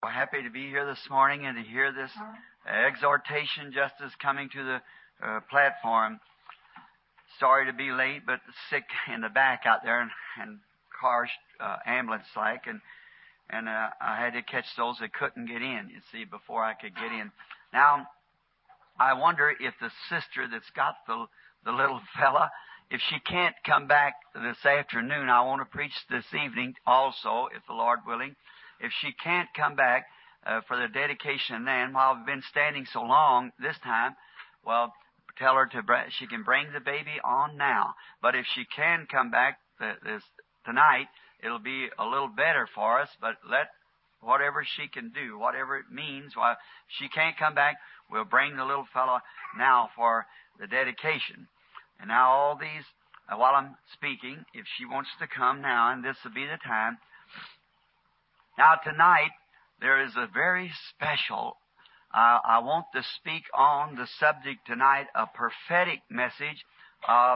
We're happy to be here this morning and to hear this exhortation just as coming to the platform. Sorry to be late, but sick in the back out there and cars, ambulance-like, and I had to catch those that couldn't get in, you see, before I could get in. Now, I wonder if the sister that's got the little fella, if she can't come back this afternoon, I want to preach this evening also, if the Lord willing. If she can't come back for the dedication then, while I've been standing so long this time, well, tell her she can bring the baby on now. But if she can come back tonight, it'll be a little better for us. But let whatever she can do, whatever it means, while she can't come back, we'll bring the little fellow now for the dedication. And now all these, while I'm speaking, if she wants to come now, and this will be the time. Now tonight, there is a very special, I want to speak on the subject tonight, a prophetic message of,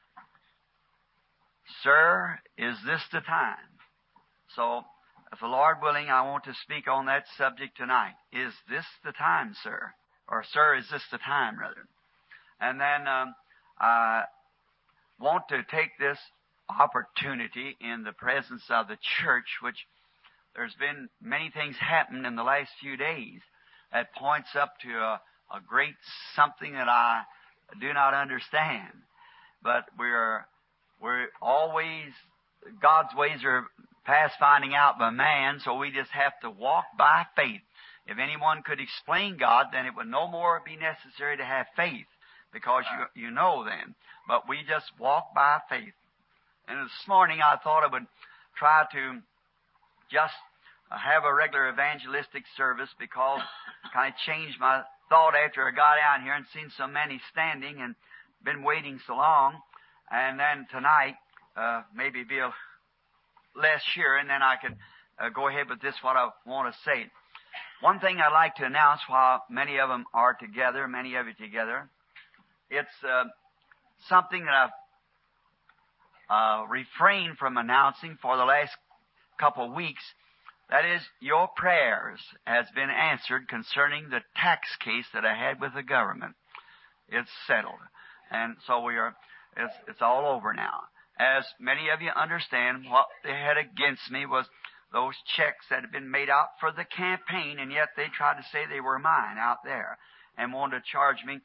Sir, is this the time? So, if the Lord willing, I want to speak on that subject tonight. Is this the time, sir? Or, sir, is this the time, rather? And then, I want to take this opportunity in the presence of the church, which there's been many things happen in the last few days that points up to a great something that I do not understand. But we're always, God's ways are past finding out by man, so we just have to walk by faith. If anyone could explain God, then it would no more be necessary to have faith, because you know then. But we just walk by faith. And this morning I thought I would try to just have a regular evangelistic service, because I kind of changed my thought after I got out here and seen so many standing and been waiting so long. And then tonight, maybe be less here, and then I can go ahead with this, what I want to say. One thing I'd like to announce while many of them are together, many of you together, it's something that I've refrained from announcing for the last couple of weeks. That is, your prayers has been answered concerning the tax case that I had with the government. It's settled. And so it's all over now. As many of you understand, what they had against me was those checks that had been made out for the campaign, and yet they tried to say they were mine out there and wanted to charge me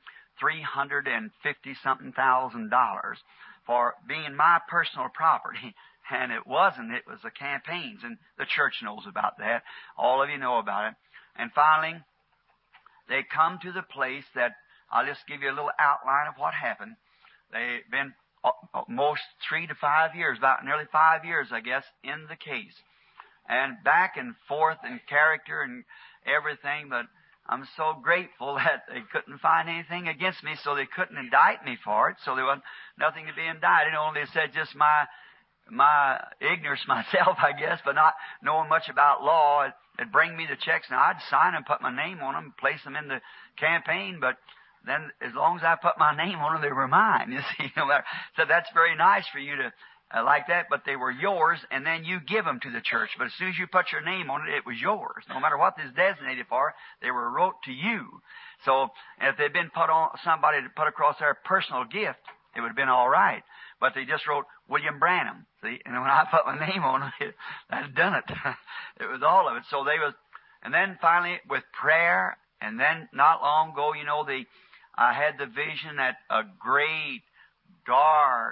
$350-something thousand for being my personal property. And it wasn't. It was the campaigns, and the church knows about that. All of you know about it. And finally, they come to the place that, I'll just give you a little outline of what happened. They've been almost 3 to 5 years, about nearly 5 years, I guess, in the case. And back and forth in character and everything, but I'm so grateful that they couldn't find anything against me, so they couldn't indict me for it. So there wasn't nothing to be indicted. Only said just my ignorance myself, I guess, but not knowing much about law. It'd bring me the checks. Now, I'd sign them, put my name on them, place them in the campaign, but then as long as I put my name on them, they were mine, you see. So that's very nice for you to like that, but they were yours, and then you give them to the church. But as soon as you put your name on it, it was yours. No matter what this designated for, they were wrote to you. So if they'd been put on somebody to put across their personal gift, it would have been all right. But they just wrote William Branham. See, and when I put my name on it, I'd done it. It was all of it. So and then finally with prayer, and then not long ago, I had the vision that a great, dark,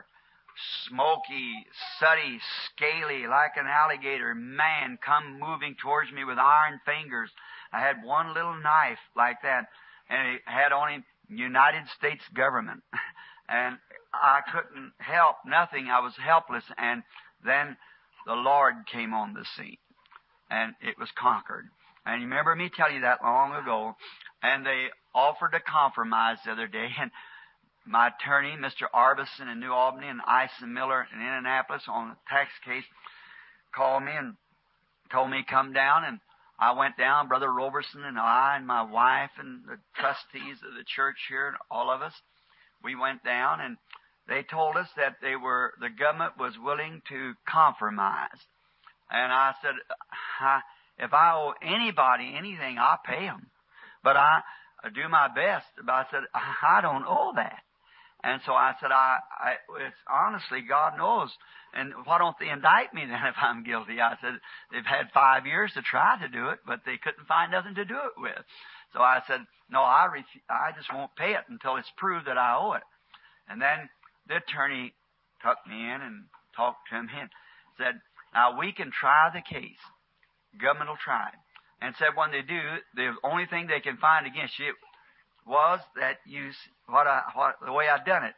smoky, sooty, scaly, like an alligator man come moving towards me with iron fingers. I had one little knife like that, and it had on him United States government. And I couldn't help nothing. I was helpless. And then the Lord came on the scene, and it was conquered. And you remember me telling you that long ago. And they offered a compromise the other day. And my attorney, Mr. Arbison in New Albany, and Ison Miller in Indianapolis on the tax case, called me and told me to come down. And I went down, Brother Roberson and I and my wife and the trustees of the church here, and all of us. We went down, and they told us that the government was willing to compromise. And I said, if I owe anybody anything, I'll pay them. But I do my best. But I said, I don't owe that. And so I said, it's honestly, God knows. And why don't they indict me then if I'm guilty? I said, they've had 5 years to try to do it, but they couldn't find nothing to do it with. So I said, no, I just won't pay it until it's proved that I owe it. And then the attorney took me in and talked to him and said, now we can try the case. Government will try it. And said when they do, the only thing they can find against you was that the way I done it.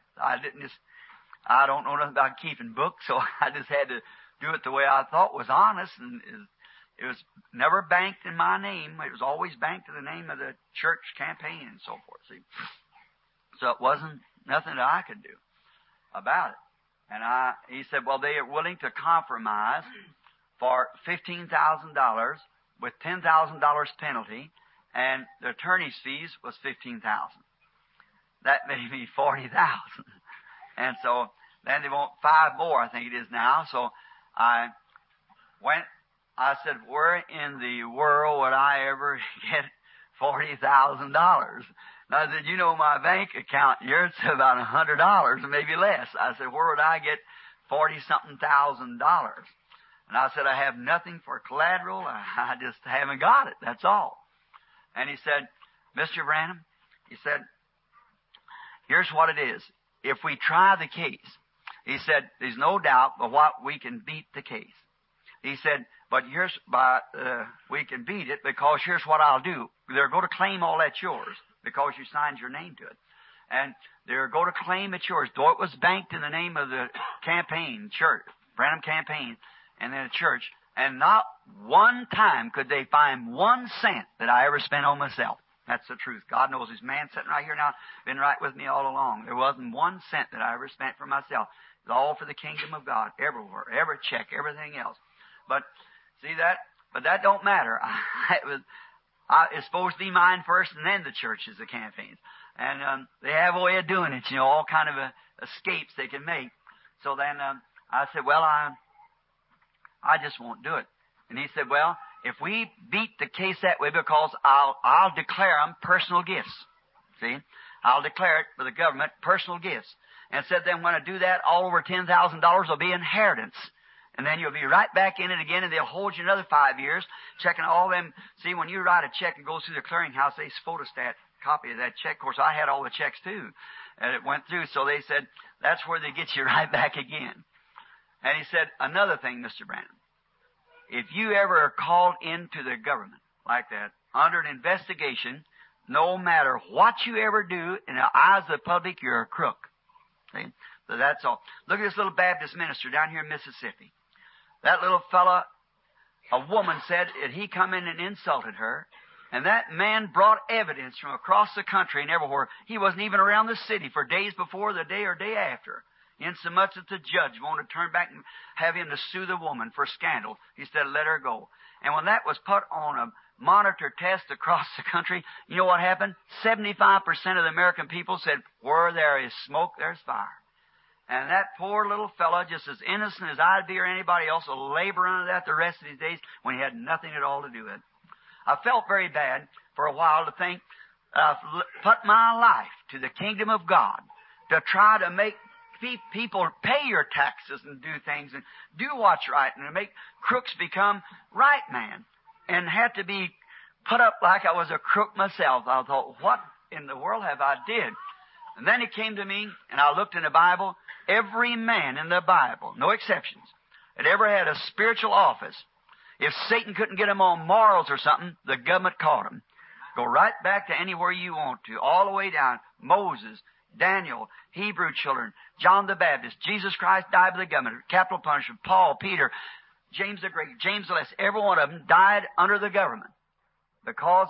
I don't know nothing about keeping books, so I just had to do it the way I thought was honest, and it was never banked in my name. It was always banked in the name of the church campaign and so forth, see. So it wasn't nothing that I could do about it. And he said, well, they are willing to compromise for $15,000 with $10,000 penalty, and the attorney's fees was $15,000. That made me $40,000. And so then they want 5 more, I think it is now. So I said, where in the world would I ever get $40,000? And I said, you know my bank account here, it's about $100, maybe less. I said, where would I get $40-something thousand? And I said, I have nothing for collateral. I just haven't got it. That's all. And he said, Mr. Branham, he said, here's what it is. If we try the case, he said, there's no doubt but what we can beat the case. He said, but we can beat it because here's what I'll do. They're going to claim all that's yours because you signed your name to it. And they're going to claim it's yours. Though it was banked in the name of the campaign, church, Branham campaign, and then the church. And not one time could they find 1 cent that I ever spent on myself. That's the truth. God knows this man sitting right here now, been right with me all along. There wasn't 1 cent that I ever spent for myself. It was all for the kingdom of God, everywhere, every check, everything else. But see that? But that don't matter. It's supposed to be mine first, and then the churches, the campaigns. And they have a way of doing it, all kind of escapes they can make. So then I said, well, I just won't do it. And he said, well, if we beat the case that way, because I'll declare them personal gifts. See? I'll declare it for the government, personal gifts. And said then when I do that, all over $10,000 will be inheritance. And then you'll be right back in it again, and they'll hold you another 5 years, checking all them. See, when you write a check and goes through the clearinghouse, they photostat copy of that check. Of course, I had all the checks too. And it went through, so they said, that's where they get you right back again. And he said, another thing, Mr. Branham. If you ever are called into the government like that, under an investigation, no matter what you ever do, in the eyes of the public, you're a crook. See? So that's all. Look at this little Baptist minister down here in Mississippi. That little fella, a woman said that he come in and insulted her, and that man brought evidence from across the country and everywhere. He wasn't even around the city for days before the day or day after. Insomuch that the judge wanted to turn back and have him to sue the woman for scandal. He said, let her go. And when that was put on a monitor test across the country, you know what happened? 75% of the American people said, where there is smoke, there's fire. And that poor little fellow, just as innocent as I'd be or anybody else, will labor under that the rest of his days when he had nothing at all to do with it. I felt very bad for a while to think I've put my life to the kingdom of God to try to make people pay your taxes and do things and do what's right and to make crooks become right man and had to be put up like I was a crook myself. I thought, what in the world have I did? And then it came to me, and I looked in the Bible. Every man in the Bible, no exceptions, that ever had a spiritual office, if Satan couldn't get him on morals or something, the government caught him. Go right back to anywhere you want to, all the way down. Moses, Daniel, Hebrew children, John the Baptist, Jesus Christ died by the government, capital punishment, Paul, Peter, James the Great, James the Less, every one of them died under the government. Because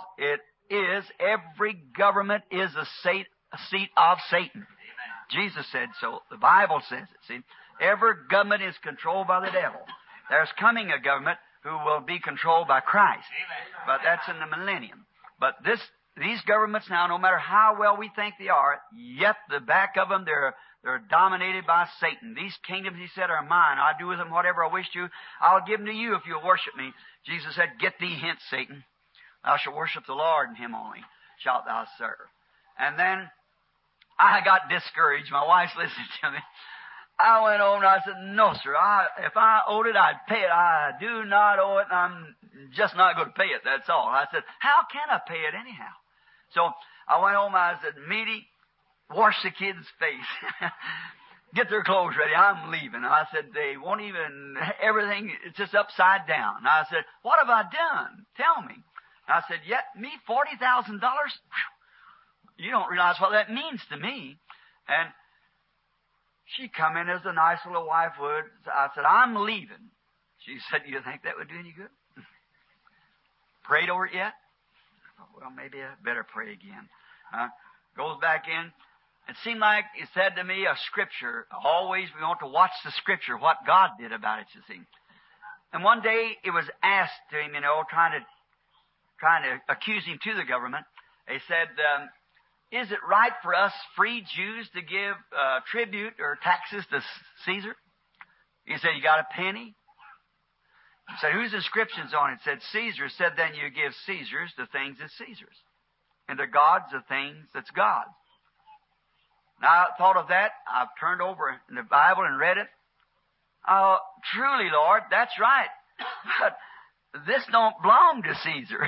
every government is a seat of Satan. Jesus said so. The Bible says it. See, every government is controlled by the devil. There's coming a government who will be controlled by Christ. But that's in the millennium. But these governments now, no matter how well we think they are, yet the back of them, they're They're dominated by Satan. These kingdoms, he said, are mine. I do with them whatever I wish to. I'll give them to you if you'll worship me. Jesus said, get thee hence, Satan. Thou shalt worship the Lord, and him only shalt thou serve. And then I got discouraged. My wife's listening to me. I went home and I said, no, sir, if I owed it, I'd pay it. I do not owe it, and I'm just not going to pay it. That's all. I said, how can I pay it anyhow? So I went home, I said, Meaty, wash the kids' face. Get their clothes ready. I'm leaving. I said, they won't even, everything, it's just upside down. I said, what have I done? Tell me. I said, yet me $40,000? You don't realize what that means to me. And she come in as a nice little wife would. I said, I'm leaving. She said, you think that would do any good? Prayed over it yet? I thought, well, maybe I better pray again. Goes back in. It seemed like he said to me a scripture. Always we want to watch the scripture, what God did about it, you see. And one day it was asked to him, trying to accuse him to the government. They said, is it right for us free Jews to give tribute or taxes to Caesar? He said, you got a penny? He said, whose inscription's on it? It said, Caesar. Said, then you give Caesar's the things that's Caesar's, and to God's the things that's God's. Now, I thought of that. I've turned over in the Bible and read it. Truly, Lord, that's right. But this don't belong to Caesar.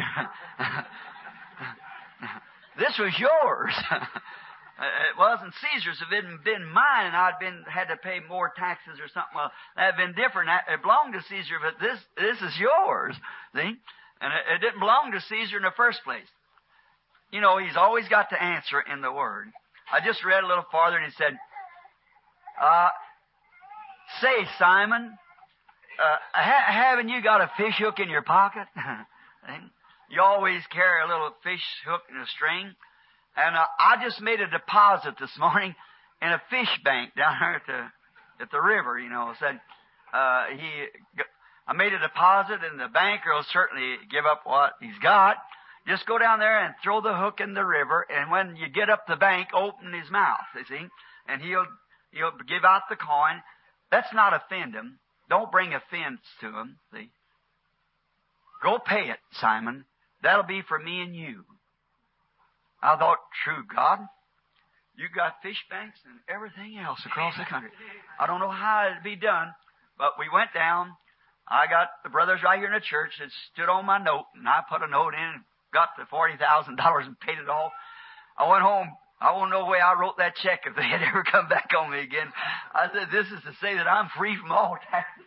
This was yours. It wasn't Caesar's. If it had been mine and I'd had to pay more taxes or something, well, that'd been different. It belonged to Caesar, but this is yours. See? And it didn't belong to Caesar in the first place. He's always got to answer in the Word. I just read a little farther and he said, say, Simon, haven't you got a fish hook in your pocket? You always carry a little fish hook and a string. And I just made a deposit this morning in a fish bank down there at the river, Said, I made a deposit and the banker will certainly give up what he's got. Just go down there and throw the hook in the river, and when you get up the bank, open his mouth, you see, and he'll give out the coin. Let's not offend him. Don't bring offense to him, see. Go pay it, Simon. That'll be for me and you. I thought, true God, you got fish banks and everything else across the country. I don't know how it'd be done, but we went down. I got the brothers right here in the church that stood on my note, and I put a note in and got the $40,000 and paid it off. I went home. I won't know the way I wrote that check if they had ever come back on me again. I said, this is to say that I'm free from all taxes.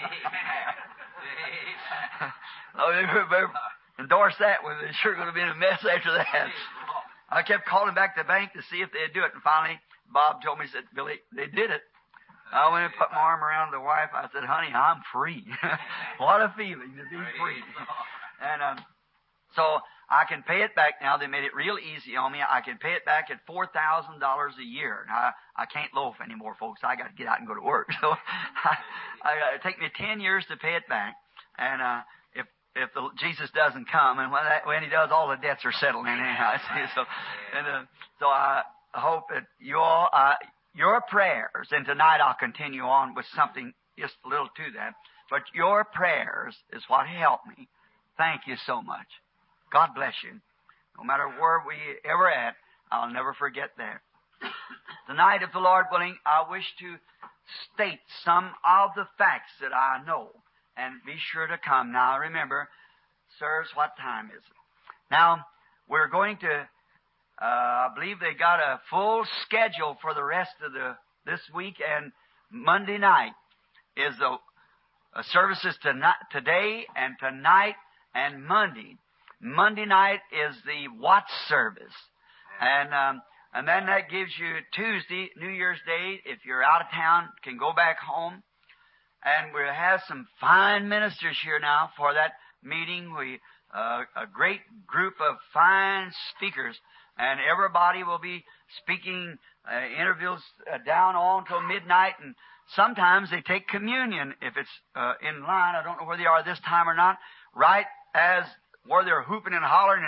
Endorse that one. It's sure going to be in a mess after that. I kept calling back the bank to see if they'd do it. And finally, Bob told me, he said, Billy, they did it. I went and put my arm around the wife. I said, honey, I'm free. What a feeling to be free. And so I can pay it back now. They made it real easy on me. I can pay it back at $4,000 a year. Now, I can't loaf anymore, folks. I got to get out and go to work. So it take me 10 years to pay it back. And if Jesus doesn't come, and when he does, all the debts are settled in anyhow. So I hope that you all, your prayers, and tonight I'll continue on with something just a little to that, but your prayers is what helped me. Thank you so much. God bless you. No matter where we ever at, I'll never forget that. Tonight, if the Lord willing, I wish to state some of the facts that I know. And be sure to come. Now, remember, sirs, what time is it? Now, we're going to, I believe they got a full schedule for the rest of this week, and Monday night is the services today and tonight and Monday. Monday night is the watch service. And then that gives you Tuesday, New Year's Day. If you're out of town, can go back home. And we'll have some fine ministers here now for that meeting. A great group of fine speakers, and everybody will be speaking interviews down on till midnight. And sometimes they take communion if it's in line. I don't know where they are this time or not. Right as where they're hooping and hollering and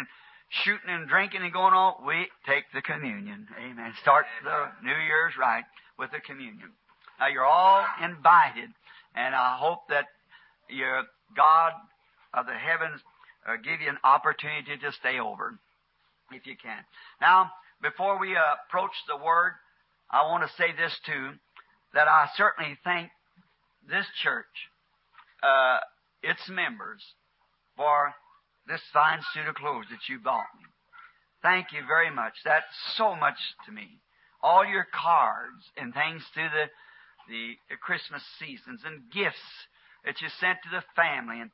shooting and drinking and going on, we take the communion. Amen. Start the New Year's right with the communion. Now, you're all invited, and I hope that your God of the heavens give you an opportunity to stay over, if you can. Now, before we approach the Word, I want to say this too, that I certainly thank this church, its members, for this fine suit of clothes that you bought me. Thank you very much. That's so much to me. All your cards and things through the Christmas seasons and gifts that you sent to the family, and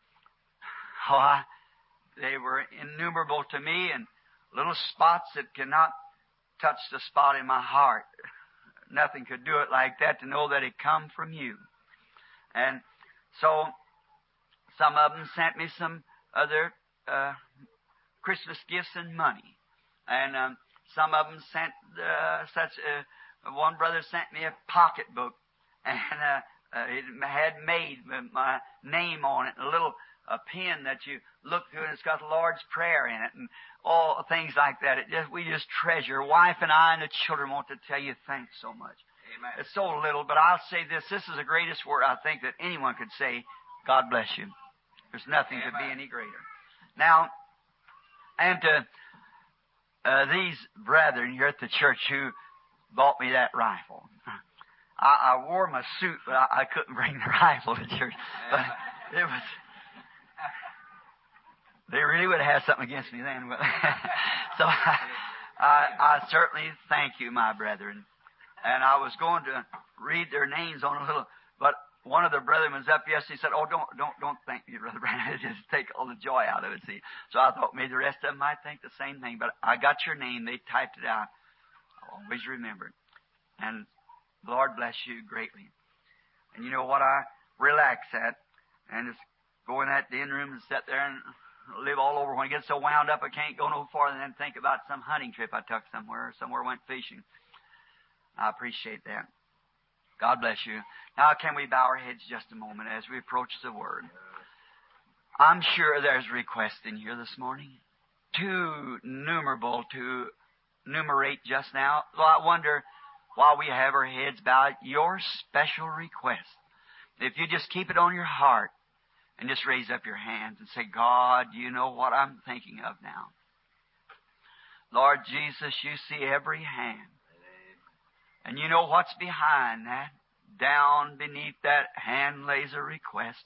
they were innumerable to me, and little spots that cannot touch the spot in my heart. Nothing could do it like that, to know that it come from you. And so some of them sent me some other Christmas gifts and money, and some of them sent one brother sent me a pocketbook, and it had made my name on it, and a little pen that you look through, and it's got the Lord's Prayer in it, and all things like that. We just treasure. Wife and I and the children want to tell you thanks so much. Amen. It's so little, but I'll say this. This is the greatest word I think that anyone could say. God bless you. There's nothing Amen. Could be any greater. Now, and to these brethren here at the church who bought me that rifle. I wore my suit, but I couldn't bring the rifle to church. But it was... They really would have had something against me then. So I certainly thank you, my brethren. And I was going to read their names on a little, but one of the brethren was up yesterday. He said, "Oh, don't thank me, Brother Branham. Just take all the joy out of it." See, so I thought maybe the rest of them might think the same thing. But I got your name. They typed it out. I always remember it. And the Lord bless you greatly. And you know what? I relax at and just go in that den room and sit there and live all over. When I get so wound up, I can't go no farther than think about some hunting trip I took somewhere, or somewhere went fishing. I appreciate that. God bless you. Now, can we bow our heads just a moment as we approach the Word? I'm sure there's requests in here this morning, too numerable to enumerate just now. So I wonder, while we have our heads bowed, your special request. If you just keep it on your heart, and just raise up your hands and say, "God, you know what I'm thinking of now. Lord Jesus, you see every hand. And you know what's behind that. Down beneath that hand lays a request.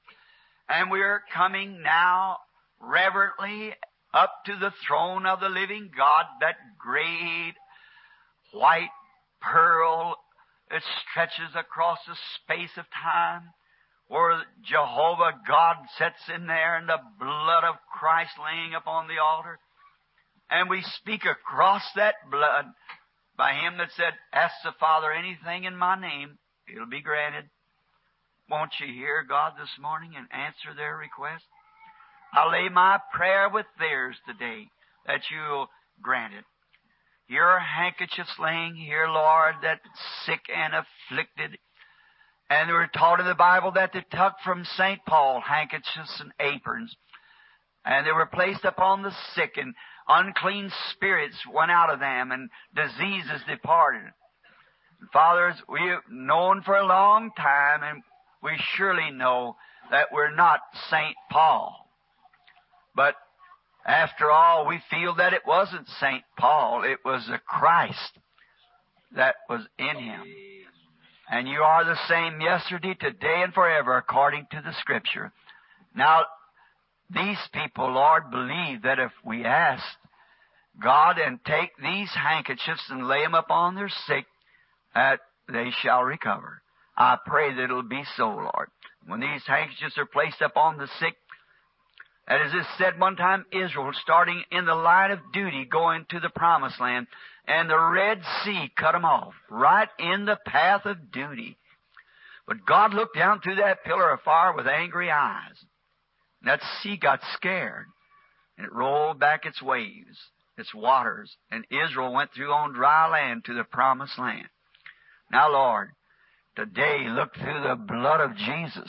And we're coming now reverently up to the throne of the living God, that great white pearl that stretches across the space of time, where Jehovah God sits in there and the blood of Christ laying upon the altar. And we speak across that blood by Him that said, "Ask the Father anything in my name, it'll be granted." Won't you hear God this morning and answer their request? I lay my prayer with theirs today, that you'll grant it. Here are handkerchiefs laying here, Lord, that sick and afflicted. And we were taught in the Bible that they took from St. Paul handkerchiefs and aprons. And they were placed upon the sick, and unclean spirits went out of them, and diseases departed. And fathers, we've known for a long time, and we surely know that we're not St. Paul. But after all, we feel that it wasn't St. Paul. It was the Christ that was in him. And you are the same yesterday, today, and forever, according to the Scripture. Now, these people, Lord, believe that if we ask God and take these handkerchiefs and lay them upon their sick, that they shall recover. I pray that it'll be so, Lord. When these handkerchiefs are placed upon the sick, and as it said one time, Israel, starting in the line of duty, going to the Promised Land, and the Red Sea cut them off, right in the path of duty. But God looked down through that pillar of fire with angry eyes. And that sea got scared, and it rolled back its waves, its waters, and Israel went through on dry land to the Promised Land. Now, Lord, today look through the blood of Jesus.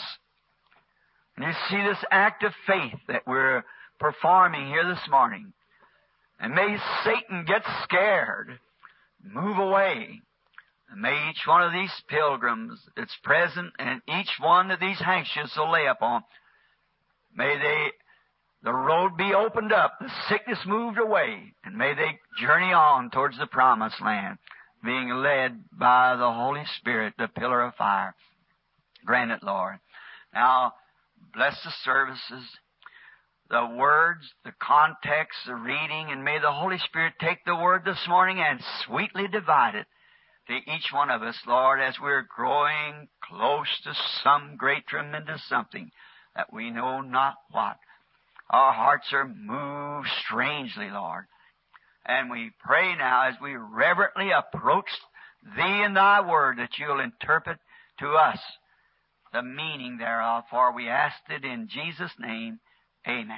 And you see this act of faith that we're performing here this morning. And may Satan get scared, move away. And may each one of these pilgrims that's present and each one that these handkerchiefs will lay upon, may the road be opened up, the sickness moved away, and may they journey on towards the promised land, being led by the Holy Spirit, the pillar of fire. Grant it, Lord. Now, bless the services, the words, the context, the reading, and may the Holy Spirit take the Word this morning and sweetly divide it to each one of us, Lord, as we're growing close to some great, tremendous something that we know not what. Our hearts are moved strangely, Lord. And we pray now as we reverently approach Thee and Thy Word that You'll interpret to us the meaning thereof, for we asked it in Jesus' name. Amen.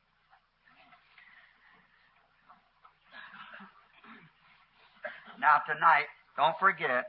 Now tonight, don't forget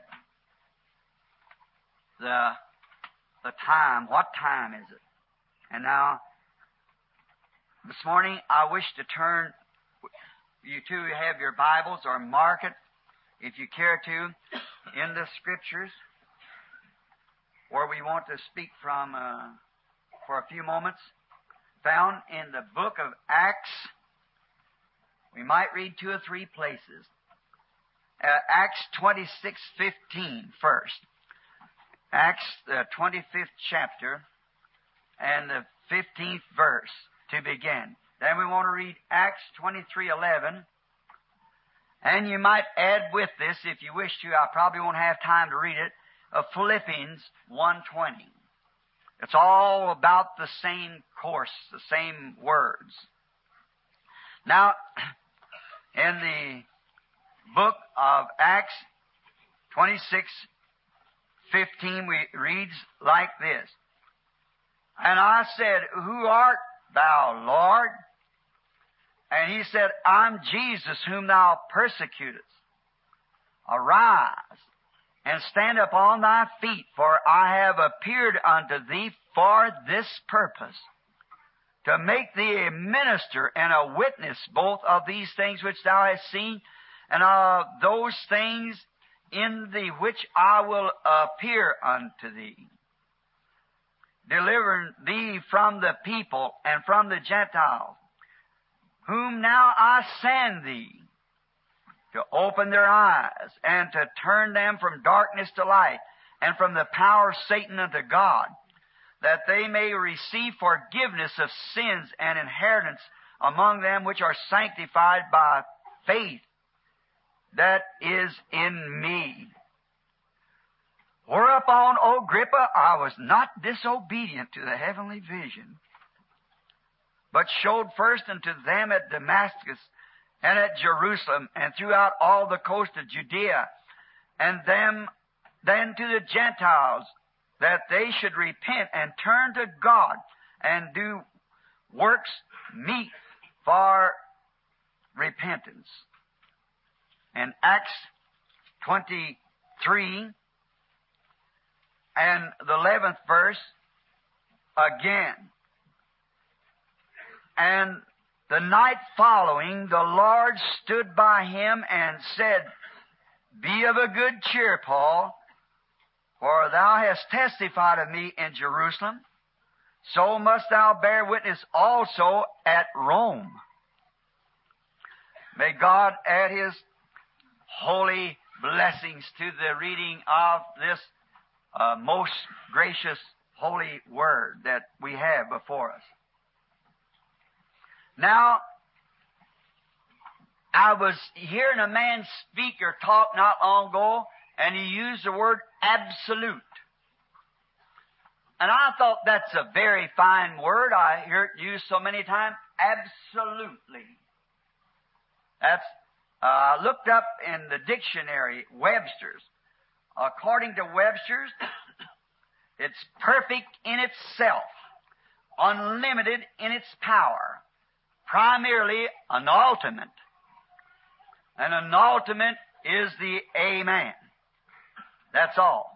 the time. What time is it? And now, this morning, I wish to turn, you two have your Bibles or mark it, if you care to, in the Scriptures, where we want to speak from for a few moments, found in the book of Acts. We might read 2 or 3 places. Acts 26:15 first. Acts, the 25th chapter, and the 15th verse to begin. Then we want to read Acts 23:11. And you might add with this, if you wish to, I probably won't have time to read it, of Philippians 1:20. It's all about the same course, the same words. Now, in the book of Acts 26:15, we reads like this. And I said, Who art thou, Lord? And he said, I'm Jesus whom thou persecutest. Arise and stand upon thy feet, for I have appeared unto thee for this purpose, to make thee a minister and a witness both of these things which thou hast seen, and of those things in the which I will appear unto thee, delivering thee from the people and from the Gentiles, whom now I send thee, to open their eyes and to turn them from darkness to light and from the power of Satan unto God, that they may receive forgiveness of sins and inheritance among them which are sanctified by faith that is in me. Whereupon, O Agrippa, I was not disobedient to the heavenly vision, but showed first unto them at Damascus and at Jerusalem and throughout all the coast of Judea, and then to the Gentiles, that they should repent and turn to God and do works meet for repentance. And Acts 23 and the 11th verse again. And the night following, the Lord stood by him and said, Be of a good cheer, Paul, for thou hast testified of me in Jerusalem, so must thou bear witness also at Rome. May God add His holy blessings to the reading of this most gracious holy word that we have before us. Now, I was hearing a man speak or talk not long ago, and he used the word absolute. And I thought that's a very fine word. I hear it used so many times. Absolutely. That's looked up in the dictionary, Webster's. According to Webster's, it's perfect in itself, unlimited in its power, primarily an ultimate. And an ultimate is the Amen. That's all.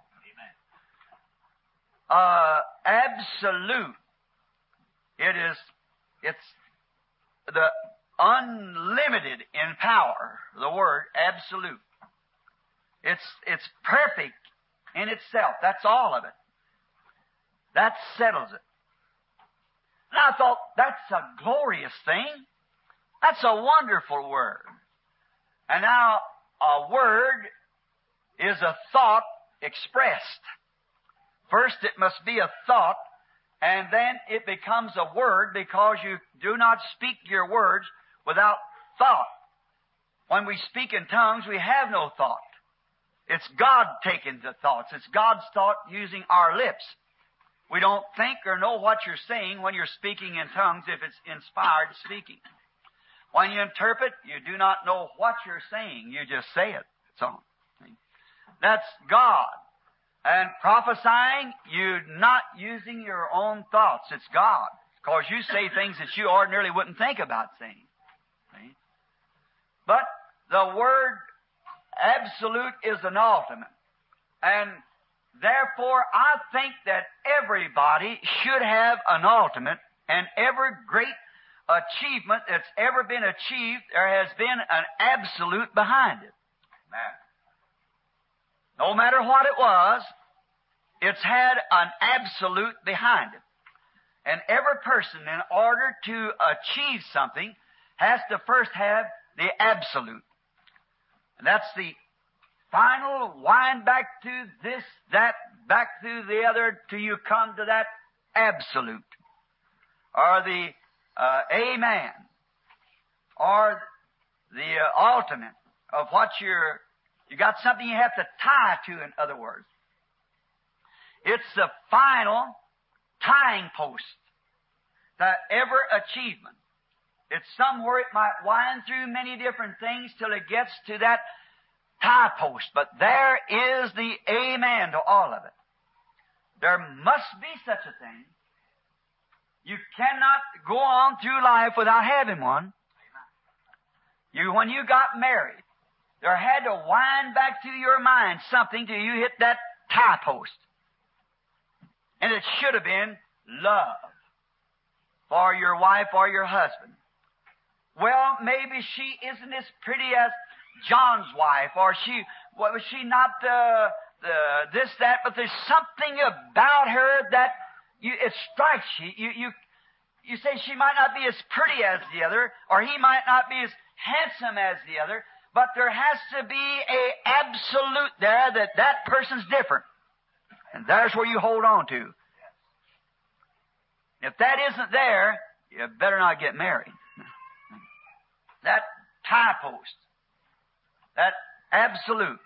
Absolute. It's the unlimited in power. The word absolute. It's perfect in itself. That's all of it. That settles it. And I thought, that's a glorious thing. That's a wonderful word. And now, a word is a thought expressed. First, it must be a thought, and then it becomes a word because you do not speak your words without thought. When we speak in tongues, we have no thought. It's God taking the thoughts. It's God's thought using our lips. We don't think or know what you're saying when you're speaking in tongues if it's inspired speaking. When you interpret, you do not know what you're saying. You just say it. That's all. That's God. And prophesying, you're not using your own thoughts. It's God. Because you say things that you ordinarily wouldn't think about saying. See? But the word absolute is an ultimate. And therefore, I think that everybody should have an ultimate, and every great achievement that's ever been achieved, there has been an absolute behind it. No matter what it was, it's had an absolute behind it. And every person, in order to achieve something, has to first have the absolute. And that's the final wind back to this, that, back to the other, till you come to that absolute. Or the amen. Or the ultimate of what you got something you have to tie to, in other words. It's the final tying post to every achievement. It's somewhere it might wind through many different things till it gets to that tie post. But there is the amen to all of it. There must be such a thing. You cannot go on through life without having one. When you got married, there had to wind back through your mind something till you hit that tie post. And it should have been love for your wife or your husband. Well, maybe she isn't as pretty as John's wife, or was she not this, that, but there's something about her that it strikes you. You say she might not be as pretty as the other, or he might not be as handsome as the other, but there has to be an absolute there that person's different. And there's where you hold on to. If that isn't there, you better not get married. That tie post. That absolute.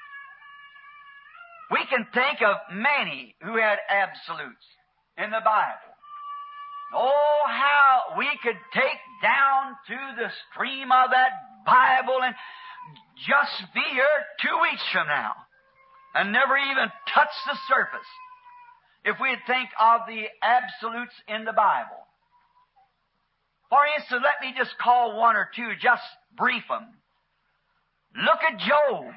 We can think of many who had absolutes in the Bible. Oh, how we could take down to the stream of that Bible and just be here 2 weeks from now and never even touch the surface if we'd think of the absolutes in the Bible. For instance, let me just call one or two, just brief them. Look at Job.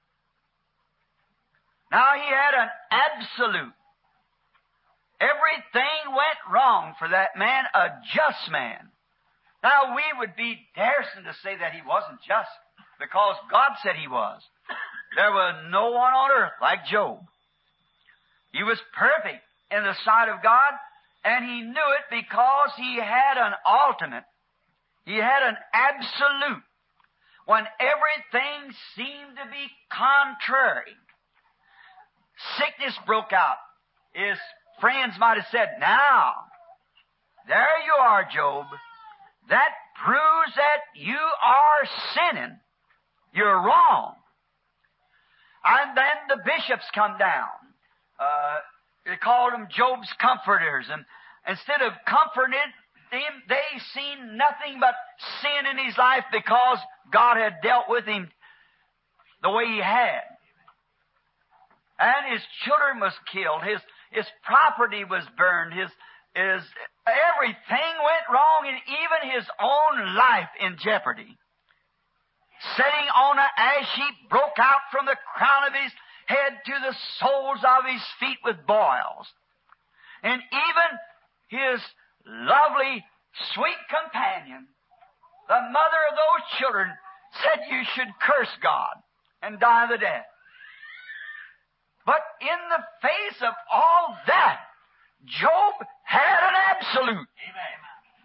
Now, he had an absolute. Everything went wrong for that man, a just man. Now, we would be daring to say that he wasn't just, because God said he was. There was no one on earth like Job. He was perfect in the sight of God, and he knew it because he had an ultimate. He had an absolute. When everything seemed to be contrary, sickness broke out. His friends might have said, now, there you are, Job. That proves that you are sinning. You're wrong. And then the bishops come down. They called them Job's comforters. And instead of comforting him, they seen nothing but sin in his life because God had dealt with him the way he had. And his children was killed. His property was burned. His everything went wrong, and even his own life in jeopardy. Sitting on an ash heap, broke out from the crown of his head to the soles of his feet with boils. And even his lovely, sweet companion The mother of those children said you should curse God and die the death. But in the face of all that, Job had an absolute. Amen.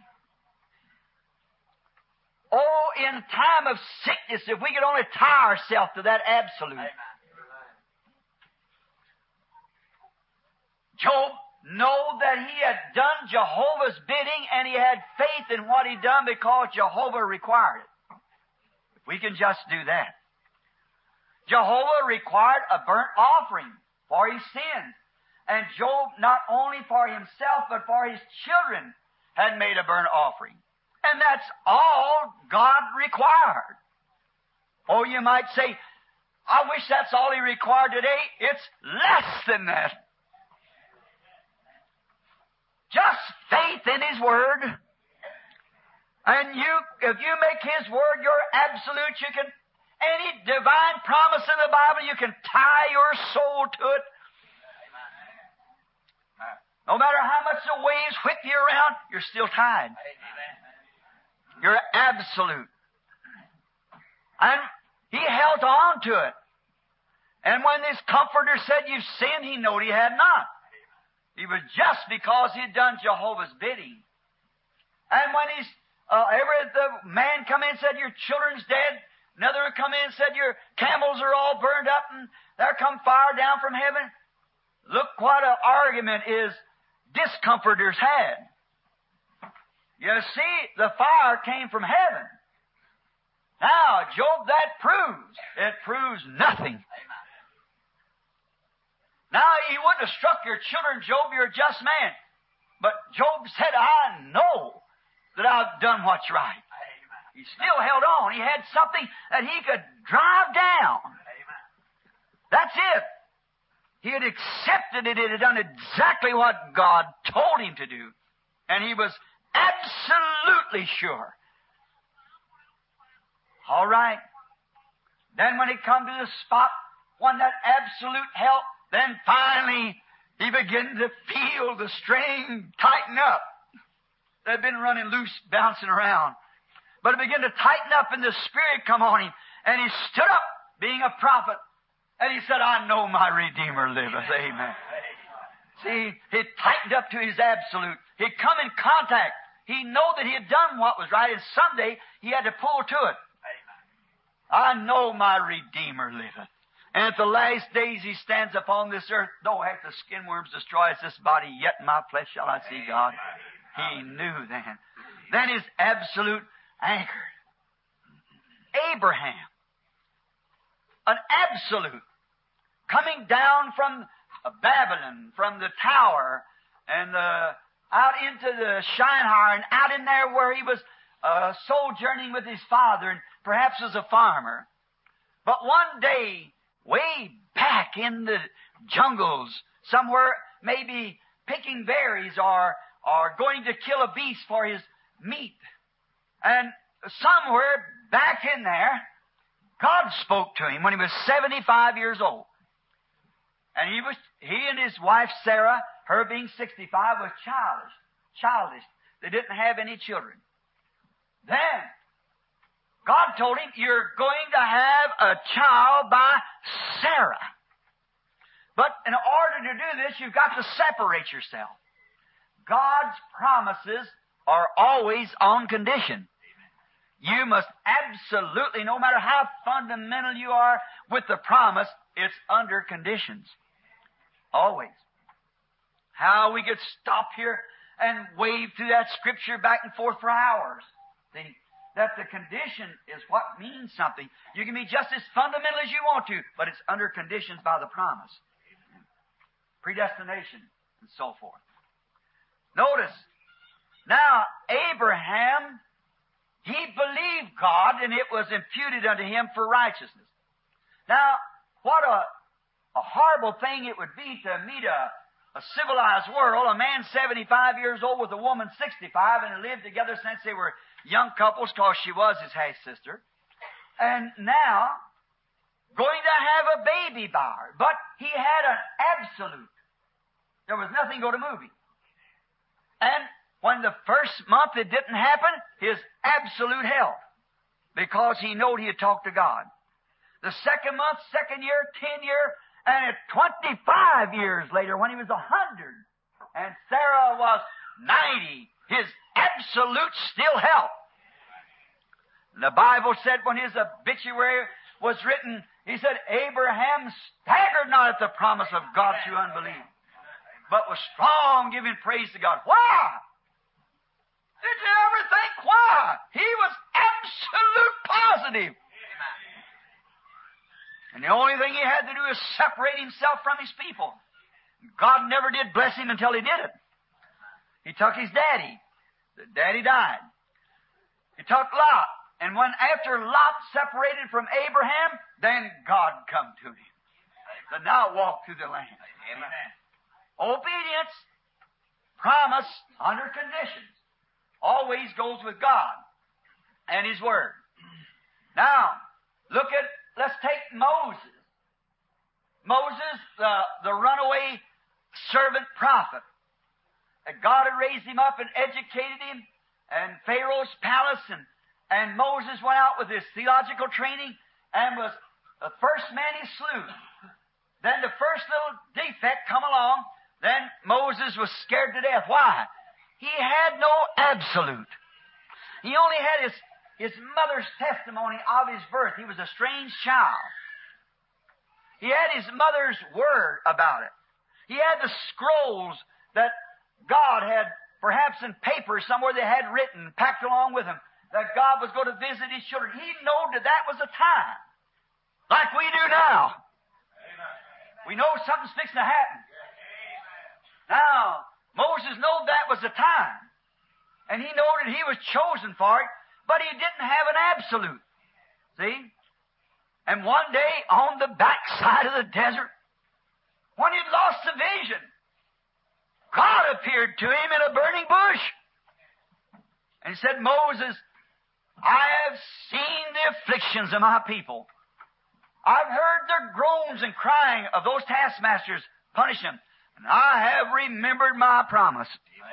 Oh, in time of sickness, if we could only tie ourselves to that absolute. Amen. Job knew that he had done Jehovah's bidding and he had faith in what he'd done because Jehovah required it. If we can just do that. Jehovah required a burnt offering for his sins. And Job, not only for himself, but for his children, had made a burnt offering. And that's all God required. Oh, you might say, I wish that's all He required today. It's less than that. Just faith in His Word. And if you make His Word your absolute, you can, any divine promise in the Bible, you can tie your soul to it. No matter how much the waves whip you around, you're still tied. You're absolute. And he held on to it. And when this comforter said, you've sinned, he knew he had not. It was just because he had done Jehovah's bidding. And when the man come in and said, your children's dead, another would come in and said, your camels are all burned up, and there come fire down from heaven. Look what an argument is discomforters had. You see, the fire came from heaven. Now, Job, that proves. It proves nothing. Now, he wouldn't have struck your children, Job, you're a just man. But Job said, I know that I've done what's right. He still held on. He had something that he could drive down. That's it. He had accepted it. It had done exactly what God told him to do. And he was absolutely sure. All right. Then when he come to the spot, when that absolute help, then finally he began to feel the string tighten up. They'd been running loose, bouncing around. But it began to tighten up and the Spirit come on him. And he stood up, being a prophet. And he said, I know my Redeemer liveth. Amen. See, he tightened up to his absolute. He'd come in contact. He knew that he had done what was right, and someday he had to pull to it. I know my Redeemer liveth. And at the last days he stands upon this earth, though hath the skin worms destroys this body, yet in my flesh shall I see God. He knew then. Then his absolute anchor. Abraham. An absolute. Coming down from Babylon, from the tower, and out into the Shinar, and out in there where he was sojourning with his father, and perhaps as a farmer. But one day, way back in the jungles, somewhere maybe picking berries or going to kill a beast for his meat. And somewhere back in there, God spoke to him when he was 75 years old. And he and his wife Sarah, her being 65, was childish. They didn't have any children. Then, God told him, you're going to have a child by Sarah. But in order to do this, you've got to separate yourself. God's promises are always on condition. You must absolutely, no matter how fundamental you are with the promise, it's under conditions. Always. How we could stop here and wave through that scripture back and forth for hours. See, that the condition is what means something. You can be just as fundamental as you want to, but it's under conditions by the promise. Predestination and so forth. Notice, now Abraham, he believed God and it was imputed unto him for righteousness. Now, what a horrible thing it would be to meet a civilized world, a man 75 years old with a woman 65, and lived together since they were young couples because she was his half-sister. And now, going to have a baby by her. But he had an absolute. There was nothing going to move him. And when the first month it didn't happen, his absolute health because he knowed he had talked to God. The second month, second year, 10 year, and at 25 years later when he was 100 and Sarah was 90, his absolute still health. The Bible said when his obituary was written, he said, Abraham staggered not at the promise of God through unbelief, but was strong, giving praise to God. Why? Did you ever think why? He was absolute positive. And the only thing he had to do is separate himself from his people. God never did bless him until he did it. He took his daddy. The daddy died. He took Lot. And when after Lot separated from Abraham, then God come to him. So now walk through the land. Amen. Obedience, promise, under conditions, always goes with God and His Word. Now, let's take Moses. Moses, the runaway servant prophet. God had raised him up and educated him in Pharaoh's palace, and Moses went out with his theological training and was the first man he slew. Then the first little defect come along, then Moses was scared to death. Why? He had no absolute. He only had his mother's testimony of his birth. He was a strange child. He had his mother's word about it. He had the scrolls that God had, perhaps in paper somewhere they had written, packed along with him, that God was going to visit his children. He knew that was a time, like we do now. Amen. We know something's fixing to happen. Amen. Now, Moses knew that was a time, and he knew that he was chosen for it, but he didn't have an absolute. See? And one day, on the backside of the desert, when he'd lost the vision, God appeared to him in a burning bush and said, Moses, I have seen the afflictions of my people. I've heard their groans and crying of those taskmasters. Punish them. And I have remembered my promise.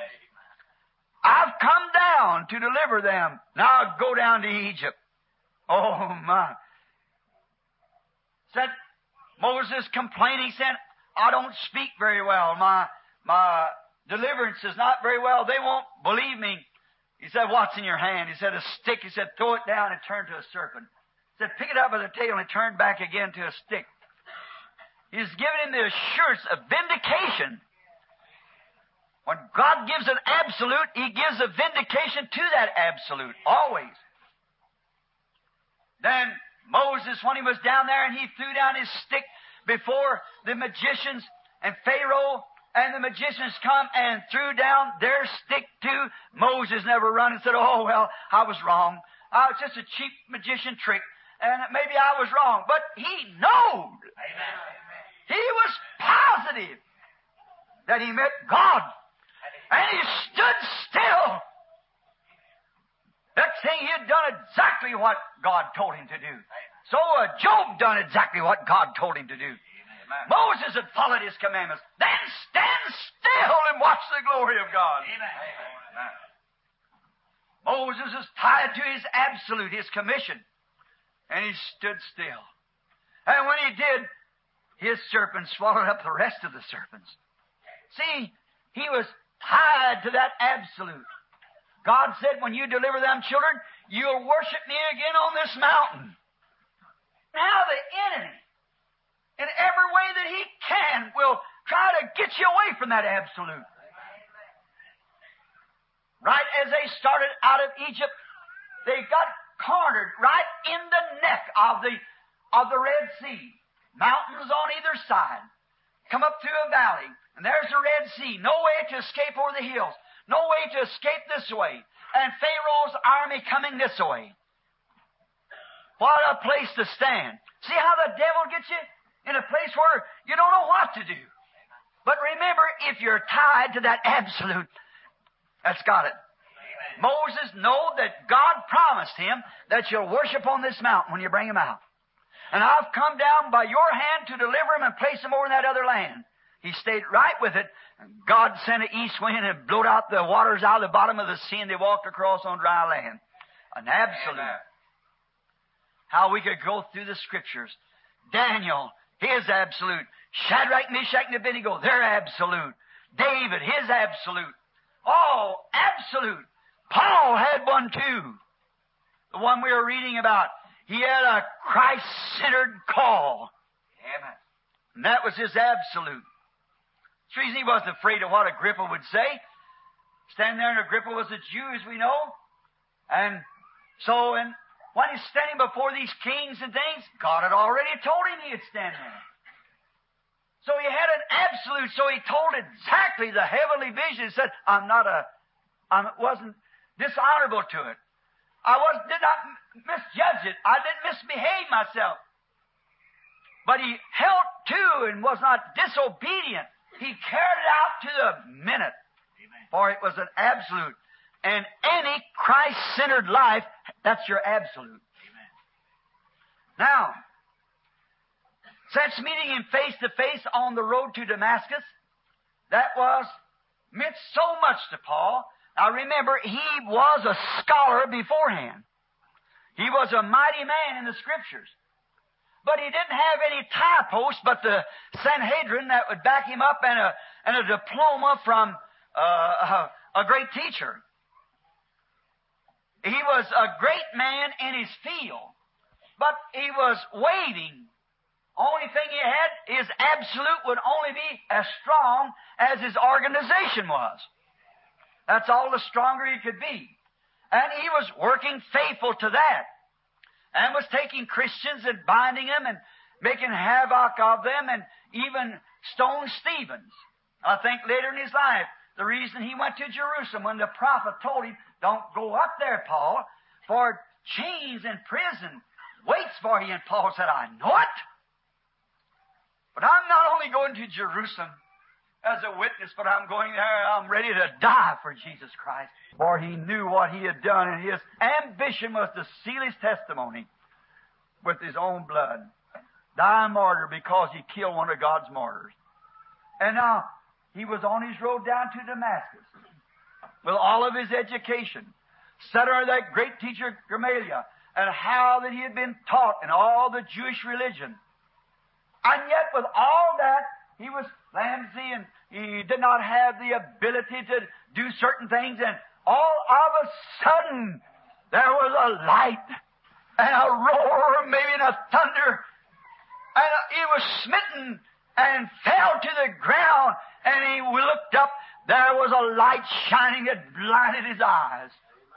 I've come down to deliver them. Now go down to Egypt. Oh, my. Said Moses complaining, said, I don't speak very well. My deliverance is not very well. They won't believe me. He said, what's in your hand? He said, a stick. He said, throw it down and turn to a serpent. He said, pick it up by the tail and turn back again to a stick. He's given him the assurance of vindication. When God gives an absolute, He gives a vindication to that absolute, always. Then Moses, when he was down there and he threw down his stick before the magicians and Pharaoh, and the magicians come and threw down their stick too. Moses never run and said, oh, well, I was wrong. It's just a cheap magician trick, and maybe I was wrong. But he knowed. Amen. He was positive that he met God. And he stood still. Next thing, he had done exactly what God told him to do. So Job done exactly what God told him to do. Amen. Moses had followed His commandments. Then stand still and watch the glory of God. Amen. Moses was tied to his absolute, his commission. And he stood still. And when he did, his serpent swallowed up the rest of the serpents. See, he was tied to that absolute. God said, when you deliver them children, you'll worship me again on this mountain. Now the enemy, in every way that he can, will try to get you away from that absolute. Right as they started out of Egypt, they got cornered right in the neck of the Red Sea. Mountains on either side. Come up through a valley, and there's the Red Sea. No way to escape over the hills. No way to escape this way. And Pharaoh's army coming this way. What a place to stand. See how the devil gets you? In a place where you don't know what to do. But remember, if you're tied to that absolute, that's got it. Amen. Moses knew that God promised him that you'll worship on this mountain when you bring him out. And I've come down by your hand to deliver him and place him over in that other land. He stayed right with it. God sent an east wind and blew out the waters out of the bottom of the sea, and they walked across on dry land. An absolute. Amen. How we could go through the Scriptures. Daniel, his absolute. Shadrach, Meshach, and Abednego, they're absolute. David, his absolute. All absolute. Paul had one too. The one we were reading about. He had a Christ-centered call. Amen. And that was his absolute. That's the reason he wasn't afraid of what Agrippa would say. Standing there, and Agrippa was a Jew, as we know. And so, when he's standing before these kings and things, God had already told him he would stand there. So he had an absolute, so he told exactly the heavenly vision. He said, I wasn't dishonorable to it. Did not misjudge it. I didn't misbehave myself. But he held to and was not disobedient. He carried it out to the minute. Amen. For it was an absolute. And any Christ-centered life, that's your absolute. Amen. Now, since meeting him face to face on the road to Damascus, that meant so much to Paul. Now remember, he was a scholar beforehand. He was a mighty man in the Scriptures. But he didn't have any tie post but the Sanhedrin that would back him up and a diploma from a great teacher. He was a great man in his field, but he was waiting. Only thing he had, his absolute would only be as strong as his organization was. That's all the stronger he could be. And he was working faithful to that. And was taking Christians and binding them and making havoc of them and even stoned Stephen. I think later in his life, the reason he went to Jerusalem when the prophet told him, don't go up there, Paul, for chains and prison waits for you. And Paul said, I know it. But I'm not only going to Jerusalem as a witness, but I'm going there, I'm ready to die for Jesus Christ. For he knew what he had done, and his ambition was to seal his testimony with his own blood. Die a martyr because he killed one of God's martyrs. And now, he was on his road down to Damascus with all of his education, sat under that great teacher Gamaliel, and how that he had been taught in all the Jewish religion. And yet, with all that, he was flimsy and he did not have the ability to do certain things. And all of a sudden, there was a light and a roar, maybe in a thunder. And he was smitten and fell to the ground. And he looked up. There was a light shining that blinded his eyes.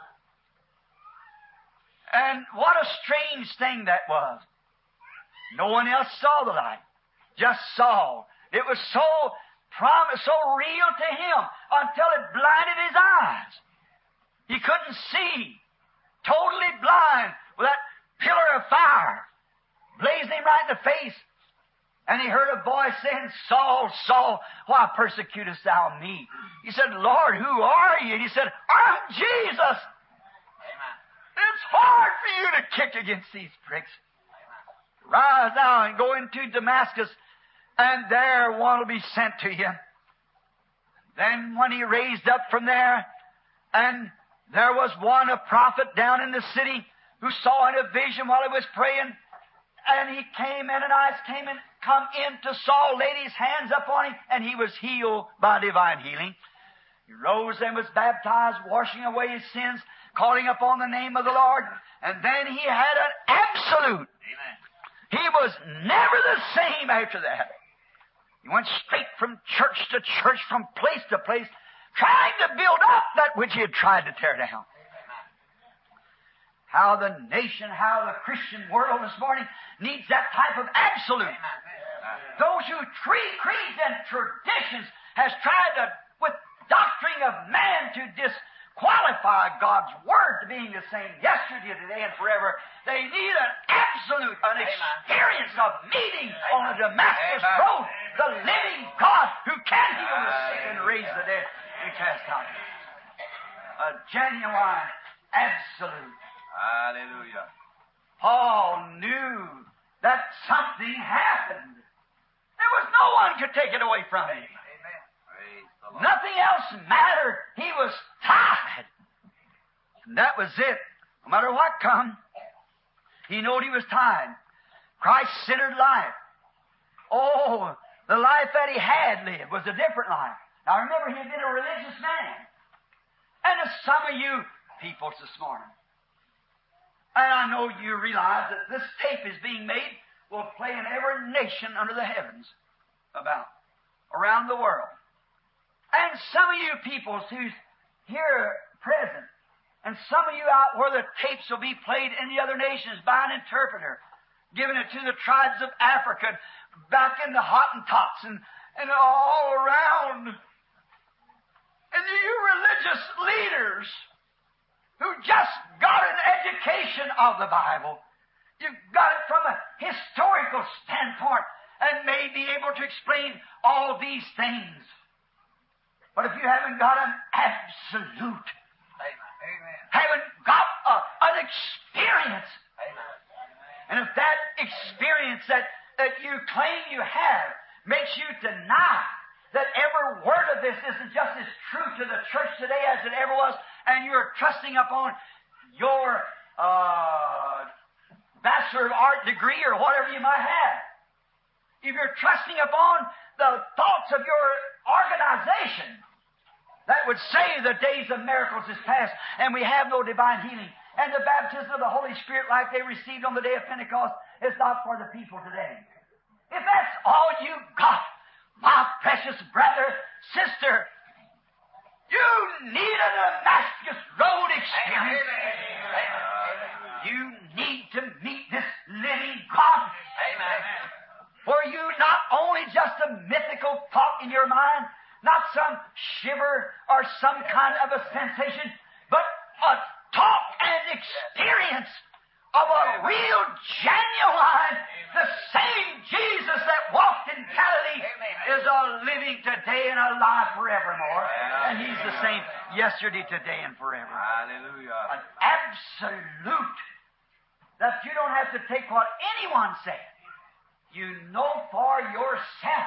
And what a strange thing that was. No one else saw the light. Just Saul. It was so real to him until it blinded his eyes. He couldn't see. Totally blind with that pillar of fire blazing him right in the face. And he heard a voice saying, Saul, Saul, why persecutest thou me? He said, Lord, who are you? And he said, I'm Jesus. Amen. It's hard for you to kick against these pricks. Rise now and go into Damascus, and there one will be sent to you. Then when he raised up from there, and there was one, a prophet down in the city, who saw in a vision while he was praying, and he came, Ananias came and come in to Saul, laid his hands upon him, and he was healed by divine healing. He rose and was baptized, washing away his sins, calling upon the name of the Lord, and then he had an absolute. Amen. He was never the same after that. He went straight from church to church, from place to place, trying to build up that which he had tried to tear down. How the nation, how the Christian world this morning needs that type of absolute. Those who treat creeds and traditions has tried to, with doctrine of man, to disqualify God's Word to being the same yesterday, today, and forever. They need an absolute, an experience of meeting on the Damascus road, the living God who can heal the sick and raise the dead and cast out demons. A genuine absolute. Hallelujah. Paul knew that something happened. There was no one could take it away from him. Amen. Praise the Lord. Nothing else mattered. He was tied. And that was it. No matter what come, he knowed he was tied. Christ-centered life. Oh, the life that he had lived was a different life. Now remember, he had been a religious man. And to some of you people this morning, and I know you realize that this tape is being made, will play in every nation under the heavens around the world. And some of you people who's here present, and some of you out where the tapes will be played in the other nations by an interpreter, giving it to the tribes of Africa, back in the Hottentots and all around. And you religious leaders who just got an education of the Bible, you've got it from a historical standpoint and may be able to explain all these things. But if you haven't got an absolute, haven't got an experience, and if that experience that you claim you have makes you deny that every word of this isn't just as true to the church today as it ever was, and you're trusting upon your Bachelor of Art degree or whatever you might have, if you're trusting upon the thoughts of your organization that would say the days of miracles is past and we have no divine healing, and the baptism of the Holy Spirit like they received on the day of Pentecost is not for the people today. If that's all you got, my precious brother, sister, you need a Damascus Road experience. You need to meet this living God. For you not only just a mythical thought in your mind, not some shiver or some kind of a sensation, but a talk and experience of a real, genuine, the same Jesus that walked in Galilee is a living today and alive forevermore. And He's the same yesterday, today, and forever. Hallelujah. An absolute that you don't have to take what anyone said. You know for yourself.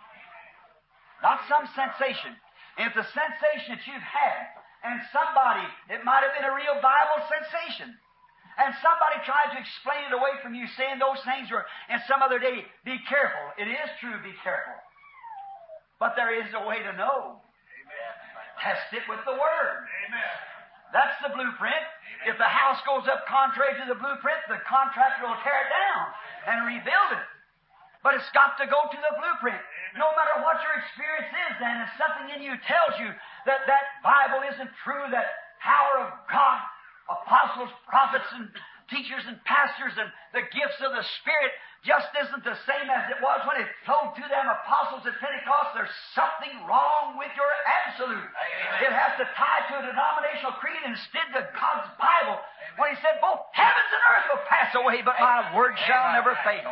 Not some sensation. And if the sensation that you've had, and somebody, it might have been a real Bible sensation, and somebody tried to explain it away from you, saying those things were, and some other day, be careful. It is true, be careful. But there is a way to know. Amen. Test it with the Word. Amen. That's the blueprint. If the house goes up contrary to the blueprint, the contractor will tear it down and rebuild it. But it's got to go to the blueprint. No matter what your experience is, then, if something in you tells you that that Bible isn't true, that power of God, apostles, prophets, and teachers and pastors, and the gifts of the Spirit just isn't the same as it was when it flowed through them apostles at Pentecost, there's something wrong with your absolute. Amen. It has to tie to a denominational creed instead of God's Bible. Amen. When He said, both heavens and earth will pass away, but my word shall never fail.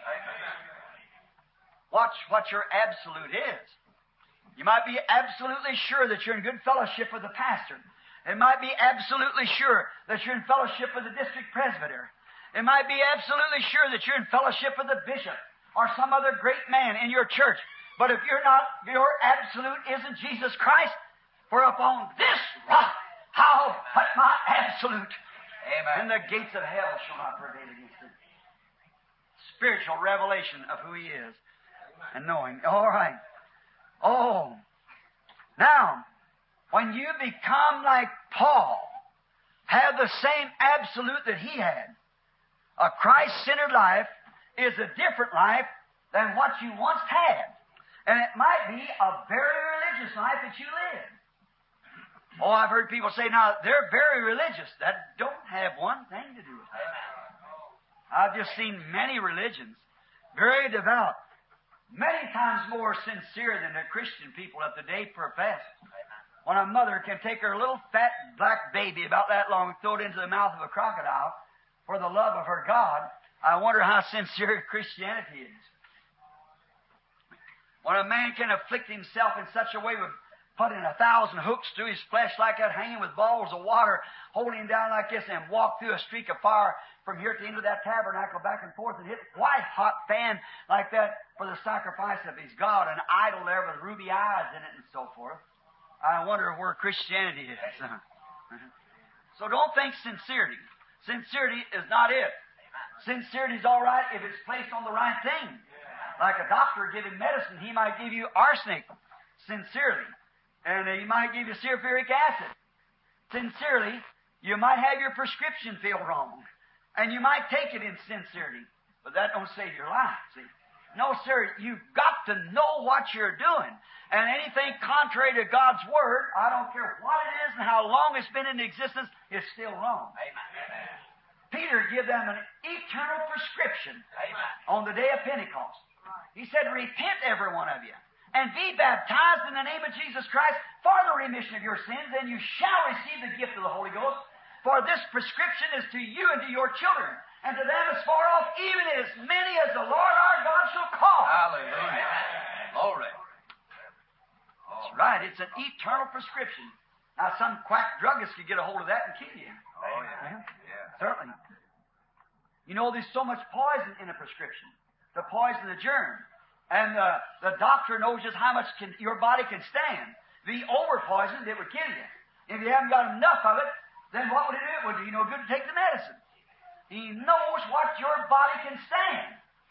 Watch what your absolute is. You might be absolutely sure that you're in good fellowship with the pastor. It might be absolutely sure that you're in fellowship with the district presbyter. It might be absolutely sure that you're in fellowship with the bishop or some other great man in your church. But if you're not, your absolute isn't Jesus Christ, for upon this rock I'll put my absolute. Amen. And the gates of hell shall not prevail against it. Spiritual revelation of who He is. And knowing. All right. Oh. Now, when you become like Paul, have the same absolute that he had, a Christ-centered life is a different life than what you once had. And it might be a very religious life that you live. Oh, I've heard people say, now, they're very religious. That don't have one thing to do with it. I've just seen many religions, very devout, many times more sincere than the Christian people of today profess. When a mother can take her little fat black baby about that long and throw it into the mouth of a crocodile for the love of her God, I wonder how sincere Christianity is. When a man can afflict himself in such a way with putting 1,000 hooks through his flesh like that, hanging with balls of water, holding him down like this, and walk through a streak of fire from here to the end of that tabernacle back and forth and hit white-hot fan like that for the sacrifice of his God, an idol there with ruby eyes in it and so forth. I wonder where Christianity is. So don't think sincerity. Sincerity is not it. Sincerity is all right if it's placed on the right thing. Like a doctor giving medicine, he might give you arsenic sincerely, and he might give you sulfuric acid sincerely. You might have your prescription filled wrong, and you might take it in sincerity, but that don't save your life, see? No, sir, you've got to know what you're doing. And anything contrary to God's Word, I don't care what it is and how long it's been in existence, is still wrong. Amen. Peter gave them an eternal prescription on the day of Pentecost. He said, repent, every one of you, and be baptized in the name of Jesus Christ for the remission of your sins, and you shall receive the gift of the Holy Ghost. For this prescription is to you and to your children, and to them as far off, even as many as the Lord our God shall call. Hallelujah. Glory. That's right. It's an eternal prescription. Now, some quack druggist could get a hold of that and kill you. Oh, yeah. Certainly. You know, there's so much poison in a prescription to poison the germ. And the doctor knows just how much your body can stand. If you over-poisoned, it would kill you. If you haven't got enough of it, then what would it do? It would do you no good to take the medicine. He knows what your body can stand.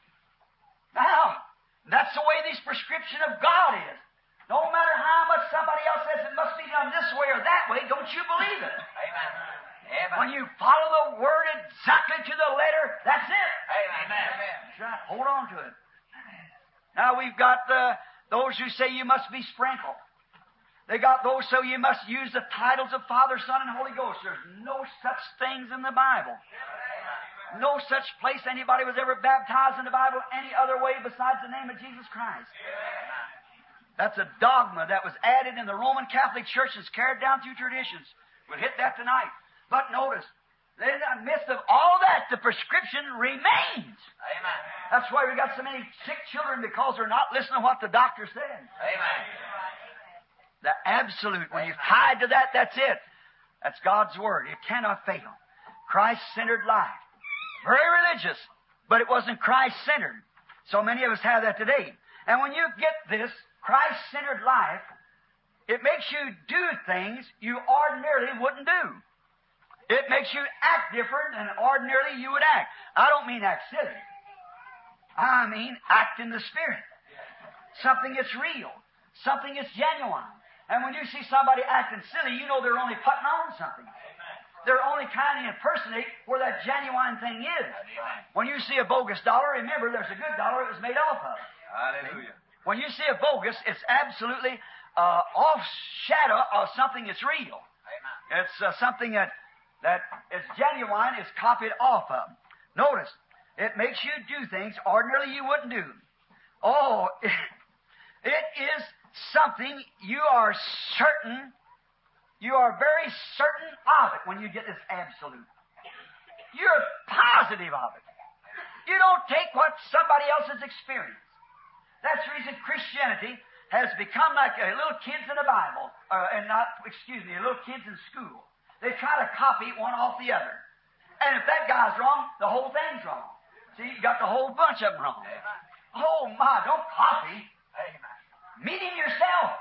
Now, that's the way this prescription of God is. No matter how much somebody else says it must be done this way or that way, don't you believe it. Amen. When you follow the Word exactly to the letter, that's it. Amen. That's right. Hold on to it. Now we've got those who say you must be sprinkled. They got those so you must use the titles of Father, Son, and Holy Ghost. There's no such things in the Bible. No such place anybody was ever baptized in the Bible any other way besides the name of Jesus Christ. That's a dogma that was added in the Roman Catholic Church and is carried down through traditions. We'll hit that tonight. But notice, in the midst of all that, the prescription remains. Amen. That's why we got so many sick children, because they're not listening to what the doctor said. Amen. The absolute, when you're tied to that, that's it. That's God's Word. It cannot fail. Christ-centered life. Very religious, but it wasn't Christ-centered. So many of us have that today. And when you get this Christ-centered life, it makes you do things you ordinarily wouldn't do. It makes you act different than ordinarily you would act. I don't mean act silly. I mean act in the Spirit. Something that's real. Something that's genuine. And when you see somebody acting silly, you know they're only putting on something. They're only kind of impersonate where that genuine thing is. When you see a bogus dollar, remember there's a good dollar it was made off of. Hallelujah. When you see a bogus, it's absolutely off shadow of something that's real. Amen. It's something that is genuine, is copied off of. Notice, it makes you do things ordinarily you wouldn't do. Oh, it is something you are certain, you are very certain of it when you get this absolute. You're positive of it. You don't take what somebody else has experienced. That's the reason Christianity has become like little kids in the Bible, little kids in school. They try to copy one off the other. And if that guy's wrong, the whole thing's wrong. See, you got the whole bunch of them wrong. Amen. Oh my, don't copy. Amen. Meet him yourself.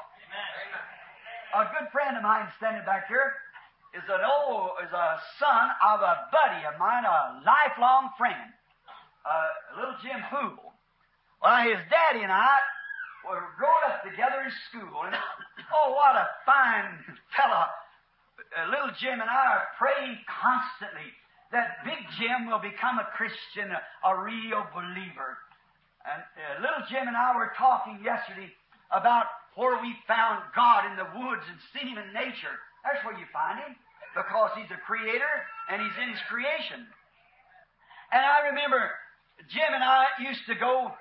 Amen. A good friend of mine standing back here is a son of a buddy of mine, a lifelong friend, little Jim Poole. Well, his daddy and I were growing up together in school, and oh, what a fine fellow. Little Jim and I are praying constantly that Big Jim will become a Christian, a real believer. And little Jim and I were talking yesterday about where we found God in the woods and seen Him in nature. That's where you find Him, because He's a creator and He's in His creation. And I remember Jim and I used to go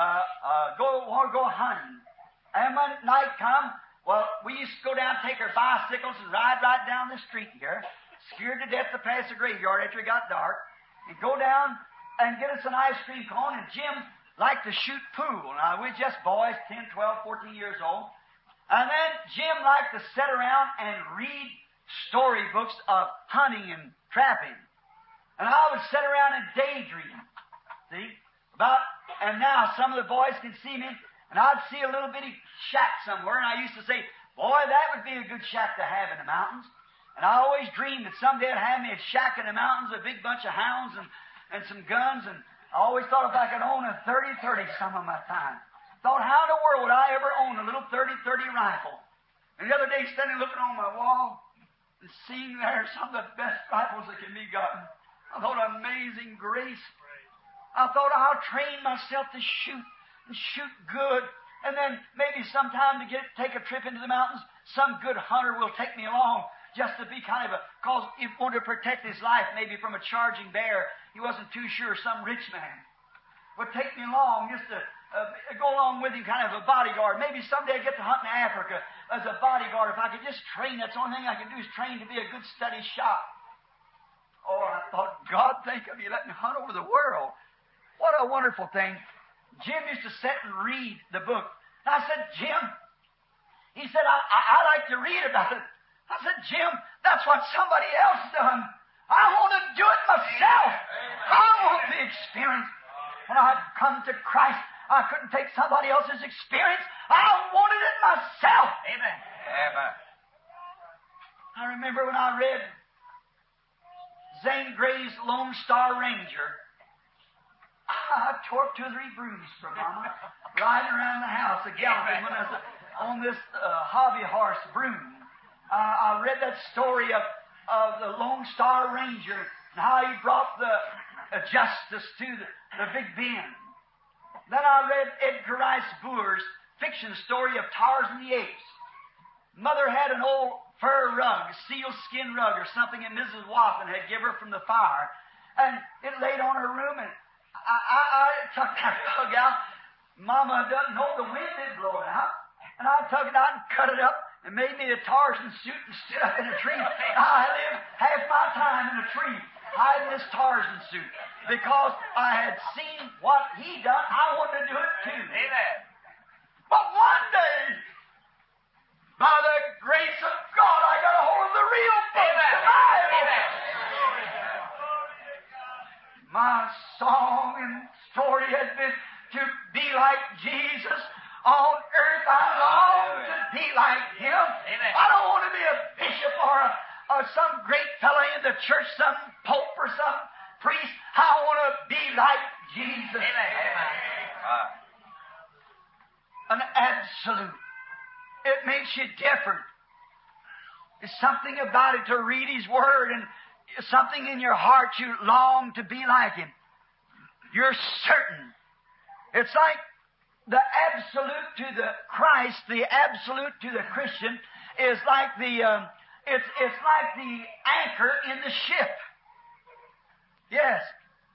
hunting. And when night come, well, we used to go down, take our bicycles, and ride right down the street here, scared to death to pass the graveyard after it got dark, and go down and get us an ice cream cone. And Jim liked to shoot pool. Now, we're just boys, 10, 12, 14 years old. And then Jim liked to sit around and read storybooks of hunting and trapping. And I would sit around and daydream, see, and now some of the boys can see me, and I'd see a little bitty shack somewhere, and I used to say, boy, that would be a good shack to have in the mountains. And I always dreamed that someday I'd have me a shack in the mountains, a big bunch of hounds and some guns, and I always thought if I could own a 30-30 some of my time. Thought, how in the world would I ever own a little 30-30 rifle? And the other day, standing looking on my wall and seeing there some of the best rifles that can be gotten, I thought, amazing grace. I thought, I'll train myself to shoot and shoot good. And then maybe sometime to take a trip into the mountains, some good hunter will take me along just to be kind of cause he wanted to protect his life maybe from a charging bear. He wasn't too sure, some rich man would take me along just to go along with him, kind of a bodyguard. Maybe someday I'd get to hunt in Africa as a bodyguard. If I could just train, that's the only thing I can do is train to be a good steady shot. Oh, I thought, God, think of you letting me hunt over the world. What a wonderful thing. Jim used to sit and read the book. And I said, Jim, he said, I like to read about it. I said, Jim, that's what somebody else done. I want to do it myself. I want the experience. When I come to Christ, I couldn't take somebody else's experience. I wanted it myself. Amen. Amen. I remember when I read Zane Grey's Lone Star Ranger. I tore up 2 or 3 bruises for Mama, riding around the house, galloping when I was on this hobby horse broom. I read that story of the Lone Star Ranger and how he brought the justice to the Big Bend. Then I read Edgar Rice Burroughs' fiction story of Tarzan the Apes. Mother had an old fur rug, a sealskin rug or something that Mrs. Watson had given her from the fire, and it laid on her room, and I took that rug out. Mama doesn't know the wind had blown out, and I took it out and cut it up and made me a Tarzan suit and stood up in a tree. I lived half my time in a tree hiding this Tarzan suit because I had seen what he done. I wanted to do it too. Amen. But one day, by the grace of God, I got a hold of the real book, the Bible. Amen. My song and story has been to be like Jesus. On earth I long to be like Him. Amen. I don't want to be a bishop or some great fellow in the church, some pope or some priest. I want to be like Jesus. Amen. An absolute. It makes you different. There's something about it to read His Word and something in your heart you long to be like Him. You're certain. It's like the absolute to the Christ, the absolute to the Christian is like it's like the anchor in the ship. Yes.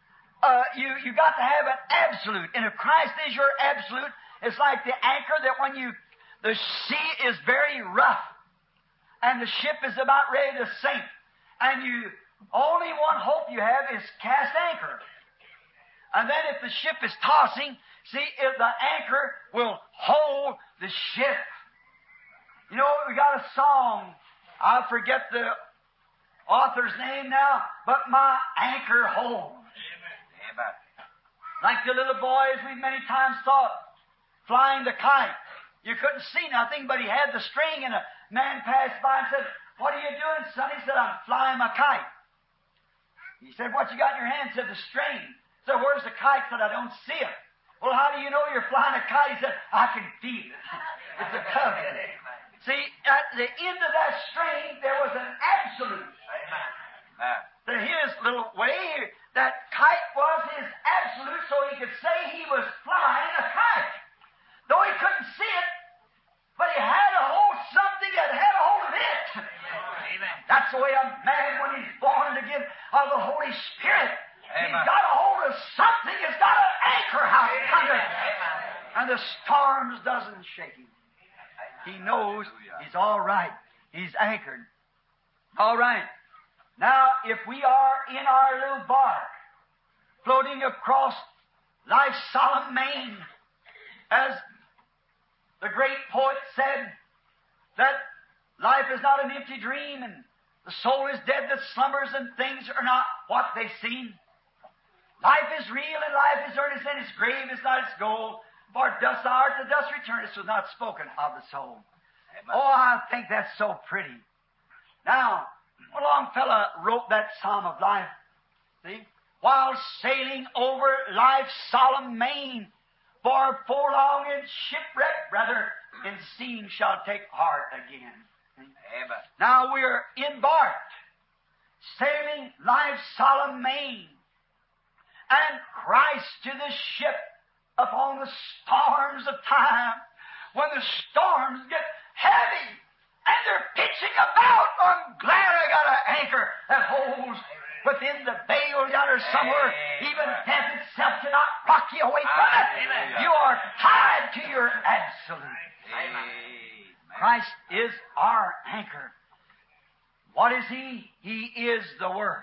You got to have an absolute. And if Christ is your absolute, it's like the anchor that when the sea is very rough and the ship is about ready to sink, and only one hope you have is cast anchor. And then if the ship is tossing, see, if the anchor will hold the ship. You know, we got a song. I forget the author's name now, but my anchor holds. Amen. Like the little boys we many times thought, flying the kite. You couldn't see nothing, but he had the string, and a man passed by and said, "What are you doing, son?" He said, "I'm flying my kite." He said, "What you got in your hand?" He said, "The string." He said, "Where's the kite?" He said, "I don't see it." "Well, how do you know you're flying a kite?" He said, "I can feel it." It's a covenant. See, at the end of that string, there was an absolute. Amen. To his little way, that kite was his absolute, so he could say he was flying a kite. Though he couldn't see it, but he had a hold of something that had a hold of it. Amen. That's the way a man, when he's born again of the Holy Spirit, Amen. he's got a hold of something. He's got an anchor out under it. And the storms doesn't shake him. He knows he's all right. He's anchored. All right. Now, if we are in our little bark, floating across life's solemn main, as the great poet said, that life is not an empty dream, and the soul is dead that slumbers, and things are not what they seem. Life is real, and life is earnest, and its grave is not its goal. For dust thou art, to dust returnest, was not spoken of the soul. Amen. Oh, I think that's so pretty. Now, A Longfellow wrote that Psalm of Life, see, while sailing over life's solemn main, for long in shipwreck, brother, in seeing shall take heart again. Amen. Now we're embarked, sailing life's solemn main, and Christ to the ship upon the storms of time. When the storms get heavy and they're pitching about, I'm glad I got an anchor that holds within the veil yonder somewhere. Even death itself cannot rock you away from it. Amen. You are tied to your absolute. Amen. Christ is our anchor. What is He? He is the Word.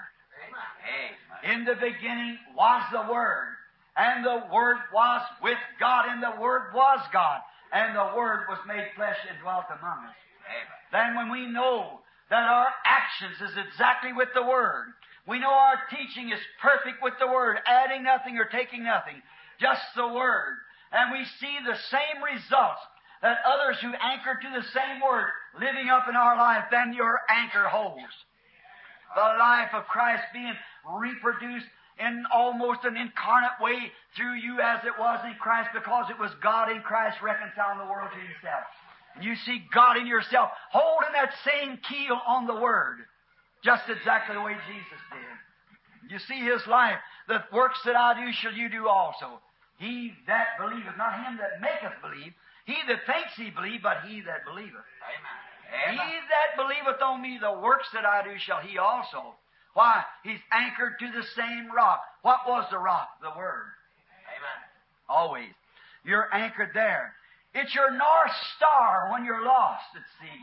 Amen. In the beginning was the Word, and the Word was with God, and the Word was God, and the Word was made flesh and dwelt among us. Amen. Then when we know that our actions is exactly with the Word, we know our teaching is perfect with the Word, adding nothing or taking nothing, just the Word, and we see the same results that others who anchor to the same Word living up in our life, then your anchor holds. The life of Christ being reproduced in almost an incarnate way through you as it was in Christ, because it was God in Christ reconciling the world to Himself. And you see God in yourself holding that same keel on the Word, just exactly the way Jesus did. You see His life. The works that I do shall you do also. He that believeth, not him that maketh believe, he that thinks he believe, but he that believeth. Amen. He that believeth on me, the works that I do shall he also. Why? He's anchored to the same rock. What was the rock? The Word. Amen. Always. You're anchored there. It's your North Star when you're lost at sea.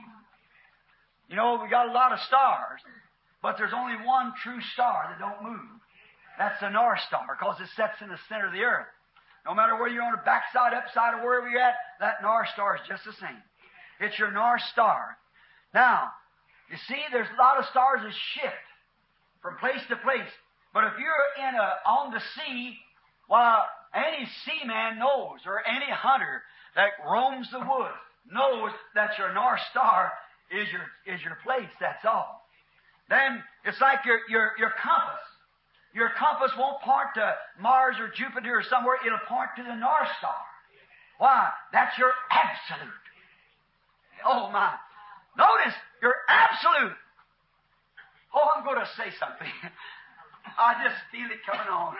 You know, we got a lot of stars, but there's only one true star that don't move. That's the North Star, because it sets in the center of the earth. No matter where you're on the backside, upside, or wherever you're at, that North Star is just the same. It's your North Star. Now, you see, there's a lot of stars that shift from place to place. But if you're on the sea, well, any seaman knows, or any hunter that roams the woods knows that your North Star is your place. That's all. Then it's like your compass. Your compass won't point to Mars or Jupiter or somewhere. It'll point to the North Star. Why? That's your absolute. Oh, my. Notice, your absolute. Oh, I'm going to say something. I just feel it coming on.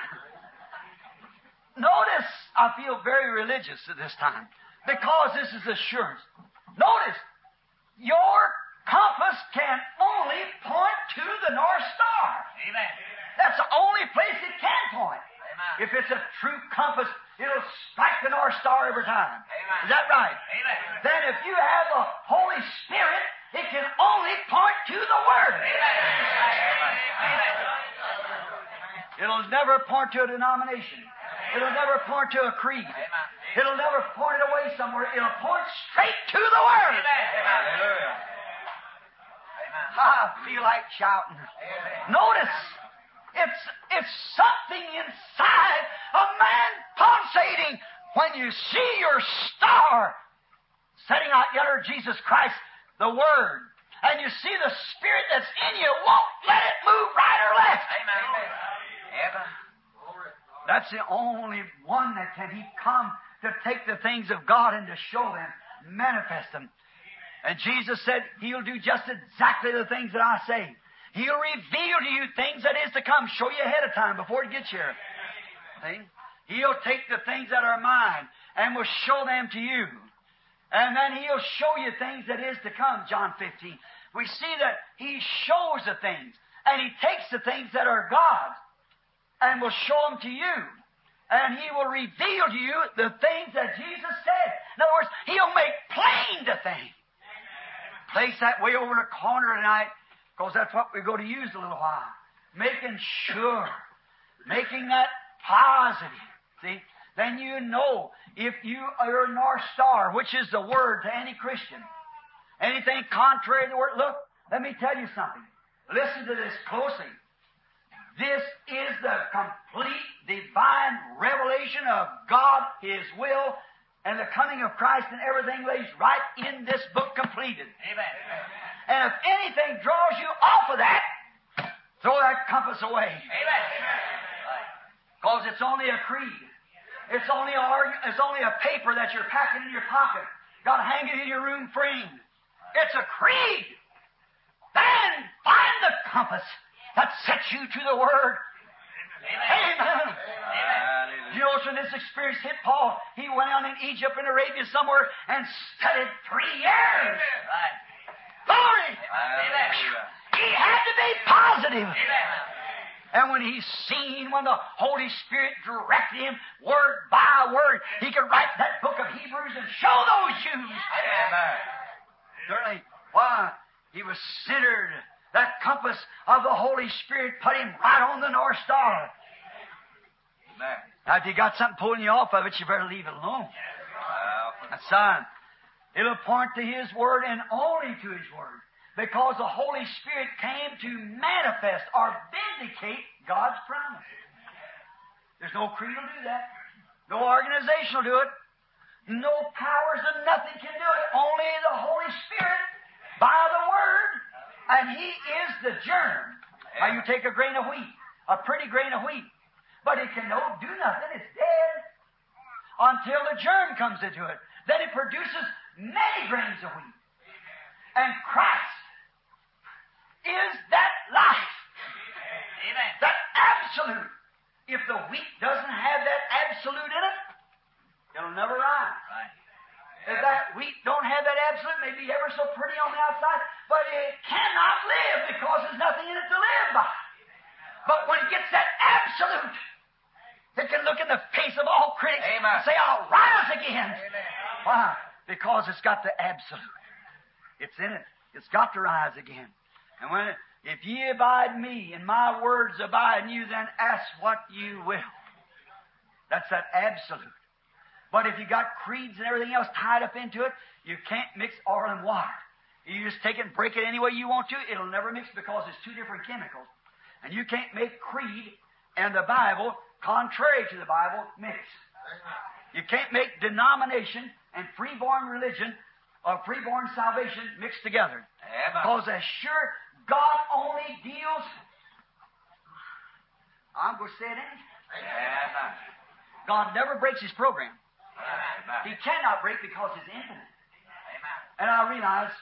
Notice, I feel very religious at this time, because this is assurance. Notice, your compass can only point to the North Star. Amen. That's the only place it can point. Amen. If it's a true compass, it'll strike the North Star every time. Amen. Is that right? Amen. Then if you have the Holy Spirit, it can only point to the Word. Amen. It'll never point to a denomination. It'll never point to a creed. It'll never point it away somewhere. It'll point straight to the Word. Hallelujah. I feel like shouting. Notice, it's something inside a man pulsating when you see your star setting out yonder, Jesus Christ, the Word, and you see the Spirit that's in you won't let it move right or left. Amen. That's the only one that can He come to take the things of God and to show them, manifest them. And Jesus said He'll do just exactly the things that I say. He'll reveal to you things that is to come, show you ahead of time before it gets here. See? He'll take the things that are mine and will show them to you. And then He'll show you things that is to come, John 15. We see that He shows the things, and He takes the things that are God's and will show them to you. And He will reveal to you the things that Jesus said. In other words, He'll make plain the thing. Place that way over in the corner tonight, because that's what we're going to use a little while. Making sure. Making that positive. See? Then you know if you are a North Star, which is the Word to any Christian. Anything contrary to the Word. Look, let me tell you something. Listen to this closely. This is the complete divine revelation of God, His will, and the coming of Christ, and everything lays right in this book completed. Amen. And if anything draws you off of that, throw that compass away. Amen. Because it's only a creed. It's only a paper that you're packing in your pocket. Got to hang it in your room frame. It's a creed. Then find the compass that sets you to the Word. Amen. Amen. You know, when this experience hit Paul, he went out in Egypt and Arabia somewhere and studied 3 years. Right. Glory! Hallelujah. He had to be positive. Amen. And when he seen, when the Holy Spirit directed him word by word, he could write that book of Hebrews and show those Jews. Amen. Certainly, why? He was centered. That compass of the Holy Spirit put him right on the North Star. Amen. Now, if you got something pulling you off of it, you better leave it alone. Well, Son, it'll point to His Word and only to His Word. Because the Holy Spirit came to manifest or vindicate God's promises. There's no creed will do that. No organization will do it. No powers and nothing can do it. Only the Holy Spirit by the Word. And He is the germ. Now you take a grain of wheat, a pretty grain of wheat, but it can do nothing. It's dead until the germ comes into it. Then it produces many grains of wheat. And Christ is that life. Amen. That absolute. If the wheat doesn't have that absolute in it, it'll never rise. Right. If that wheat don't have that absolute, it may be ever so pretty on the outside, but it cannot live because there's nothing in it to live by. But when it gets that absolute, it can look in the face of all critics Amen. and say, I'll rise again. Amen. Why? Because it's got the absolute. It's in it. It's got to rise again. And if ye abide in me, and my words abide in you, then ask what you will. That's that absolute. But if you got creeds and everything else tied up into it, you can't mix oil and water. You just take it and break it any way you want to. It'll never mix because it's two different chemicals. And you can't make creed and the Bible, contrary to the Bible, mix. You can't make denomination and freeborn religion or freeborn salvation mixed together. Because as sure God only deals, I'm going to say it anyway. God never breaks His program. He cannot break because He's infinite. And I realize,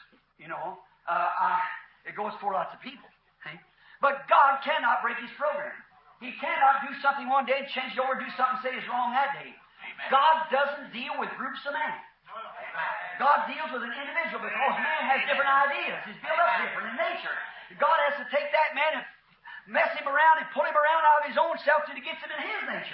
it goes for lots of people. See? But God cannot break His program. He cannot do something one day and change it over, do something and say it's wrong that day. God doesn't deal with groups of men. God deals with an individual because man has different ideas. He's built up different in nature. God has to take that man and mess him around and pull him around out of his own self till he gets him in his nature.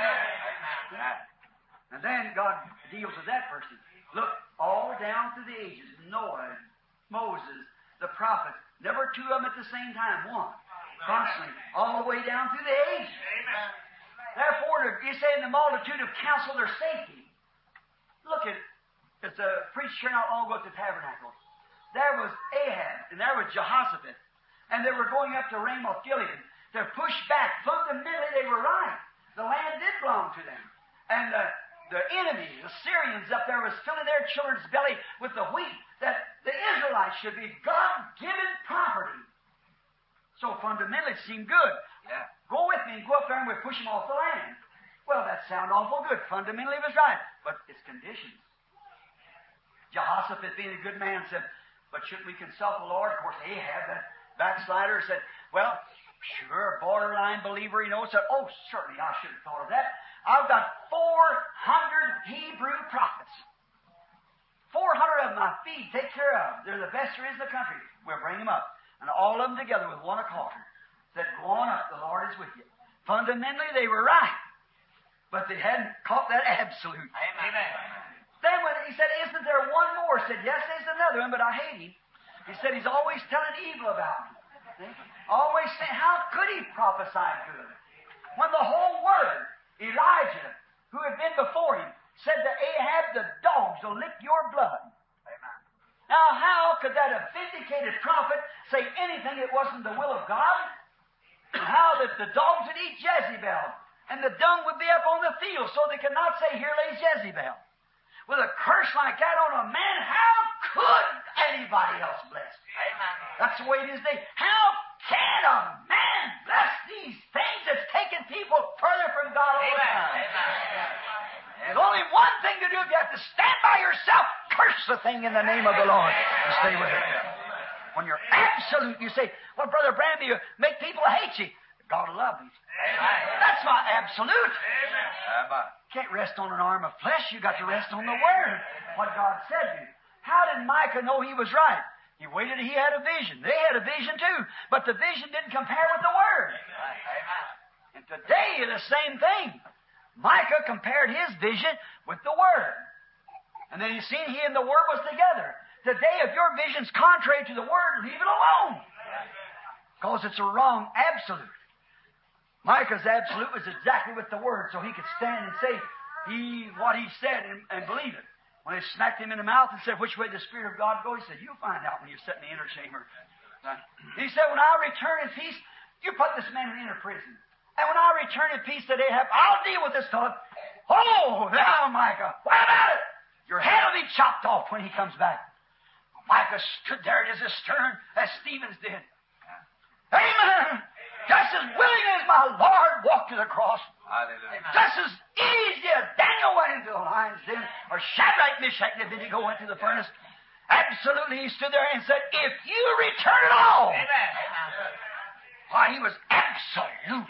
And then God deals with that person. Look, all down through the ages, Noah, Moses, the prophets, never two of them at the same time, one. Constantly, all the way down through the ages. Therefore, you say in the multitude of counsel, there's safety. Look at, it's a preacher here not long ago at the tabernacle. There was Ahab, and there was Jehoshaphat, and they were going up to Ramoth Gilead. They're pushed back. Fundamentally, they were right. The land did belong to them. And the enemy, the Syrians up there, was filling their children's belly with the wheat that the Israelites should be God-given property. So fundamentally, it seemed good. Yeah. Go with me and go up there and we'll push them off the land. Well, that sounded awful good. Fundamentally, it was right. But it's conditions. Jehoshaphat, being a good man, said, but shouldn't we consult the Lord? Of course, Ahab, that backslider, said, well, sure, borderline believer, said, oh, certainly, I should have thought of that. I've got 400 Hebrew prophets. 400 of them I feed, take care of. They're the best there is in the country. We'll bring them up. And all of them together with one accord. Said, go on up, the Lord is with you. Fundamentally, they were right. But they hadn't caught that absolute. Amen. Then when he said, isn't there one more? Said, yes, there's another one, but I hate him. He said, he's always telling evil about me. See? Always saying, how could he prophesy good? When the whole word, Elijah, who had been before him, said to Ahab, the dogs will lick your blood. Amen. Now, how could that a vindicated prophet say anything that wasn't the will of God? And how that the dogs would eat Jezebel, and the dung would be up on the field, so they could not say, here lays Jezebel. With a curse like that on a man, how could anybody else blessed. That's the way it is today. How can a man bless these things that's taking people further from God all the time? There's only one thing to do. If you have to stand by yourself, curse the thing in the name of the Lord and stay with it. When you're absolute, you say, well, Brother Branham, you make people hate you. God will love you. That's my absolute. You can't rest on an arm of flesh. You got to rest on the Word, what God said to you. How did Micah know he was right? He waited till he had a vision. They had a vision too, but the vision didn't compare with the Word. And today, the same thing. Micah compared his vision with the Word. And then he seen he and the Word was together. Today, if your vision's contrary to the Word, leave it alone. Because it's a wrong absolute. Micah's absolute was exactly with the Word, so he could stand and say what he said and believe it. When they smacked him in the mouth and said, which way did the Spirit of God go? He said, you'll find out when you're sitting in the inner chamber. He said, when I return in peace, you put this man in inner prison. And when I return in peace to Ahab, I'll deal with this fellow. Oh, now, Micah, what about it? Your head will be chopped off when he comes back. Micah stood there just as stern as Stephen did. Amen. Just as willing as my Lord walked to the cross. Hallelujah. Just as easy as Daniel went into the lion's den, or Shadrach, Meshach, and Abednego went to the furnace. Absolutely, he stood there and said, if you return at all. Amen. Why, he was absolute.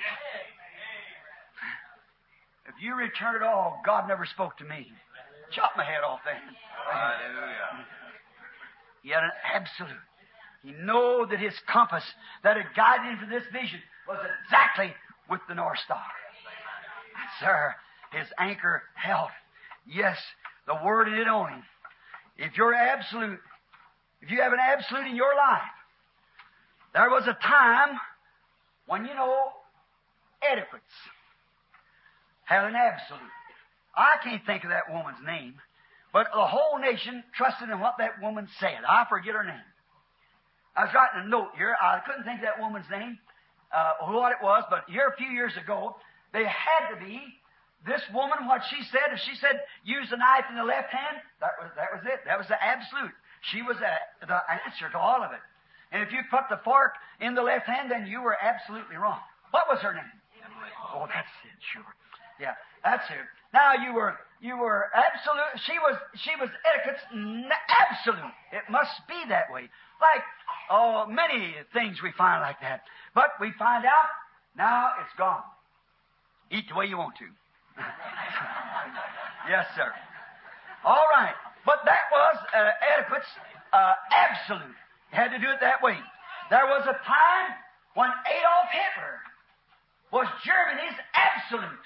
If you return at all, God never spoke to me. Chop my head off then. Hallelujah. He had an absolute. He knew that his compass that had guided him to this vision was exactly with the North Star. Sir, his anchor held. Yes, the Word in it on him. If you're absolute, if you have an absolute in your life, there was a time when, etiquettes had an absolute. I can't think of that woman's name, but the whole nation trusted in what that woman said. I forget her name. I was writing a note here. I couldn't think of that woman's name, what it was, but here a few years ago, they had to be this woman, what she said. If she said, use the knife in the left hand, that was it. That was the absolute. She was the answer to all of it. And if you put the fork in the left hand, then you were absolutely wrong. What was her name? Oh, that's it, sure. Yeah, that's it. Now you were absolute. She was etiquette's absolute. It must be that way. Like many things we find like that. But we find out now it's gone. Eat the way you want to. Yes, sir. All right. But that was etiquette's absolute. You had to do it that way. There was a time when Adolf Hitler was Germany's absolute.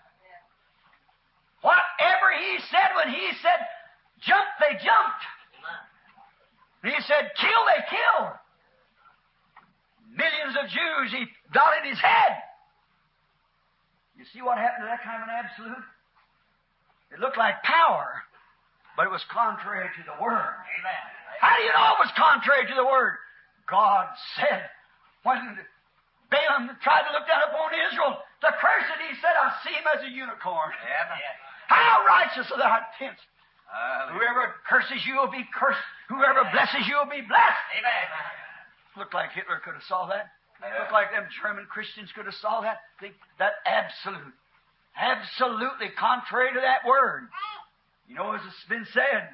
Whatever he said, when he said jump, they jumped. He said kill, they killed. Millions of Jews he got in his head. You see what happened to that kind of an absolute? It looked like power, but it was contrary to the Word. Amen. How do you know it was contrary to the Word? God said, when Balaam tried to look down upon Israel, to curse it, he said, I see him as a unicorn. Amen. How righteous are thy tents. Hallelujah. Whoever curses you will be cursed. Whoever blesses you will be blessed. Amen. Looked like Hitler could have saw that. Looked like them German Christians could have saw that. That absolute. Absolutely contrary to that Word. You know, as it's been said,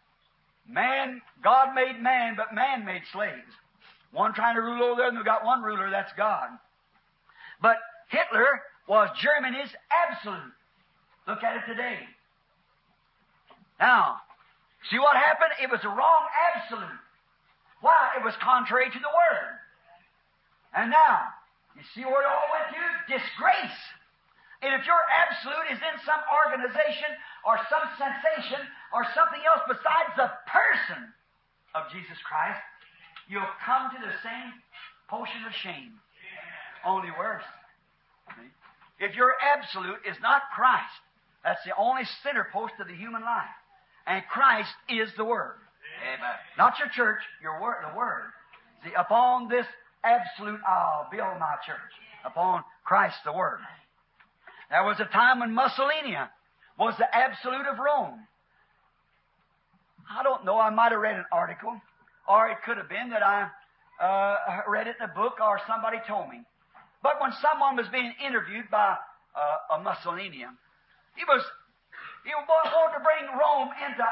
God made man, but man made slaves. One trying to rule over there, and we've got one ruler, that's God. But Hitler was Germany's absolute. Look at it today. Now, see what happened? It was a wrong absolute. Why? It was contrary to the Word. And now, you see where it all went to? Disgrace. And if your absolute is in some organization or some sensation or something else besides the person of Jesus Christ, you'll come to the same potion of shame. Only worse. If your absolute is not Christ, that's the only center post of the human life. And Christ is the Word. Amen. Not your church, your word, the Word. See, upon this absolute I'll build my church. Upon Christ the Word. There was a time when Mussolini was the absolute of Rome. I don't know, I might have read an article, or it could have been that I read it in a book or somebody told me. But when someone was being interviewed by a Mussolini, he wanted to bring Rome into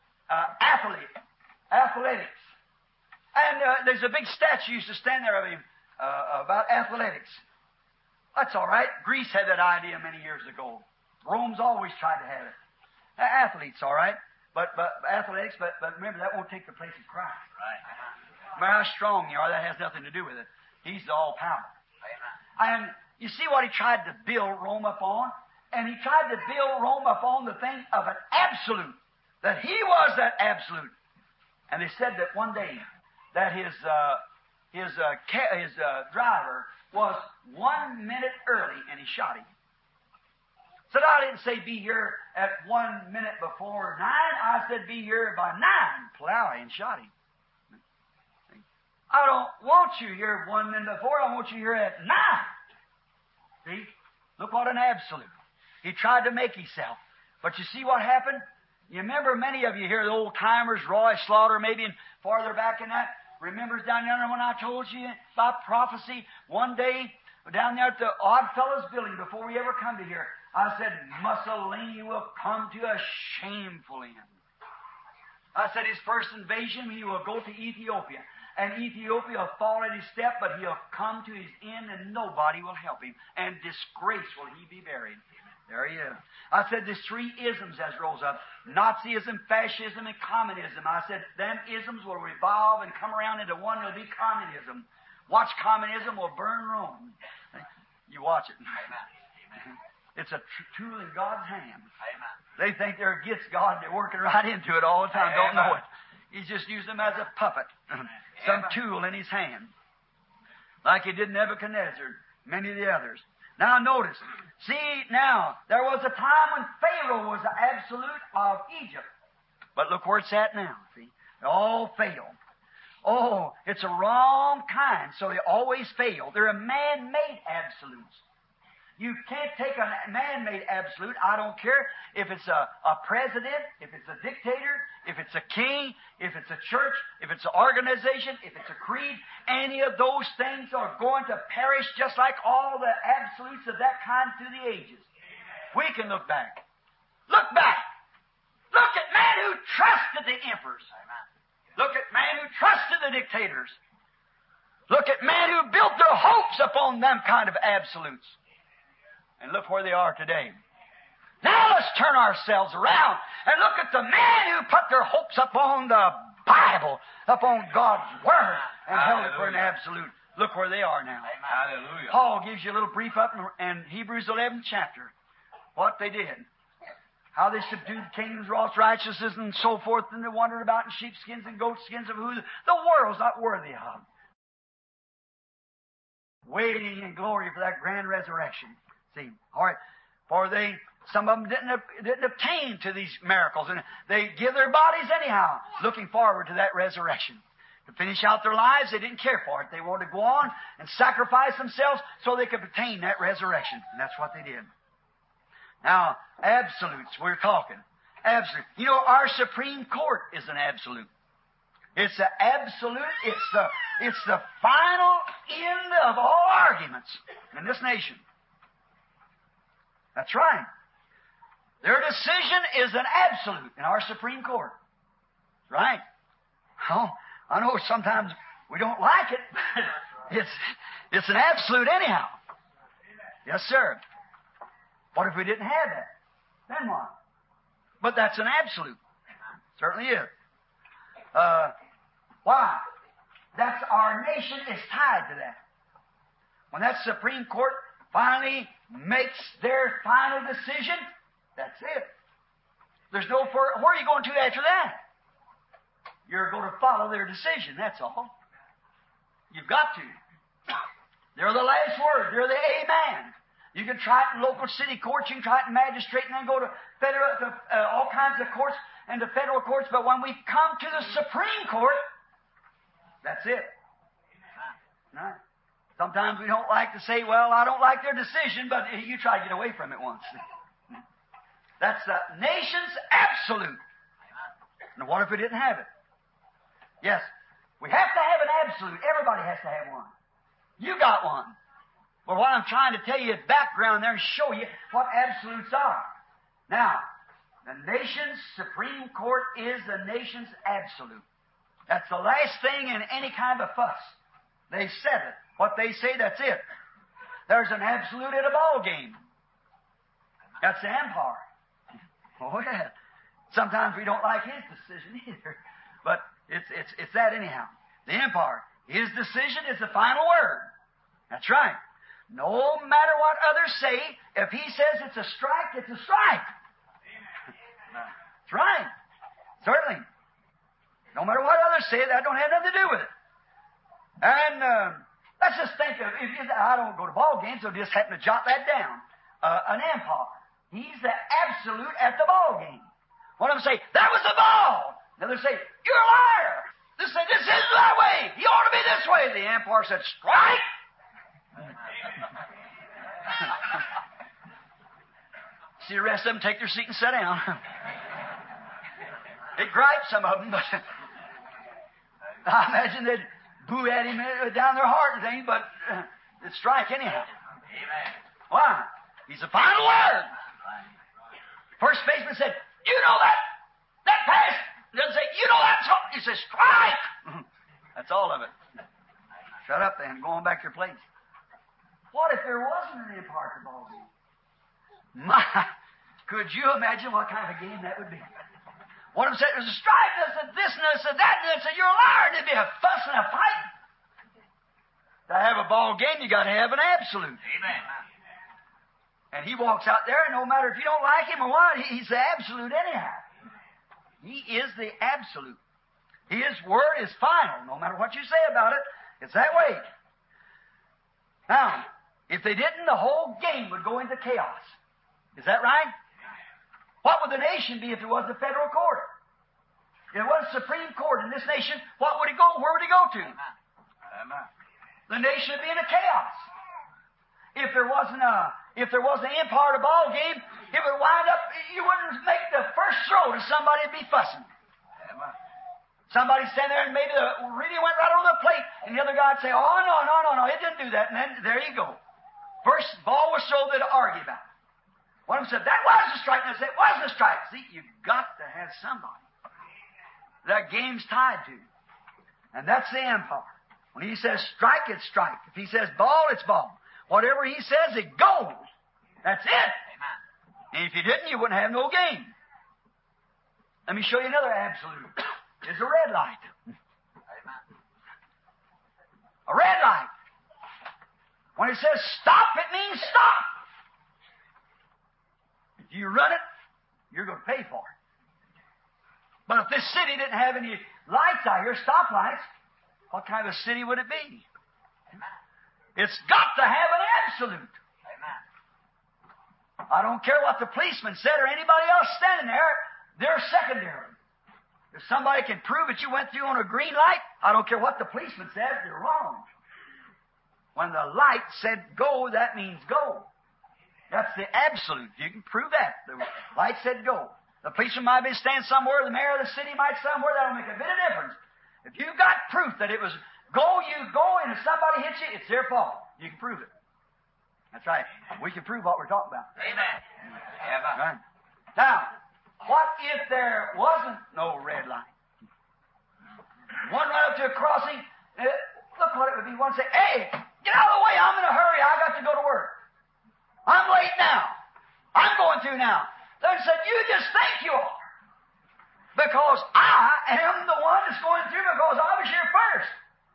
athletics. And there's a big statue used to stand there of him about athletics. That's all right. Greece had that idea many years ago. Rome's always tried to have it. Athletes, all right. But athletics, but remember, that won't take the place of Christ. Right. No matter how strong you are, that has nothing to do with it. He's the all-powerful. And you see what he tried to build Rome upon? And he tried to build Rome upon the thing of an absolute. That he was that absolute. And they said that one day that his driver was 1 minute early and he shot him. Said, I didn't say be here at 1 minute before 9. I said be here by 9. Plow and shot him. I don't want you here 1 minute before. I want you here at 9. See? Look what an absolute. He tried to make himself. But you see what happened? You remember many of you here, the old timers, Roy Slaughter, maybe and farther back in that, remembers down there when I told you about prophecy one day down there at the Oddfellows building before we ever come to here. I said, Mussolini will come to a shameful end. I said his first invasion, he will go to Ethiopia. And Ethiopia will fall at his step, but he'll come to his end and nobody will help him. And disgrace will he be buried. There he is. I said there's 3 isms as rose up. Nazism, fascism, and communism. I said them isms will revolve and come around into one. It'll be communism. Watch communism will burn Rome. You watch it. Amen. It's a tool in God's hand. Amen. They think they're against God. They're working right into it all the time. Don't know it. He's just using them as a puppet. Some tool in his hand. Like he did Nebuchadnezzar. Many of the others. Now notice. See, now, there was a time when Pharaoh was the absolute of Egypt. But look where it's at now, see. They all fail. Oh, it's a wrong kind, so they always fail. They're a man-made absolutes. You can't take a man-made absolute. I don't care if it's a president, if it's a dictator, if it's a king, if it's a church, if it's an organization, if it's a creed. Any of those things are going to perish just like all the absolutes of that kind through the ages. We can look back. Look back. Look at man who trusted the emperors. Look at man who trusted the dictators. Look at man who built their hopes upon them kind of absolutes. And look where they are today. Now let's turn ourselves around and look at the man who put their hopes upon the Bible, upon God's Word, and held it for an absolute. Look where they are now. Hallelujah. Paul gives you a little brief up in Hebrews 11th chapter. What they did. How they subdued kingdoms, wrought righteousness, and so forth, and they wandered about in sheepskins and goatskins of who the world's not worthy of. Waiting in glory for that grand resurrection. See, all right. For some of them didn't obtain to these miracles, and they give their bodies anyhow, looking forward to that resurrection. To finish out their lives, they didn't care for it. They wanted to go on and sacrifice themselves so they could obtain that resurrection. And that's what they did. Now, absolutes, we're talking. Absolute. You know, our Supreme Court is an absolute. It's an absolute. It's the final end of all arguments in this nation. That's right. Their decision is an absolute in our Supreme Court. Right. Oh, I know sometimes we don't like it, but it's an absolute anyhow. Yes, sir. What if we didn't have that? Then what? But that's an absolute. Certainly is. Why? That's our nation is tied to that. When that Supreme Court finally makes their final decision, that's it. There's no further. Where are you going to after that? You're going to follow their decision, that's all. You've got to. They're the last word. They're the amen. You can try it in local city courts, you can try it in magistrate, and then go to federal, all kinds of courts and to federal courts. But when we come to the Supreme Court, that's it. Right? Sometimes we don't like to say, well, I don't like their decision, but you try to get away from it once. That's the nation's absolute. And what if we didn't have it? Yes, we have to have an absolute. Everybody has to have one. You got one. Well, what I'm trying to tell you is background there and show you what absolutes are. Now, the nation's Supreme Court is the nation's absolute. That's the last thing in any kind of fuss. They said it. What they say, that's it. There's an absolute at a ball game. That's the umpire. Oh, yeah. Sometimes we don't like his decision either. But it's that anyhow. The umpire. His decision is the final word. That's right. No matter what others say, if he says it's a strike, it's a strike. That's right. Certainly. No matter what others say, that don't have nothing to do with it. And let's just think of, I don't go to ball games, so just happen to jot that down. An umpire. He's the absolute at the ball game. One of them say, that was the ball. Another say, you're a liar. This say, this isn't that way. He ought to be this way. The umpire said, strike. See the rest of them take their seat and sit down. It gripes some of them, but I imagine they'd boo at him down their heart and things, but it's strike anyhow. Amen. Why? He's the final word. First baseman said, you know that pass. He doesn't say, you know that's all. He says, strike. That's all of it. Shut up then. Go on back to your place. What if there wasn't an umpire at the ball game? My, could you imagine what kind of a game that would be? One of them said, there's a strike, there's a this, and there's a that, and there's a you're a liar, and there'd be a fuss and a fight. To have a ball game, you got to have an absolute. Amen. And he walks out there, and no matter if you don't like him or what, he's the absolute anyhow. He is the absolute. His word is final, no matter what you say about it. It's that way. Now, if they didn't, the whole game would go into chaos. Is that right? What would the nation be if there wasn't a federal court? If there wasn't a Supreme Court in this nation, what would it go? Where would it go to? Amen. The nation would be in a chaos. If there wasn't an umpire at a ball game, it would wind up, you wouldn't make the first throw to somebody would be fussing. Amen. Somebody stand there and maybe really went right over the plate, and the other guy would say, oh, no, it didn't do that. And then there you go. First ball was thrown, they'd argue about it. One of them said, that was a strike. And I said, it wasn't a strike. See, you've got to have somebody that game's tied to. And that's the umpire. When he says strike, it's strike. If he says ball, it's ball. Whatever he says, it goes. That's it. Amen. And if you didn't, you wouldn't have no game. Let me show you another absolute. It's a red light. Amen. A red light. When it says stop, it means stop. If you run it, you're going to pay for it. But if this city didn't have any lights out here, stoplights, what kind of a city would it be? Amen. It's got to have an absolute. Amen. I don't care what the policeman said or anybody else standing there, they're secondary. If somebody can prove that you went through on a green light, I don't care what the policeman says, they're wrong. When the light said go, that means go. That's the absolute. You can prove that. The light said go. The policeman might be standing somewhere, the mayor of the city might somewhere, that don't make a bit of difference. If you got proof that it was go, you go, and if somebody hits you, it's their fault. You can prove it. That's right. We can prove what we're talking about. Amen. Amen. Right. Now, what if there wasn't no red light? One right up to a crossing, look what it would be. One say, hey, get out of the way, I'm in a hurry, I got to go to work. I'm late now. I'm going through now. They said, you just think you are. Because I am the one that's going through because I was here first.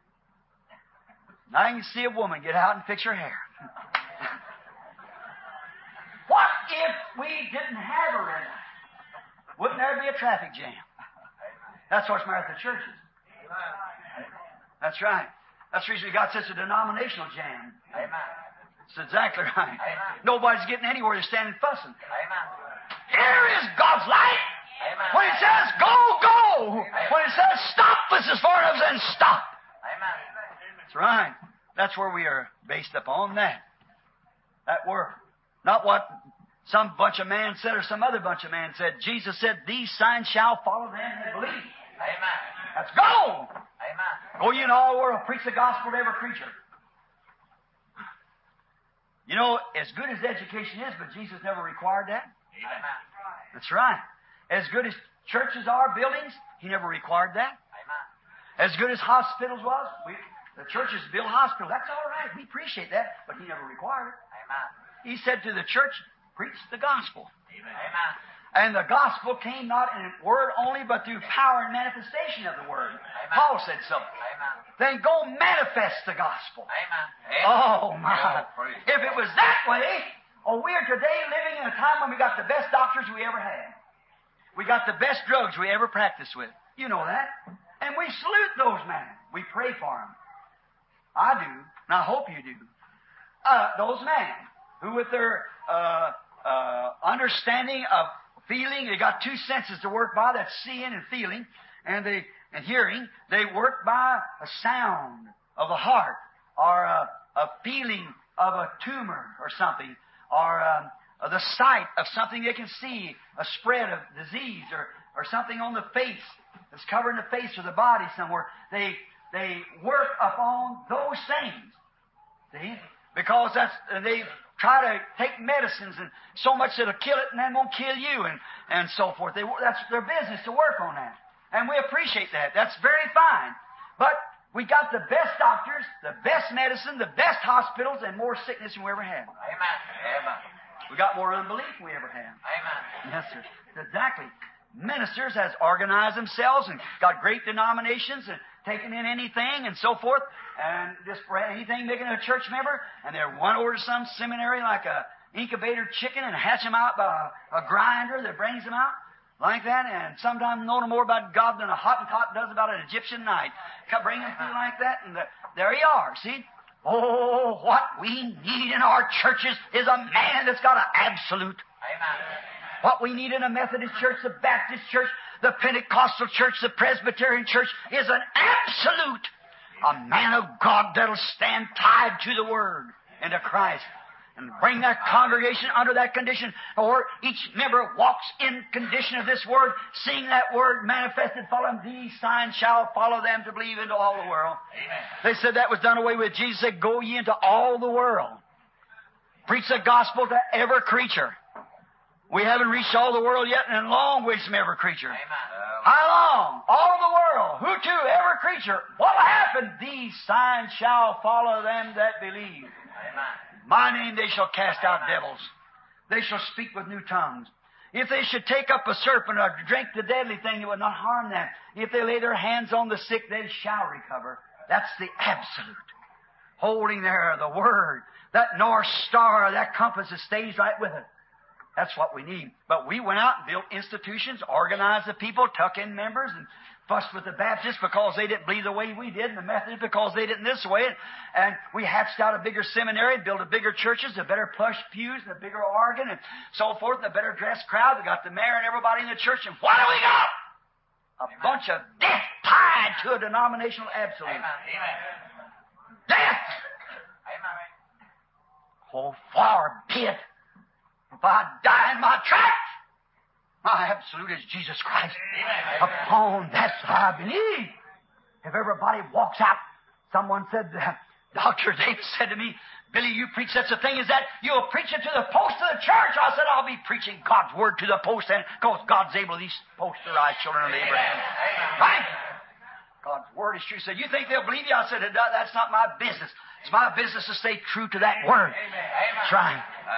Now you can see a woman get out and fix her hair. What if we didn't have a red light? Wouldn't there be a traffic jam? That's what's the matter with the churches. That's right. That's the reason we got such a denominational jam. Amen. That's exactly right. Amen. Nobody's getting anywhere. They're standing fussing. Amen. Here is God's light. Amen. When it says go, go. When it says stop, this is far enough, then stop. Amen. That's right. That's where we are based upon that. That word. Not what Some bunch of man said, or some other bunch of man said, Jesus said, these signs shall follow them that believe. Amen. Let's go! Amen. Go ye into all the world, preach the gospel to every creature. You know, as good as education is, but Jesus never required that. Amen. That's right. As good as churches are, buildings, He never required that. Amen. As good as hospitals was, the churches build hospitals. That's all right. We appreciate that, but He never required it. Amen. He said to the church, preach the gospel. Amen. And the gospel came not in word only, but through power and manifestation of the word. Amen. Paul said so. Amen. Then go manifest the gospel. Amen. Oh, my. Oh, praise If it was that way, we're today living in a time when we got the best doctors we ever had. We got the best drugs we ever practiced with. You know that. And we salute those men. We pray for them. I do, and I hope you do. Those men who with their understanding of feeling, they got two senses to work by, that's seeing and feeling, and hearing. They work by a sound of the heart, or a feeling of a tumor or something, or the sight of something they can see, a spread of disease, or something on the face that's covering the face or the body somewhere. They work upon those things. See? Because they try to take medicines and so much that'll kill it and then won't kill you and so forth. That's their business to work on that. And we appreciate that. That's very fine. But we got the best doctors, the best medicine, the best hospitals, and more sickness than we ever had. Amen. Amen. We got more unbelief than we ever had. Amen. Yes, sir. Exactly. Ministers has organized themselves and got great denominations and taken in anything and so forth, and just for anything making a church member, and they're won over to some seminary like a incubator chicken and hatch them out by a grinder that brings them out like that, and sometimes know no more about God than a Hottentot does about an Egyptian knight. Bring them through like that, and there you are, see? Oh, what we need in our churches is a man that's got an absolute. Amen. What we need in a Methodist church, the Baptist church, the Pentecostal church, the Presbyterian church is an absolute. A man of God that'll stand tied to the Word and to Christ and bring that congregation under that condition, or each member walks in condition of this Word, seeing that Word manifested, follow them. These signs shall follow them to believe into all the world. Amen. They said that was done away with. Jesus said, go ye into all the world. Preach the gospel to every creature. We haven't reached all the world yet, and long ways from every creature. Amen. How long? All the world. Who to? Every creature. What will happen? These signs shall follow them that believe. Amen. My name they shall cast out devils. They shall speak with new tongues. If they should take up a serpent or drink the deadly thing, it would not harm them. If they lay their hands on the sick, they shall recover. That's the absolute. Holding there the Word. That North Star, that compass that stays right with it. That's what we need. But we went out and built institutions, organized the people, tuck in members, and fussed with the Baptists because they didn't believe the way we did, and the Methodists because they didn't this way. And we hatched out a bigger seminary, built a bigger churches, a better plush pews, and a bigger organ, and so forth, and a better dressed crowd. We got the mayor and everybody in the church, and what do we got? A bunch of death tied to a denominational absolute. Amen. Death! Amen. Oh, far be it. If I die in my tracks, my absolute is Jesus Christ. Amen. Upon that I believe. If everybody walks out, someone said, Dr. Davis said to me, Billy, you preach such a thing as that, you'll preach it to the post of the church. I said, I'll be preaching God's Word to the post, and because God's able, these posts are right, children of Abraham. Right? God's Word is true. He said, you think they'll believe you? I said, that's not my business. It's my business to stay true to that Word. That's right.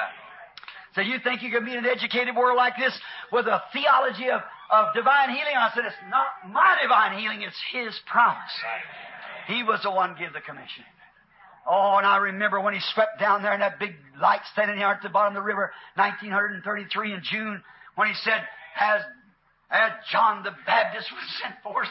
So you think you can be in an educated world like this with a theology of divine healing? I said, it's not my divine healing, it's His promise. He was the one who gave the commission. Oh, and I remember when He swept down there in that big light standing there at the bottom of the river, 1933 in June, when He said, as John the Baptist was sent forth,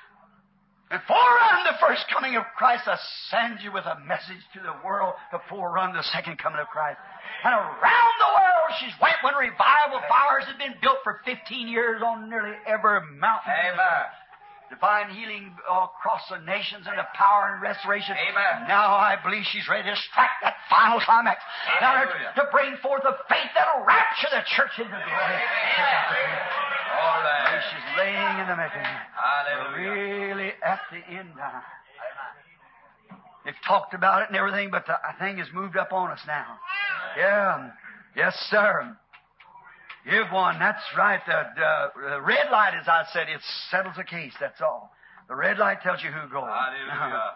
and forerun the first coming of Christ, I send you with a message to the world to forerun the second coming of Christ. And around the world she's went when revival fires had been built for 15 years on nearly every mountain. Amen. divine healing across the nations and the power and restoration. Amen. Now I believe she's ready to strike that final climax. Now to bring forth a faith that'll rapture the church into glory. All right. She's laying in the making. Hallelujah. Really at the end now. They've talked about it and everything, but the thing has moved up on us now. Yeah. Yes, sir. Give one. That's right. The red light, as I said, it settles the case. That's all. The red light tells you who goes. Hallelujah.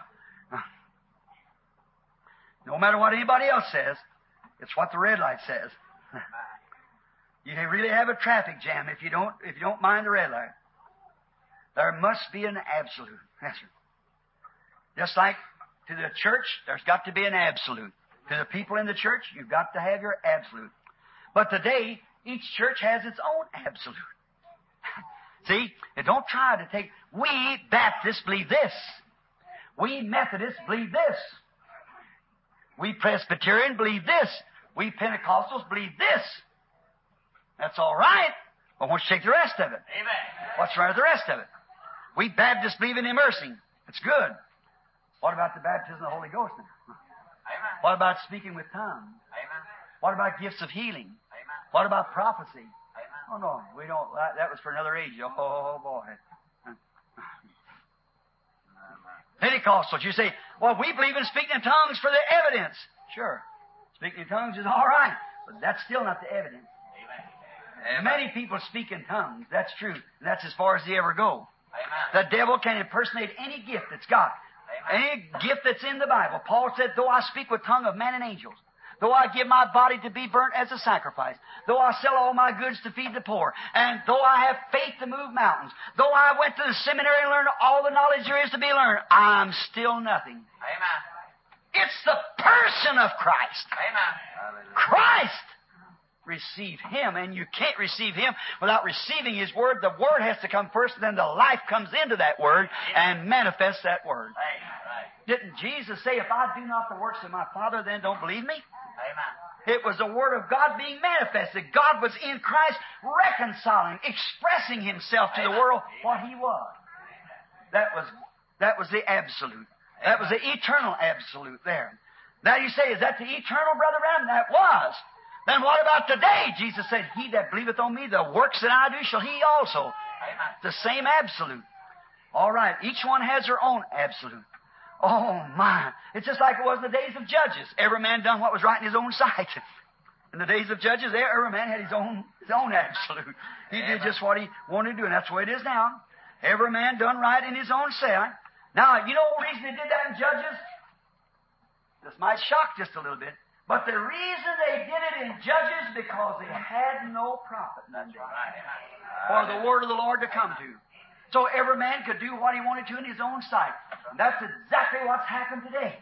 No matter what anybody else says, it's what the red light says. You really have a traffic jam if you don't mind the red light. There must be an absolute. Yes, sir. Just like to the church, there's got to be an absolute. To the people in the church, you've got to have your absolute. But today, each church has its own absolute. See, and don't try to take, we Baptists believe this. We Methodists believe this. We Presbyterian believe this. We Pentecostals believe this. That's all right. But won't you take the rest of it? Amen. What's wrong with the rest of it? We Baptists believe in immersing. It's good. What about the baptism of the Holy Ghost now? Amen. What about speaking with tongues? Amen. What about gifts of healing? Amen. What about prophecy? Amen. Oh, no, we don't. That was for another age. Oh, boy. Pentecostals, you say, well, we believe in speaking in tongues for the evidence. Sure. Speaking in tongues is all right, but that's still not the evidence. Amen. Many people speak in tongues. That's true. And that's as far as they ever go. Amen. The devil can impersonate any gift that's got. Any gift that's in the Bible. Paul said, though I speak with tongue of men and angels, though I give my body to be burnt as a sacrifice, though I sell all my goods to feed the poor, and though I have faith to move mountains, though I went to the seminary and learned all the knowledge there is to be learned, I'm still nothing. Amen. It's the person of Christ. Amen. Christ! Receive Him, and you can't receive Him without receiving His Word. The Word has to come first, and then the life comes into that Word and manifests that Word. Right. Didn't Jesus say, if I do not the works of my Father, then don't believe me? Amen. It was the Word of God being manifested. God was in Christ reconciling, expressing Himself to the world what He was. That was the absolute. That was the eternal absolute there. Now you say, is that the eternal, Brother Branham? That was. Then what about today? Jesus said, he that believeth on me, the works that I do shall he also. Amen. The same absolute. All right, each one has their own absolute. Oh, my. It's just like it was in the days of Judges. Every man done what was right in his own sight. In the days of Judges, every man had his own absolute. He did just what he wanted to do, and that's the way it is now. Every man done right in his own sight. Now, you know the reason they did that in Judges? This might shock just a little bit. But the reason they did it in Judges because they had no prophet for the word of the Lord to come to. So every man could do what he wanted to in his own sight. And that's exactly what's happened today.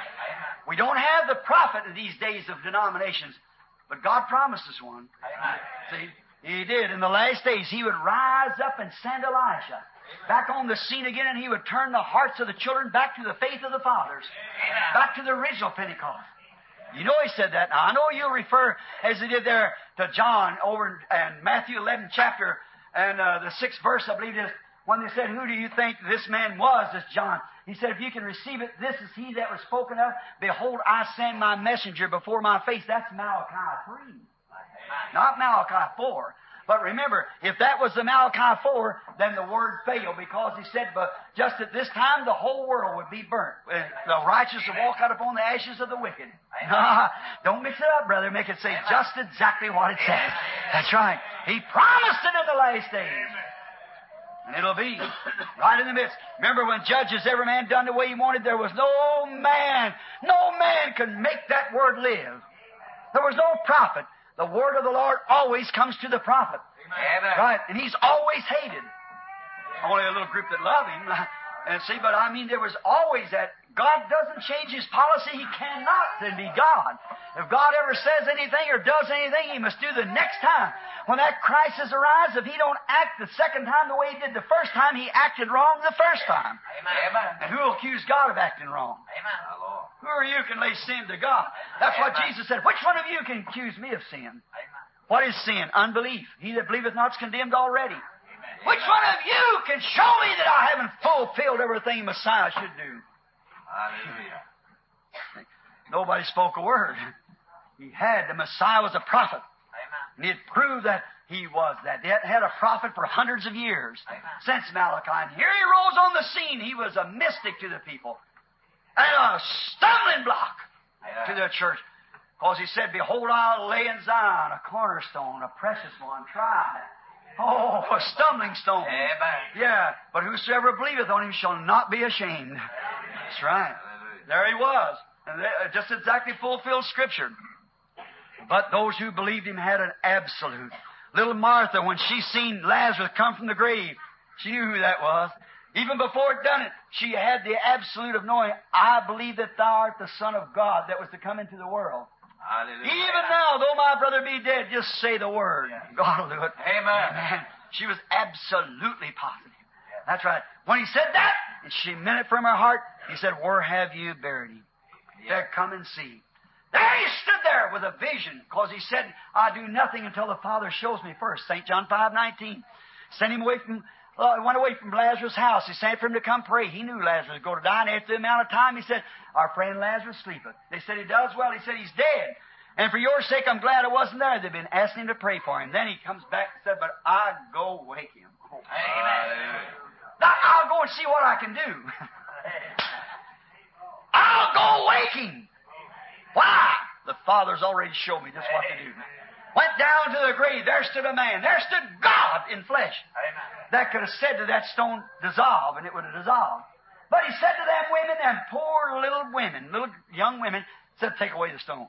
We don't have the prophet in these days of denominations, but God promised us one. See, He did. In the last days, He would rise up and send Elisha back on the scene again, and He would turn the hearts of the children back to the faith of the fathers, back to the original Pentecost. You know He said that. Now, I know you'll refer, as He did there, to John over in Matthew 11 chapter, and the 6th verse, I believe it is, when they said, who do you think this man was, this John? He said, if you can receive it, this is he that was spoken of. Behold, I send my messenger before my face. That's Malachi 3, not Malachi 4. But remember, if that was the Malachi 4, then the word failed, because He said, but just at this time the whole world would be burnt. The righteous will walk out upon the ashes of the wicked. Don't mix it up, brother. Make it say just exactly what it says. That's right. He promised it in the last days. And it'll be right in the midst. Remember when Judges, every man done the way he wanted, there was no man could make that word live. There was no prophet. The word of the Lord always comes to the prophet. Amen. Right? And he's always hated. Only a little group that love him. And see, but I mean, there was always that. God doesn't change His policy. He cannot then be God. If God ever says anything or does anything, He must do the next time. When that crisis arrives, if He don't act the second time the way He did the first time, He acted wrong the first time. Amen. And who will accuse God of acting wrong? Amen. Who are you can lay sin to God? That's what Jesus said. Which one of you can accuse me of sin? What is sin? Unbelief. He that believeth not is condemned already. Which one of you can show me that I haven't fulfilled everything Messiah should do? Hallelujah. Nobody spoke a word. He had. The Messiah was a prophet. Amen. And he had proved that he was that. They had had a prophet for hundreds of years since Malachi. And here he rose on the scene. He was a mystic to the people. And a stumbling block to the church. Because he said, behold, I'll lay in Zion a cornerstone, a precious one, tried. Oh, a stumbling stone. Amen. Yeah, but whosoever believeth on him shall not be ashamed. That's right. Hallelujah. There he was. And they just exactly fulfilled Scripture. But those who believed him had an absolute. Little Martha, when she seen Lazarus come from the grave, she knew who that was. Even before it done it, she had the absolute of knowing, I believe that thou art the Son of God that was to come into the world. Hallelujah. Even now, though my brother be dead, just say the word. God will do it. Amen. Amen. She was absolutely positive. That's right. When he said that, and she meant it from her heart, he said, where have you buried him? There, come and see. There he stood there with a vision, because he said, I do nothing until the Father shows me first. St. John 5:19. Sent him away from, went away from Lazarus' house. He sent for him to come pray. He knew Lazarus was going to die, and after the amount of time, he said, our friend Lazarus sleepeth. They said, he does well. He said, he's dead. And for your sake, I'm glad I wasn't there. They've been asking him to pray for him. Then he comes back and said, but I go wake him. Amen. Now, I'll go and see what I can do. I'll go wake him. Why? The Father's already showed me just what to do. Went down to the grave. There stood a man. There stood God in flesh. That could have said to that stone, dissolve, and it would have dissolved. But he said to them women, and poor little women, little young women, said, take away the stone.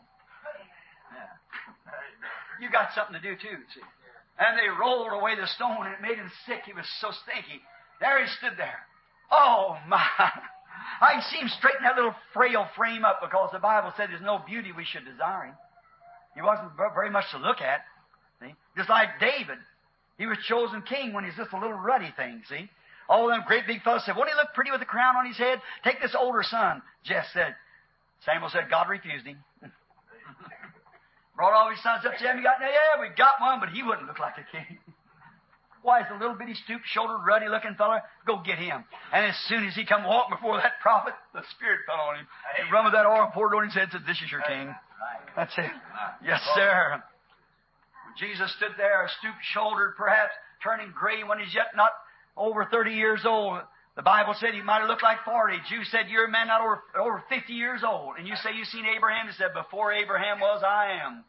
You got something to do too, see. And they rolled away the stone, and it made him sick. He was so stinky. There he stood there. Oh, my. I can see him straighten that little frail frame up, because the Bible said there's no beauty we should desire him. He wasn't very much to look at. See? Just like David. He was chosen king when he's just a little ruddy thing, see. All them great big fellows said, won't he look pretty with a crown on his head? Take this older son. Jess said. Samuel said, God refused him. Brought all his sons up to him. Yeah, we got one, but he wouldn't look like a king. Why, it's a little bitty, stoop-shouldered, ruddy-looking fella. Go get him. And as soon as he come walking before that prophet, the Spirit fell on him. He run with that oil, poured on his head, and said, this is your king. That's it. Yes, sir. When Jesus stood there, stoop-shouldered, perhaps, turning gray when he's yet not over 30 years old. The Bible said he might have looked like 40. Jews said, you're a man not over 50 years old. And you say you've seen Abraham? He said, before Abraham was, I am.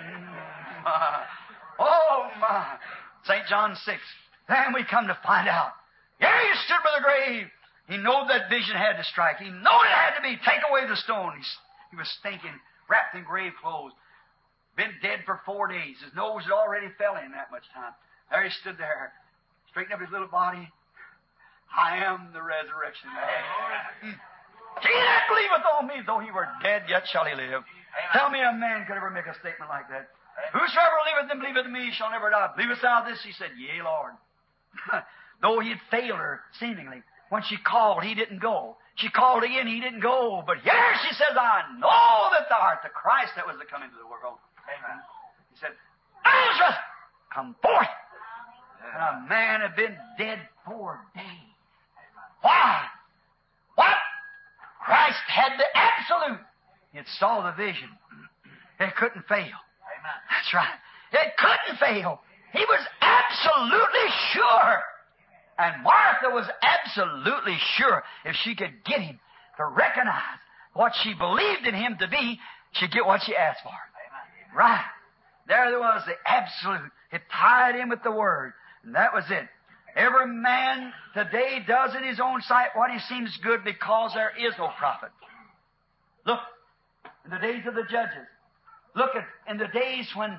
Oh, my. St. John 6. Then we come to find out. There he stood by the grave. He knew that vision had to strike. He knew it had to be. Take away the stone. He was stinking, wrapped in grave clothes. Been dead for 4 days. His nose had already fell in that much time. There he stood there, straightened up his little body. I am the resurrection and the life. He that believeth on me, though he were dead, yet shall he live. Tell me a man could ever make a statement like that. Whosoever liveth and believeth in me shall never die. Believest thou this? He said, yea, Lord. Though he had failed her, seemingly. When she called, he didn't go. She called again, he didn't go. But here she says, I know that thou art the Christ that was to come into the world. Amen. He said, Lazarus, come forth. And a man had been dead 4 days. Why? What? Christ had the absolute. It saw the vision. It couldn't fail. Amen. That's right. It couldn't fail. He was absolutely sure. And Martha was absolutely sure if she could get him to recognize what she believed in him to be, she'd get what she asked for. Amen. Right. There was the absolute. It tied in with the Word. And that was it. Every man today does in his own sight what he seems good, because there is no prophet. Look, in the days of the judges. Look at in the days when,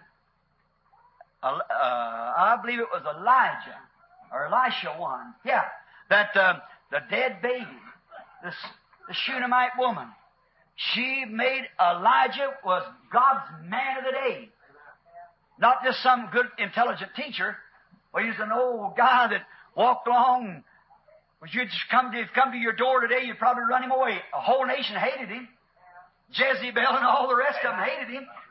I believe it was Elijah, or Elisha one. Yeah, that the dead baby, the Shunammite woman, she made Elijah was God's man of the day. Not just some good, intelligent teacher. Well, he's an old guy that walked along. If you'd come to your door today, you'd probably run him away. A whole nation hated him. Jezebel and all the rest of them hated him.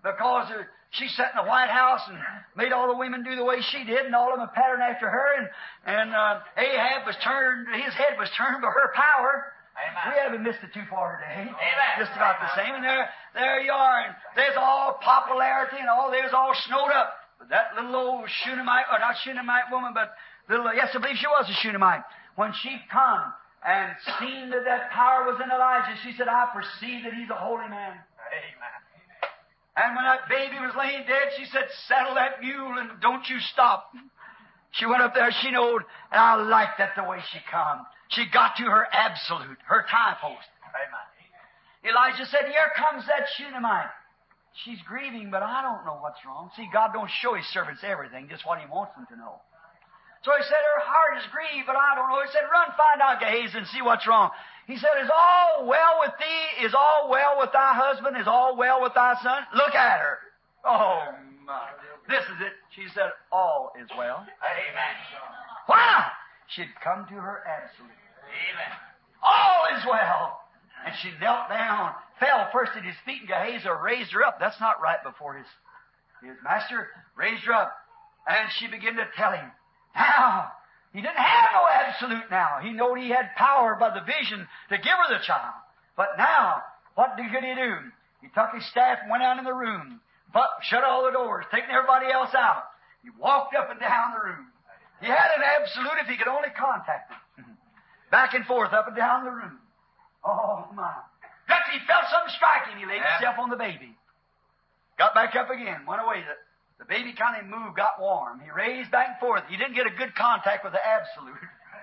because she sat in the White House and made all the women do the way she did, and all of them patterned after her. And Ahab was turned; his head was turned by her power. Amen. We haven't missed it too far today. Amen. Just about the same. And there you are. And there's all popularity and there's all snowed up. But that little old Shunammite, or not Shunammite woman, but yes, I believe she was a Shunammite. When she come and seen that power was in Elijah, she said, I perceive that he's a holy man. Amen. And when that baby was laying dead, she said, saddle that mule and don't you stop. She went up there, she knowed, and I liked that the way she come. She got to her absolute, her tie post. Amen. Elijah said, here comes that Shunammite. She's grieving, but I don't know what's wrong. See, God don't show His servants everything, just what He wants them to know. So He said, her heart is grieved, but I don't know. He said, run, find out Gehazi and see what's wrong. He said, is all well with thee? Is all well with thy husband? Is all well with thy son? Look at her. Oh, my. This is it. She said, all is well. Amen. Why? She'd come to her absolute. Amen. All is well. And she knelt down, fell first at his feet, and Gehazi raised her up. That's not right before his master. Raised her up. And she began to tell him. Now, he didn't have no absolute now. He knew he had power by the vision to give her the child. But now, what could he do? He took his staff and went out in the room, but shut all the doors, taking everybody else out. He walked up and down the room. He had an absolute if he could only contact it. Back and forth, up and down the room. Oh, my. Just he felt something strike him. He laid himself on the baby. Got back up again, went away. The baby kind of moved, got warm. He raised back and forth. He didn't get a good contact with the absolute.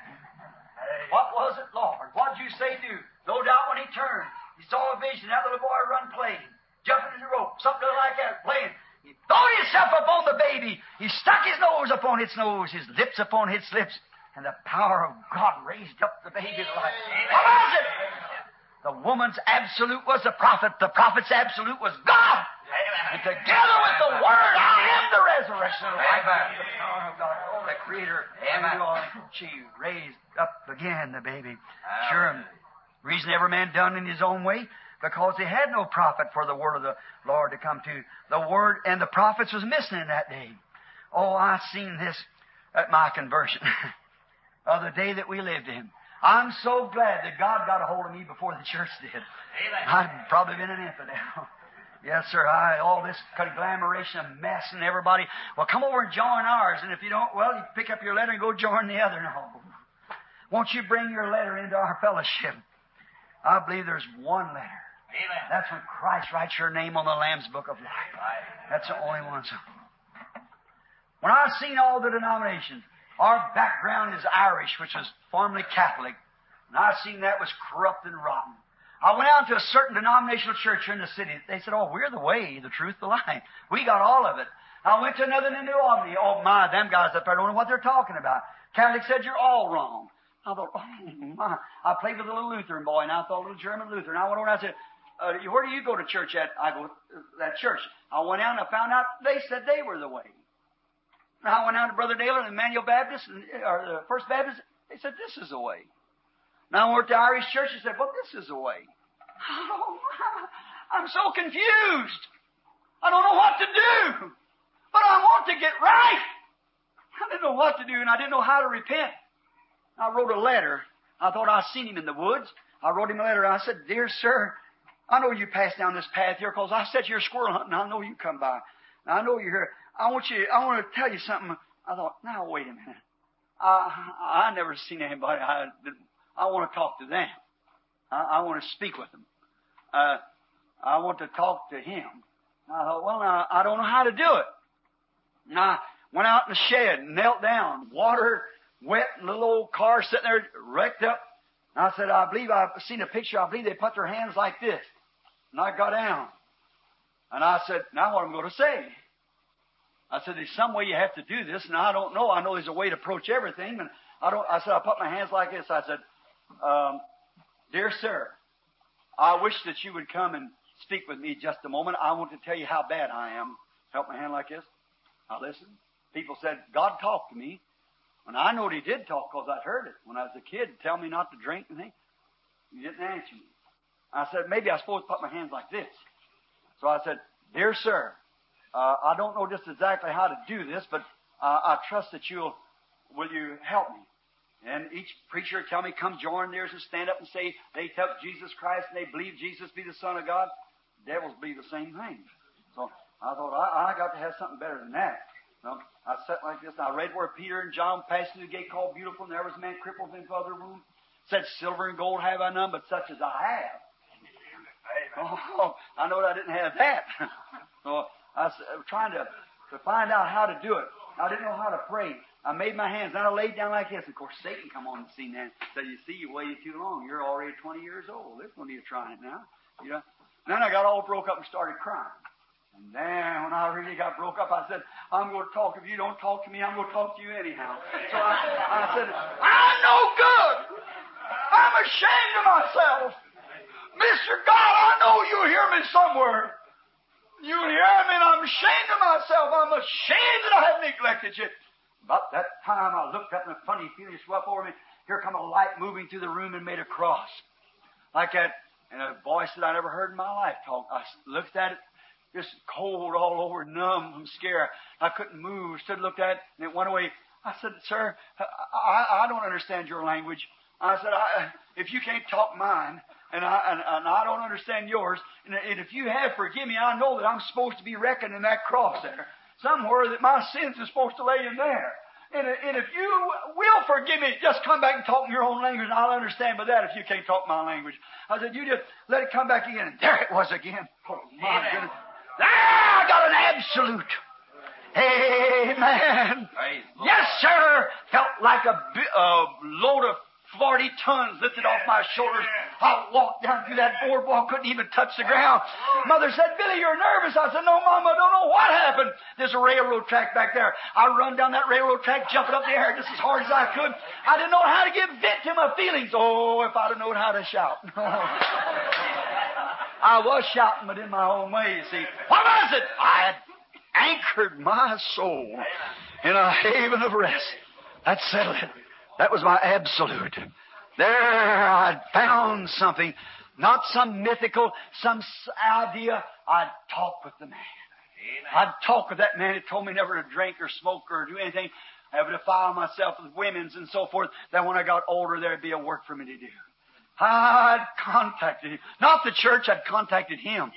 What was it, Lord? What did you say do? No doubt when he turned, he saw a vision. That little boy run playing, jumping in the rope, something like that, playing. He threw himself upon the baby. He stuck his nose upon its nose, his lips upon its lips, and the power of God raised up the baby to life. What was it? The woman's absolute was the prophet. The prophet's absolute was God. And together with the Word, I am the resurrection of life. The power of God, the Creator. She raised up again the baby. Sure, reason every man done in his own way, because he had no prophet for the word of the Lord to come to. The word and the prophets was missing in that day. Oh, I seen this at my conversion of the day that we lived in. I'm so glad that God got a hold of me before the church did. Amen. I'd probably been an infidel. Yes, sir. All this conglomeration of mess and everybody. Well, come over and join ours. And if you don't, well, you pick up your letter and go join the other. No. Won't you bring your letter into our fellowship? I believe there's one letter. Amen. That's when Christ writes your name on the Lamb's Book of Life. That's the only one. When I've seen all the denominations, our background is Irish, which is formerly Catholic, and I've seen that was corrupt and rotten. I went out to a certain denominational church here in the city. They said, oh, we're the way, the truth, the life. We got all of it. I went to another in New Albany. Oh, my, them guys up there don't know what they're talking about. Catholic said, you're all wrong. I thought, oh, my. I played with a little Lutheran boy, and I thought a little German Lutheran. I went over and I said, where do you go to church at? I go to that church. I went out and I found out they said they were the way. And I went out to Brother Naylor and Emmanuel Baptist, or the First Baptist. They said, this is the way. Now I went to Irish church and said, well, this is the way. Oh, I'm so confused. I don't know what to do. But I want to get right. I didn't know what to do, and I didn't know how to repent. I wrote a letter. I thought I'd seen him in the woods. I wrote him a letter. I said, dear sir, I know you passed down this path here because I said you're squirrel hunting. I know you come by. Now, I know you're here. I want to tell you something. I thought, now, wait a minute. I never seen anybody. I want to talk to them. I want to speak with them. I want to talk to him. I thought, well, now, I don't know how to do it. And I went out in the shed, knelt down, water, wet, and a little old car sitting there wrecked up. And I said, I believe I've seen a picture. I believe they put their hands like this. And I got down. And I said, now what am I going to say? I said, there's some way you have to do this, and I don't know. I know there's a way to approach everything. And I said, I put my hands like this. I said, dear sir, I wish that you would come and speak with me just a moment. I want to tell you how bad I am. Held my hand like this. I listened. People said, God talked to me. And I know he did talk because I'd heard it. When I was a kid, tell me not to drink and things. He didn't answer me. I said, maybe I'm supposed to put my hands like this. So I said, Dear sir, I don't know just exactly how to do this, but I trust that will you help me? And each preacher would tell me, come join theirs and stand up and say they took Jesus Christ and they believe Jesus be the Son of God. Devils believe the same thing. So I thought, I got to have something better than that. So I sat like this, and I read where Peter and John passed through the gate called Beautiful, and there was a man crippled in the other room. Said, silver and gold have I none, but such as I have. Oh, I know I didn't have that. So I was trying to find out how to do it. I didn't know how to pray. I made my hands, and I laid down like this. Of course, Satan come on the scene then. Said, you see, you waited too long. You're already 20 years old. There's no need of trying it now. You know? And then I got all broke up and started crying. And then when I really got broke up, I said, I'm going to talk. If you don't talk to me, I'm going to talk to you anyhow. So I said, I'm no good. I'm ashamed of myself. Mr. God, I know you hear me somewhere. You hear me, and I'm ashamed of myself. I'm ashamed that I have neglected you. About that time, I looked up, and a funny feeling swept over me. Here come a light moving through the room and made a cross. Like that. And a voice that I never heard in my life talk. I looked at it, just cold all over, numb from scare. I couldn't move. Stood, looked at it, and it went away. I said, sir, I don't understand your language. I said, if you can't talk mine, and I don't understand yours, and if you have, forgive me, I know that I'm supposed to be reckoned in that cross there. Somewhere that my sins are supposed to lay in there. And if you will forgive me, just come back and talk in your own language, and I'll understand by that if you can't talk my language. I said, you just let it come back again. And there it was again. Oh, my goodness. I got an absolute. Amen. Yes, sir. Felt like a load of 40 tons lifted off my shoulders. I walked down through that boardwalk, couldn't even touch the ground. Mother said, Billy, you're nervous. I said, no, Mom, I don't know what happened. There's a railroad track back there. I run down that railroad track, jumping up in the air just as hard as I could. I didn't know how to give vent to my feelings. Oh, if I'd have known how to shout. I was shouting, but in my own way, you see. What was it? I had anchored my soul in a haven of rest. That settled it. That was my absolute. There I'd found something, not some mythical, some idea. I'd talk with the man. I'd talk with that man who told me never to drink or smoke or do anything, never defile myself with women's and so forth, that when I got older there'd be a work for me to do. I'd contacted him. Not the church, I'd contacted him.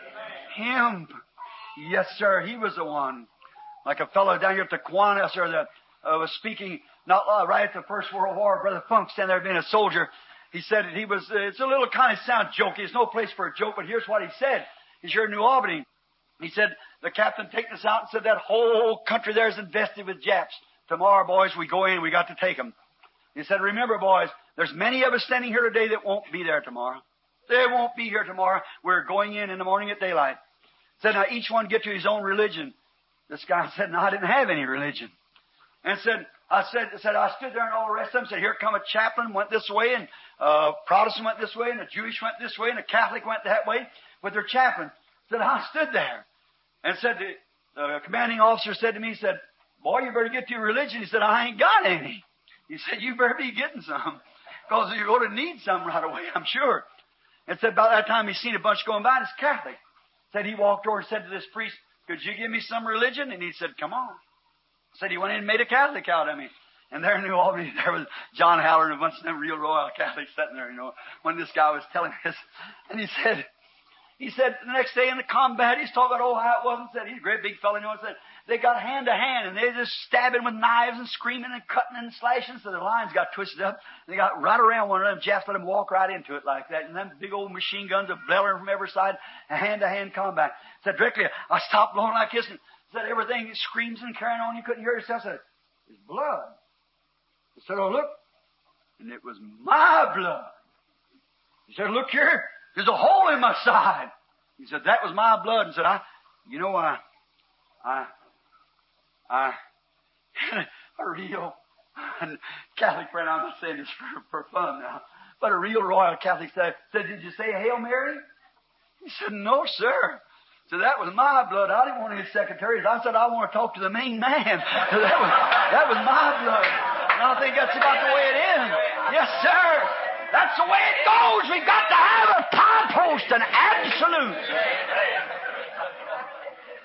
Him. Yes, sir, he was the one. Like a fellow down here at the Kiwanis was speaking right at the First World War. Brother Funk standing there being a soldier. He said it's a little kind of sound jokey. There's no place for a joke, but here's what he said. He's here in New Albany. He said, the captain taking us out and said that whole country there is invested with Japs. Tomorrow, boys, we go in, we got to take them. He said, remember, boys, there's many of us standing here today that won't be there tomorrow. They won't be here tomorrow. We're going in the morning at daylight. Said, now each one get to his own religion. This guy said, no, I didn't have any religion. And I stood there and all the rest of them said, here come a chaplain, went this way, and Protestant went this way, and a Jewish went this way, and a Catholic went that way with their chaplain. Said, I stood there. And said, the commanding officer said to me, he said, boy, you better get to your religion. He said, I ain't got any. He said, you better be getting some, because you're going to need some right away, I'm sure. And said, about that time he seen a bunch going by, and it's Catholic. Said he walked over and said to this priest, could you give me some religion? And he said, come on. Said he went in and made a Catholic out of me. And there in New Albany, there was John Haller and a bunch of them real royal Catholics sitting there, when this guy was telling this. And he said the next day in the combat, he's talking about how it was, and said, he's a great big fellow, said, they got hand to hand, and they just stabbing with knives and screaming and cutting and slashing, so their lines got twisted up. They got right around one of them. Japs let them walk right into it like that. And them big old machine guns are blaring from every side, and hand-to-hand combat. Said directly, I stopped blowing like this, and said everything screams and carrying on. You couldn't hear yourself. Said, it's blood. He said, oh, look. And it was my blood. He said, look here. There's a hole in my side. He said, that was my blood. And said, a real Catholic friend, I'm not saying this for fun now, but a real royal Catholic said, did you say Hail Mary? He said, no, sir. So that was my blood. I didn't want any secretaries. I said, I want to talk to the main man. So that was my blood. And I think that's about the way it is. Yes, sir. That's the way it goes. We've got to have a time post, an absolute.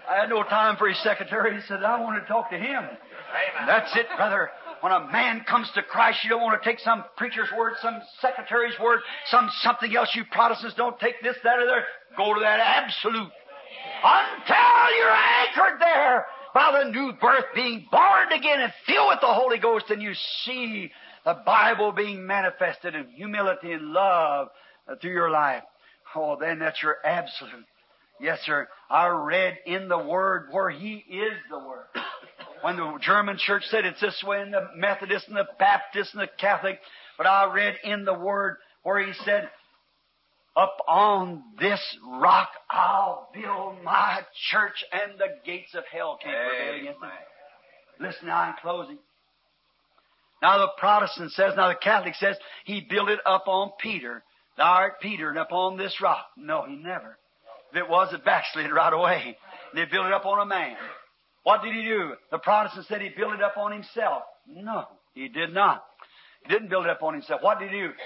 I had no time for his secretary. He said, I want to talk to him. Amen. That's it, brother. When a man comes to Christ, you don't want to take some preacher's word, some secretary's word, something else. You Protestants don't take this, that, or there. Go to that absolute. Until you're anchored there by the new birth, being born again and filled with the Holy Ghost, and you see the Bible being manifested in humility and love through your life. Oh, then that's your absolute. Yes, sir. I read in the Word where He is the Word. When the German church said it's this way, and the Methodist and the Baptist and the Catholic, but I read in the Word where He said, up on this rock I'll build my church, and the gates of hell can't prevail against it. Listen now, in closing. Now the Protestant says, now the Catholic says, He built it up on Peter. Thou art Peter, and upon this rock. No, He never. If it was, it backslid right away. They built it up on a man. What did He do? The Protestant said He built it up on Himself. No, He did not. He didn't build it up on Himself. What did He do?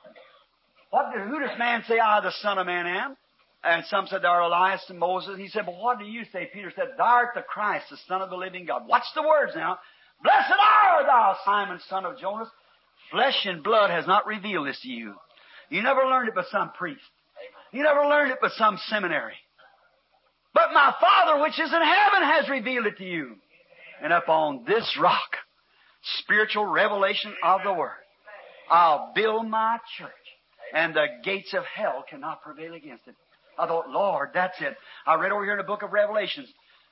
Who does man say I, the Son of Man, am? And some said, Thou art Elias and Moses. He said, but what do you say? Peter said, Thou art the Christ, the Son of the living God. Watch the words now. Blessed art thou, Simon, son of Jonas. Flesh and blood has not revealed this to you. You never learned it by some priest. You never learned it by some seminary. But my Father which is in heaven has revealed it to you. And upon this rock, spiritual revelation of the Word, I'll build my church, and the gates of hell cannot prevail against it. I thought, Lord, that's it. I read over here in the book of Revelations,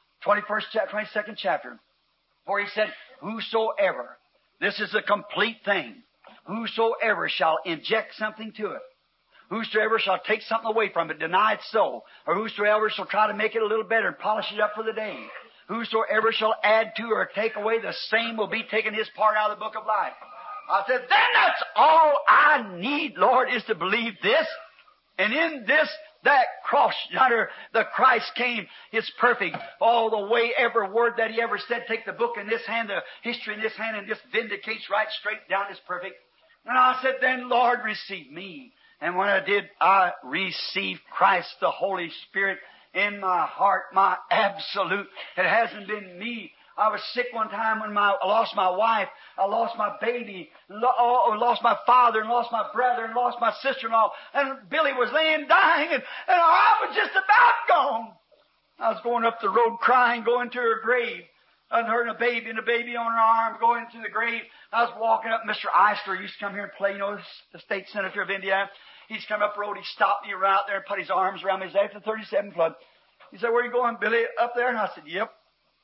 22nd chapter, where He said, whosoever, this is a complete thing, whosoever shall inject something to it, whosoever shall take something away from it, deny its so, or whosoever shall try to make it a little better and polish it up for the day, whosoever shall add to or take away, the same will be taken his part out of the book of life. I said, then that's all I need, Lord, is to believe this. And in this, that cross yonder, the Christ came, is perfect. All the way, every word that He ever said, take the book in this hand, the history in this hand, and just vindicates right straight down, is perfect. And I said, then, Lord, receive me. And when I did, I received Christ, the Holy Spirit, in my heart, my absolute. It hasn't been me. I was sick one time when I lost my wife, I lost my baby, lost my father, and lost my brother, and lost my sister-in-law. And Billy was laying dying, and I was just about gone. I was going up the road crying, going to her grave. And her and a baby on her arm going to the grave. I was walking up. Mr. Eisler used to come here and play, the state senator of Indiana. He's come up the road. He stopped me right out there and put his arms around me. He said, after 37 flood. He said, where are you going, Billy? Up there? And I said, yep.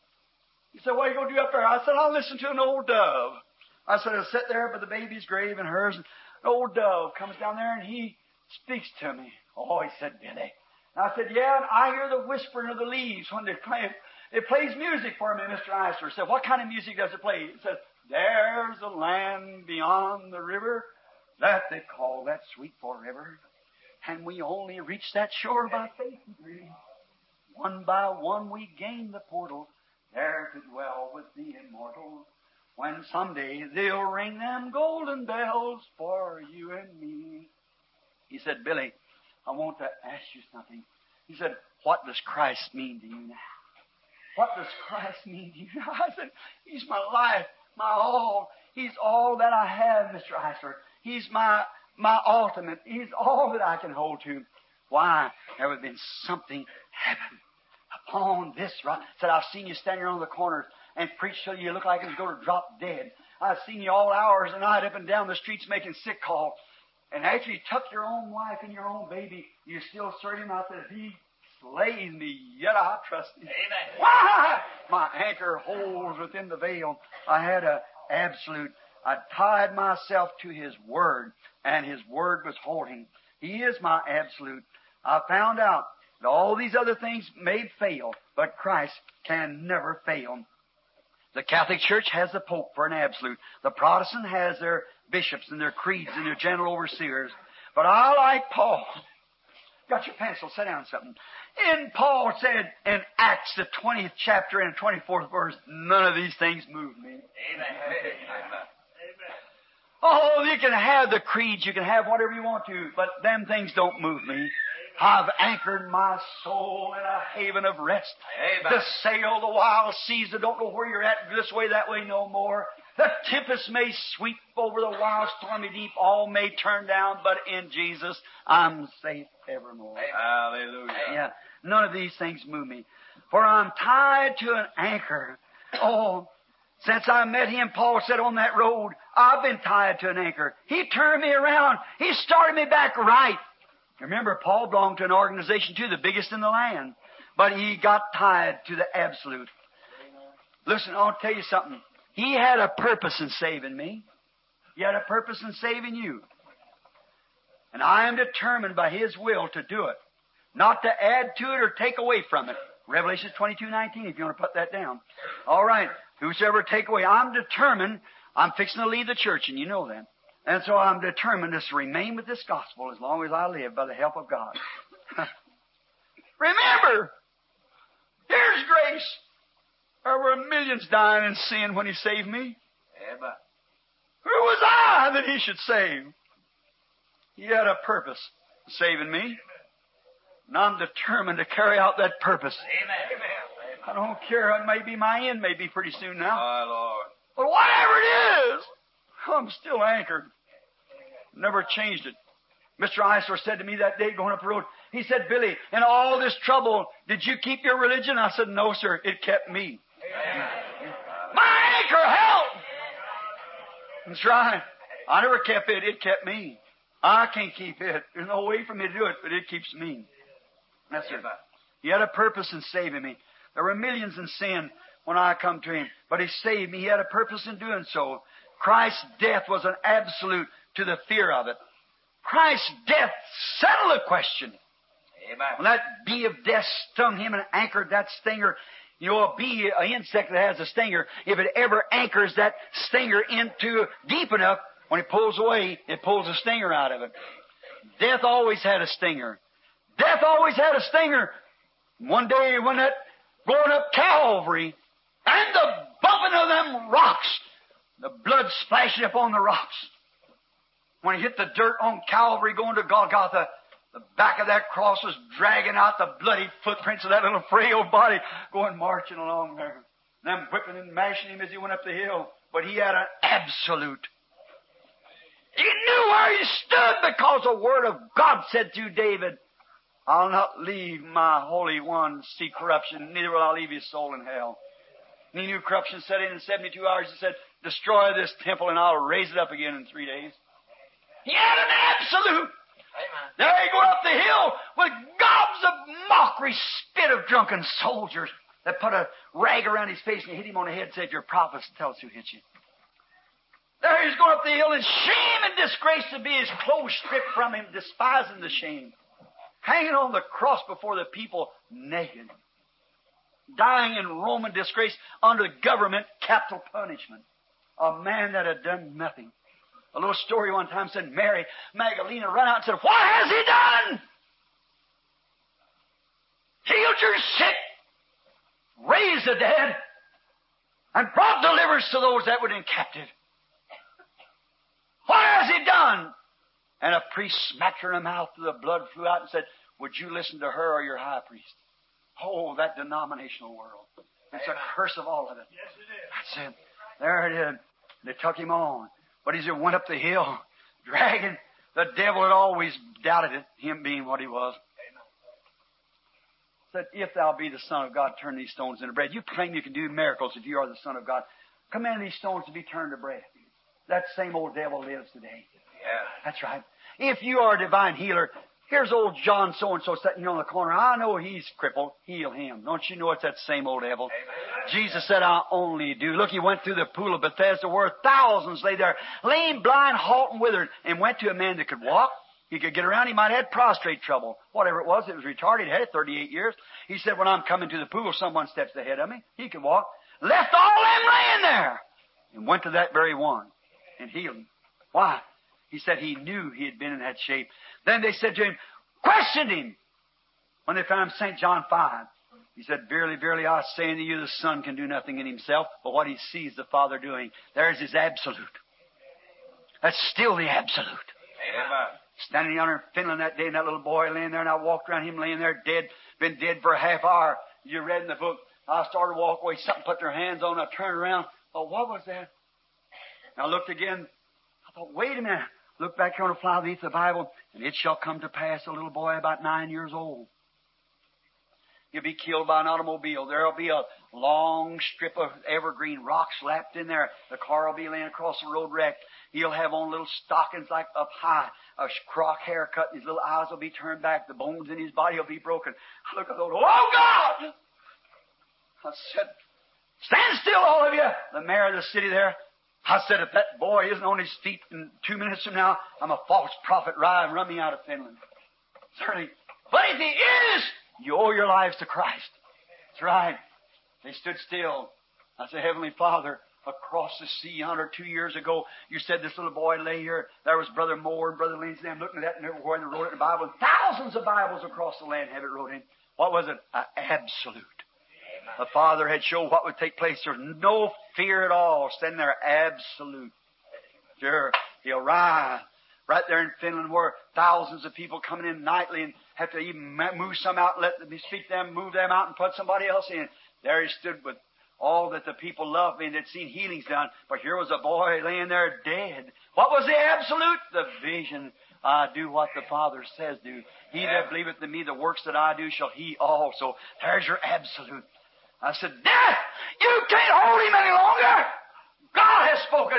He said, what are you going to do up there? I said, I'll listen to an old dove. I said, I'll sit there by the baby's grave and hers. And an old dove comes down there and he speaks to me. Oh, he said, Billy. And I said, yeah, and I hear the whispering of the leaves when they're playing. It plays music for me, Mr. Eisler. I said, what kind of music does it play? It says, there's a land beyond the river that they call that sweet forever. And we only reach that shore by faith and grace. One by one we gain the portal, there to dwell with the immortal. When someday they'll ring them golden bells for you and me. He said, Billy, I want to ask you something. He said, what does Christ mean to you now? What does Christ mean to you now? I said, He's my life, my all. He's all that I have, Mr. Eisler. He's my ultimate. He's all that I can hold to. Why? There would have been something happened upon this rock. Said, I've seen you standing on the corners and preach till you look like you was going to drop dead. I've seen you all hours of the night up and down the streets making sick calls. And after you took your own wife and your own baby, you still serve Him. I said, if He slays me, yet I trust Him. Amen. Why? My anchor holds within the veil. I had an absolute. I tied myself to His Word, and His Word was holding. He is my absolute. I found out that all these other things may fail, but Christ can never fail. The Catholic Church has the Pope for an absolute. The Protestant has their bishops and their creeds and their general overseers. But I like Paul. Got your pencil? Sit down something. And Paul said in Acts, the 20th chapter and 24th verse, none of these things move me. Amen. Oh, you can have the creeds, you can have whatever you want to, but them things don't move me. I've anchored my soul in a haven of rest. Amen. To sail the wild seas that don't know where you're at, this way, that way, no more. The tempest may sweep over the wild, stormy deep. All may turn down, but in Jesus, I'm safe evermore. Hallelujah. Yeah, none of these things move me. For I'm tied to an anchor. Oh, since I met him, Paul said, on that road, I've been tied to an anchor. He turned me around. He started me back right. Remember, Paul belonged to an organization, too, the biggest in the land. But he got tied to the absolute. Listen, I'll tell you something. He had a purpose in saving me. He had a purpose in saving you. And I am determined by His will to do it. Not to add to it or take away from it. Revelation 22:19, if you want to put that down. All right. Whosoever take away. I'm determined. I'm fixing to leave the church, and you know that. And so I'm determined to remain with this gospel as long as I live by the help of God. Remember, here's grace. There were millions dying in sin when He saved me. Amen. Who was I that He should save? He had a purpose in saving me. And I'm determined to carry out that purpose. Amen. I don't care. It may be my end, may be pretty soon now. My Lord. But whatever it is, I'm still anchored. Never changed it. Mr. Eisler said to me that day going up the road, he said, Billy, in all this trouble, did you keep your religion? I said, no, sir. It kept me. Amen. My anchor held. That's right. I never kept it. It kept me. I can't keep it. There's no way for me to do it, but it keeps me. That's it. He had a purpose in saving me. There were millions in sin when I come to Him, but He saved me. He had a purpose in doing so. Christ's death was an absolute to the fear of it. Christ's death settled the question. Amen. When that bee of death stung Him and anchored that stinger, you know, a bee, an insect that has a stinger, if it ever anchors that stinger into deep enough, when it pulls away, it pulls a stinger out of it. Death always had a stinger. Death always had a stinger. One day when that going up Calvary, and the bumping of them rocks, the blood splashing up on the rocks. When He hit the dirt on Calvary going to Golgotha, the back of that cross was dragging out the bloody footprints of that little frail body going marching along there. Them whipping and mashing Him as He went up the hill. But He had an absolute. He knew where He stood because the Word of God said to David, I'll not leave my Holy One to see corruption, neither will I leave His soul in hell. And He knew corruption set in 72 hours. He said, destroy this temple and I'll raise it up again in 3 days. He had an absolute. Amen. There he go up the hill with gobs of mockery, spit of drunken soldiers that put a rag around his face and hit him on the head and said, you're prophets, tell us who hit you. There he's going up the hill in shame and disgrace to be his clothes stripped from him, despising the shame. Hanging on the cross before the people naked. Dying in Roman disgrace under government capital punishment. A man that had done nothing. A little story one time said Mary Magdalene ran out and said, what has He done? Healed your sick, raised the dead, and brought deliverance to those that were in captive. What has He done? And a priest smacked her in the mouth till the blood flew out and said, would you listen to her or your high priest? Oh, that denominational world. It's a curse of all of it. Yes, it is. That's it. There it is. They took Him on. But as He went up the hill, dragging, the devil had always doubted it, Him being what He was. Said, if Thou be the Son of God, turn these stones into bread. You claim you can do miracles if you are the Son of God. Command these stones to be turned to bread. That same old devil lives today. Yeah. That's right. If you are a divine healer, here's old John so-and-so sitting here on the corner. I know he's crippled. Heal him. Don't you know it's that same old devil? Amen. Jesus said, I only do. Look, He went through the pool of Bethesda where thousands lay there, lame, blind, halt, and withered, and went to a man that could walk. He could get around. He might have had prostrate trouble. Whatever it was retarded. He had it 38 years. He said, when I'm coming to the pool, someone steps ahead of me. He could walk. Left all them laying there and went to that very one and healed him. Why? He said he knew he had been in that shape. Then they said to him, questioned him. When they found St. John 5, He said, verily, verily, I say unto you, the Son can do nothing in Himself, but what He sees the Father doing. There's His absolute. That's still the absolute. Amen. Standing yonder in Finland that day, and that little boy laying there, and I walked around him laying there dead, been dead for a half hour. You read in the book. I started to walk away, something put their hands on, I turned around. Oh, what was that? And I looked again. I thought, wait a minute. Look back here on the fly beneath the Bible, and it shall come to pass, a little boy about 9 years old. He'll be killed by an automobile. There'll be a long strip of evergreen rock slapped in there. The car will be laying across the road wrecked. He'll have on little stockings like up high, a crock haircut, and his little eyes will be turned back. The bones in his body will be broken. I look, I thought, oh, God! I said, stand still, all of you. The mayor of the city there. I said, if that boy isn't on his feet in 2 minutes from now, I'm a false prophet. Run me out of Finland. Certainly. But if he is, you owe your lives to Christ. That's right. They stood still. I said, Heavenly Father, across the sea yonder 2 years ago, you said this little boy lay here. There was Brother Moore and Brother Lindsay. I'm looking at that and everywhere they wrote it in the Bible. Thousands of Bibles across the land have it wrote in. What was it? An absolute. The Father had showed what would take place. There's no fear at all. Standing there, absolute. Sure, he'll rise. Right there in Finland where thousands of people coming in nightly and have to even move some out and let them speak to them, move them out and put somebody else in. There he stood with all that the people loved and had seen healings done. But here was a boy laying there dead. What was the absolute? The vision. I do what the Father says do. He that believeth in me, the works that I do shall he also. There's your absolute. I said, Death, you can't hold him any longer. God has spoken.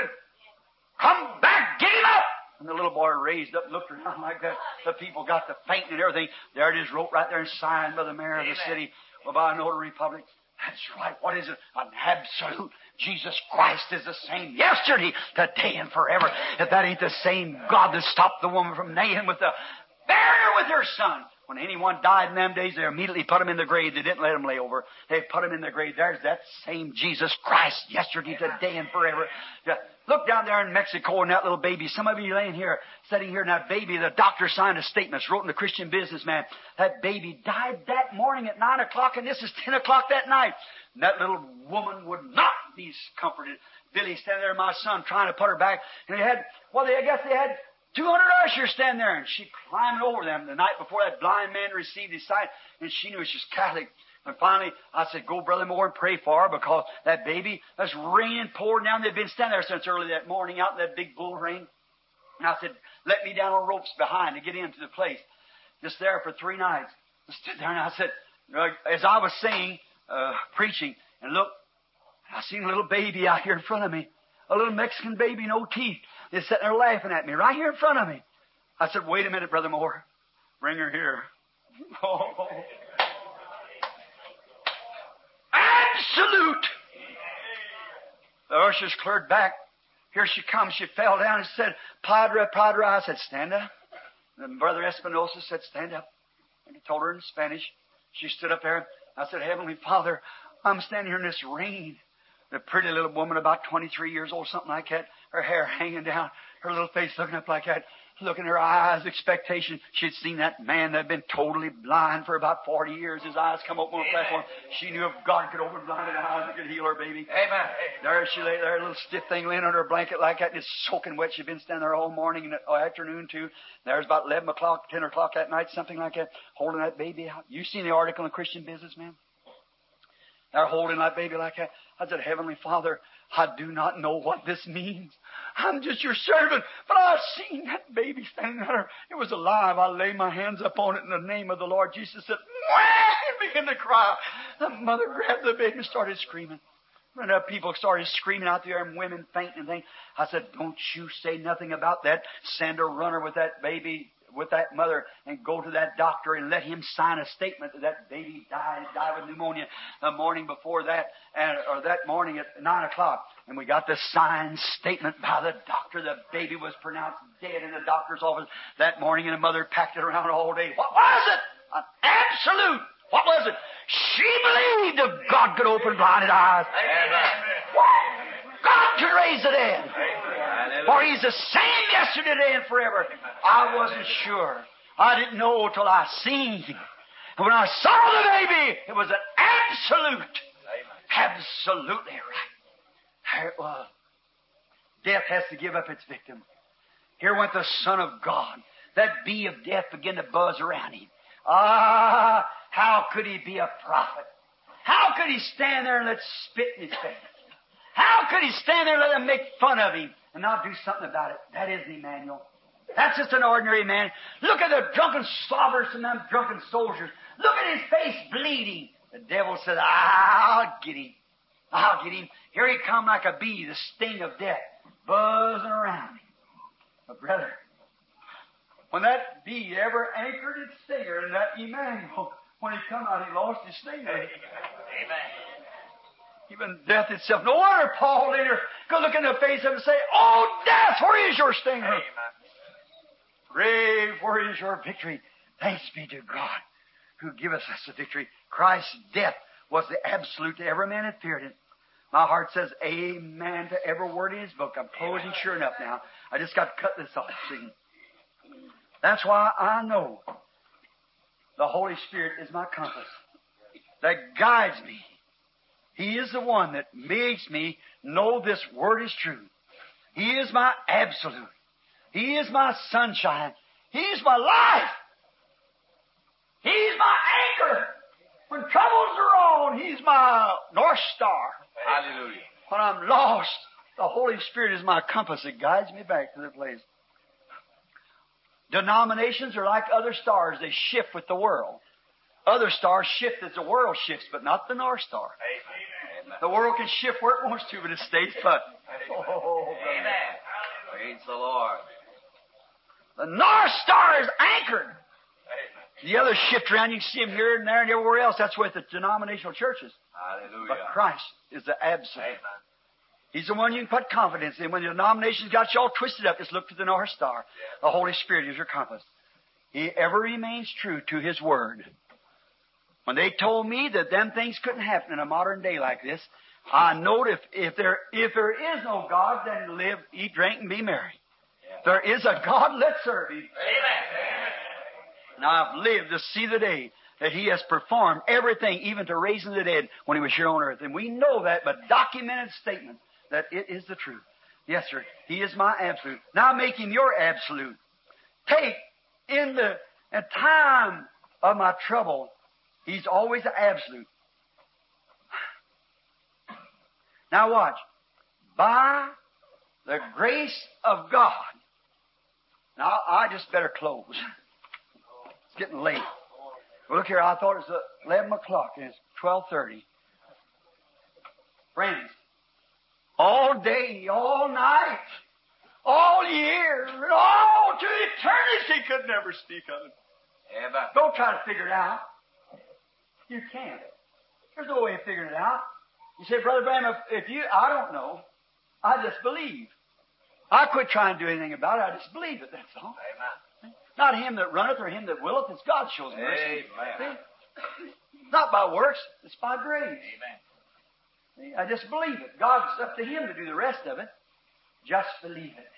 Come back, get him up. And the little boy raised up, looked around like that. The people got to fainting and everything. There it is, wrote right there and signed by the mayor of the city, or by a notary public. That's right. What is it? An absolute. Jesus Christ is the same yesterday, today, and forever. If that ain't the same God that stopped the woman from nailing with the barrier with her son. When anyone died in them days, they immediately put him in the grave. They didn't let him lay over. They put him in the grave. There's that same Jesus Christ yesterday, today, and forever. Look down there in Mexico and that little baby. Some of you laying here, sitting here, and that baby, the doctor signed a statement, wrote in the Christian Businessman. That baby died that morning at 9 o'clock, and this is 10 o'clock that night. And that little woman would not be comforted. Billy standing there, my son, trying to put her back. And I guess they had 200 ushers stand there, and she climbed over them the night before that blind man received his sight, and she knew she was Catholic. And finally, I said, go, Brother Moore, and pray for her, because that baby, that's raining, pouring down. They'd been standing there since early that morning out in that big bull rain. And I said, let me down on ropes behind to get into the place. Just there for 3 nights. I stood there, and I said, as I was saying, preaching, and look, I seen a little baby out here in front of me. A little Mexican baby, no teeth. They're sitting there laughing at me right here in front of me. I said, wait a minute, Brother Moore. Bring her here. Oh. Absolute. The ushers cleared back. Here she comes. She fell down and said, Padre, Padre. I said, stand up. And Brother Espinosa said, stand up. And he told her in Spanish. She stood up there. I said, Heavenly Father, I'm standing here in this rain. The pretty little woman, about 23 years old, something like that, her hair hanging down, her little face looking up like that, looking in her eyes, expectation. She'd seen that man that had been totally blind for about 40 years. His eyes come open on the platform. She knew if God could open blinded eyes, He could heal her baby. Amen. There she lay there, a little stiff thing laying under her blanket like that, and it's soaking wet. She'd been standing there all morning and afternoon, too. There's about 11 o'clock, 10 o'clock that night, something like that, holding that baby out. You seen the article in Christian Businessman? They're holding that baby like that. I said, Heavenly Father, I do not know what this means. I'm just your servant. But I've seen that baby standing there. It was alive. I lay my hands upon it in the name of the Lord Jesus. Said, wah! And began to cry. The mother grabbed the baby and started screaming. And people started screaming out there and women fainting and things. I said, don't you say nothing about that. Send a runner with that baby, with that mother, and go to that doctor and let him sign a statement that that baby died with pneumonia the morning before that, or that morning at 9 o'clock. And we got the signed statement by the doctor. The baby was pronounced dead in the doctor's office that morning, and the mother packed it around all day. What was it? An absolute. What was it? She believed if God could open blinded eyes. What? God could raise the dead. For He's the same yesterday, today, and forever. I wasn't sure. I didn't know till I seen Him. And when I saw the baby, it was an absolute. Absolutely right. There it was. Death has to give up its victim. Here went the Son of God. That bee of death began to buzz around him. Ah, how could he be a prophet? How could he stand there and let spit in his face? How could he stand there and let them make fun of him and not do something about it? That isn't Emmanuel. That's just an ordinary man. Look at the drunken slobbers and them drunken soldiers. Look at his face bleeding. The devil said, I'll get him. I'll get him. Here he come like a bee, the sting of death, buzzing around him. But brother, when that bee ever anchored its stinger in that Emmanuel, when he come out, he lost his stinger. Amen. Even death itself. No wonder Paul later could look in the face of him and say, Oh, death, where is your stinger? Amen. Grave, where is your victory? Thanks be to God who giveth us the victory. Christ's death was the absolute to every man that feared it. My heart says amen to every word in his book. I'm closing sure enough now. I just got to cut this off. See? That's why I know the Holy Spirit is my compass that guides me. He is the one that makes me know this word is true. He is my absolute. He is my sunshine. He's my life. He's my anchor. When troubles are on, He's my North Star. Hallelujah. When I'm lost, the Holy Spirit is my compass that guides me back to the place. Denominations are like other stars. They shift with the world. Other stars shift as the world shifts, but not the North Star. Amen. The world can shift where it wants to, but it stays put. Oh, Amen. Praise the Lord. the North Star is anchored. Amen. The others shift around. You can see them here and there and everywhere else. That's with the denominational churches. Hallelujah. But Christ is the absolute. Amen. He's the one you can put confidence in. When the denominations got you all twisted up, just look to the North Star. The Holy Spirit is your compass. He ever remains true to His Word. When they told me that them things couldn't happen in a modern day like this, I know if there is no God, then live, eat, drink, and be merry. If there is a God, let's serve Him. Amen. Now I've lived to see the day that He has performed everything, even to raising the dead when He was here on earth. And we know that by documented statements that it is the truth. Yes, sir. He is my absolute. Now make Him your absolute. Take in the time of my trouble, He's always the absolute. Now watch. By the grace of God. Now I just better close. It's getting late. Well, look here, I thought it was 11 o'clock and it's 12:30. Friends, all day, all night, all year, and all to eternity could never speak of it. Amen. Don't try to figure it out. You can't. There's no way of figuring it out. You say, Brother Branham, I don't know. I just believe. I quit trying to do anything about it. I just believe it, that's all. Amen. Not him that runneth or him that willeth. It's God shows mercy. Amen. See? Not by works. It's by grace. Amen. See? I just believe it. God's up to Him to do the rest of it. Just believe it.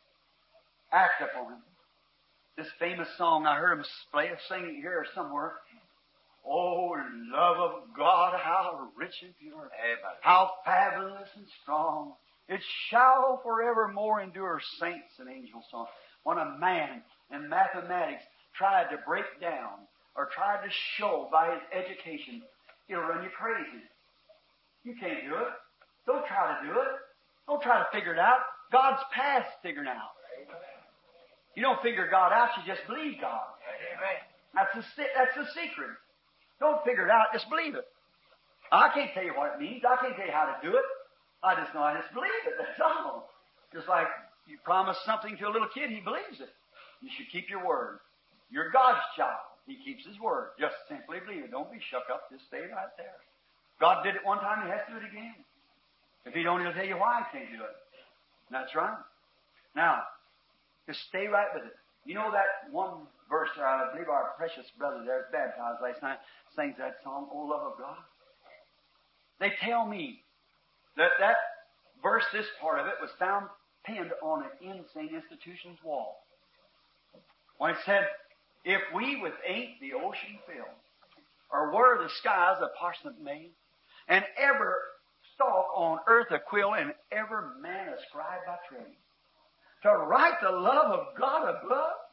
Act upon it. This famous song, I heard him sing it here or somewhere. Oh, love of God, how rich and pure. Amen. How fabulous and strong. It shall forevermore endure, saints and angels song. When a man in mathematics tried to break down or tried to show by his education, it'll run you crazy. You can't do it. Don't try to do it. Don't try to figure it out. God's past figuring out. You don't figure God out, you just believe God. Amen. That's the secret. Don't figure it out, just believe it. I can't tell you what it means. I can't tell you how to do it. I just know I just believe it. That's all. Just like you promise something to a little kid, he believes it. You should keep your word. You're God's child. He keeps His word. Just simply believe it. Don't be shook up. Just stay right there. God did it one time, He has to do it again. If He don't, He'll tell you why He can't do it. That's right. Now, just stay right with it. You know that one verse, I believe our precious brother there was baptized last night, sings that song, Oh, Love of God. They tell me that verse, this part of it, was found pinned on an insane institution's wall. When it said, if we with ink the ocean fill, or were the skies a parsnip made, and ever stalk on earth a quill, and ever man a scribe by trade, to write the love of God above,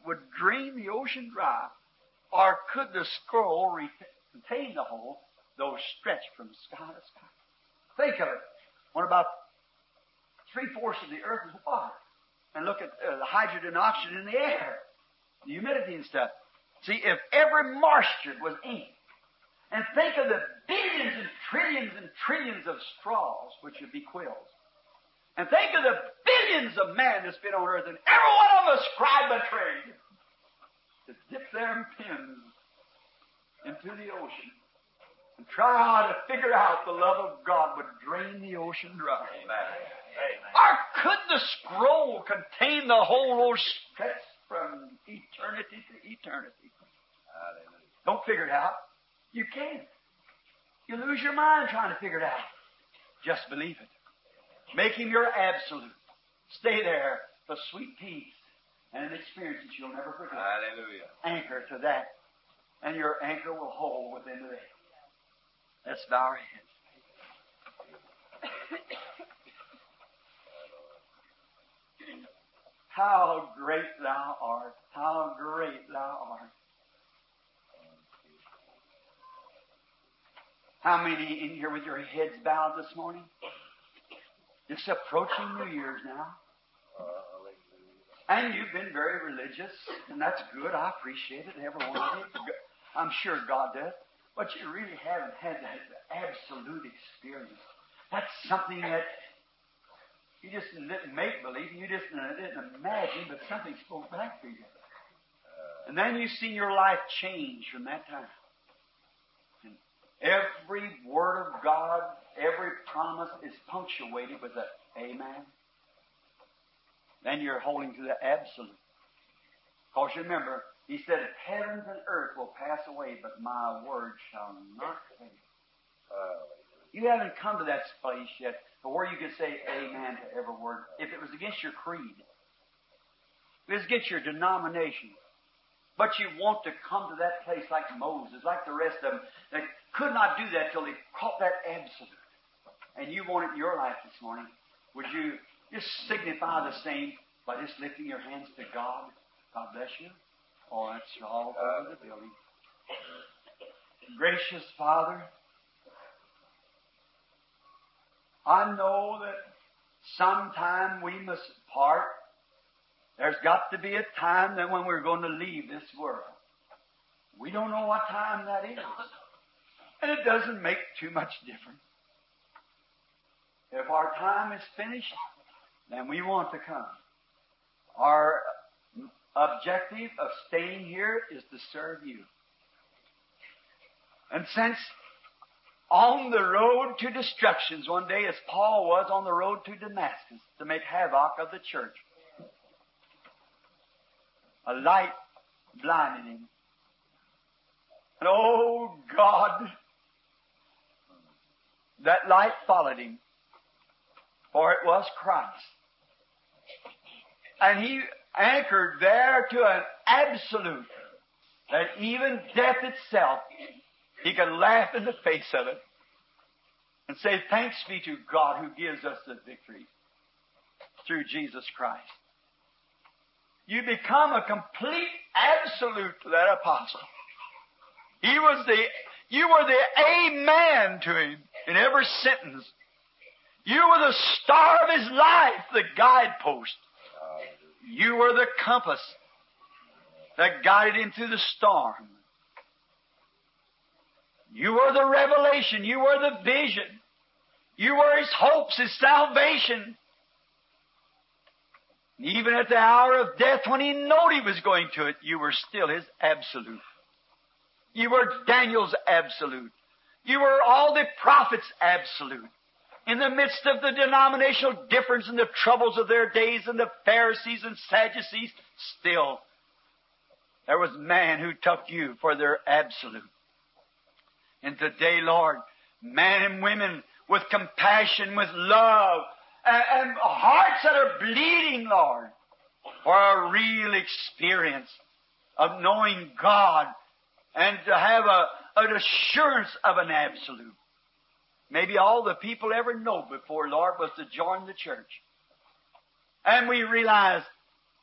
would drain the ocean dry? Or could the scroll contain the whole, though stretched from sky to sky? Think of it. What about 3/4 of the earth is water? And look at the hydrogen and oxygen in the air, the humidity and stuff. See, if every moisture was ink, and think of the billions and trillions of straws, which would be quills. And think of the billions of men that's been on earth, and every one of them ascribed a trade to dip their pins into the ocean and try to figure out the love of God would drain the ocean dry. Amen. Or could the scroll contain the whole stretch from eternity to eternity? Hallelujah. Don't figure it out. You can't. You lose your mind trying to figure it out. Just believe it. Make Him your absolute. Stay there for sweet peace and an experience that you'll never forget. Hallelujah. Anchor to that, and your anchor will hold within the day. Let's bow our heads. How great Thou art! How great Thou art! How many in here with your heads bowed this morning? It's approaching New Year's now. And you've been very religious, and that's good. I appreciate it. Everyone did. I'm sure God does. But you really haven't had that absolute experience. That's something that you just didn't make believe, you just didn't imagine, but something spoke back to you. And then you've seen your life change from that time. And every word of God, every promise is punctuated with an amen. Then you're holding to the absolute. Because remember, He said, heavens and earth will pass away, but my word shall not fade. You haven't come to that place yet, but where you can say amen to every word. If it was against your creed, if it was against your denomination, but you want to come to that place like Moses, like the rest of them, they could not do that till they caught that absolute. And you want it in your life this morning. Would you just signify the same by just lifting your hands to God? God bless you. Oh, that's all over the building. Gracious Father, I know that sometime we must part. There's got to be a time that when we're going to leave this world. We don't know what time that is. And it doesn't make too much difference. If our time is finished, then we want to come. Our objective of staying here is to serve you. And since on the road to destructions one day, as Paul was on the road to Damascus to make havoc of the church, a light blinded him. And oh God, that light followed him, for it was Christ. And he anchored there to an absolute that even death itself, he could laugh in the face of it and say, thanks be to God who gives us the victory through Jesus Christ. You become a complete absolute to that apostle. You were the amen to him in every sentence. You were the star of his life, the guidepost. You were the compass that guided him through the storm. You were the revelation. You were the vision. You were his hopes, his salvation. Even at the hour of death, when he knew he was going to it, you were still his absolute. You were Daniel's absolute. You were all the prophets' absolute. In the midst of the denominational difference and the troubles of their days and the Pharisees and Sadducees, still, there was man who took you for their absolute. And today, Lord, men and women with compassion, with love, and hearts that are bleeding, Lord, for a real experience of knowing God and to have an assurance of an absolute. Maybe all the people ever know before, Lord, was to join the church. And we realize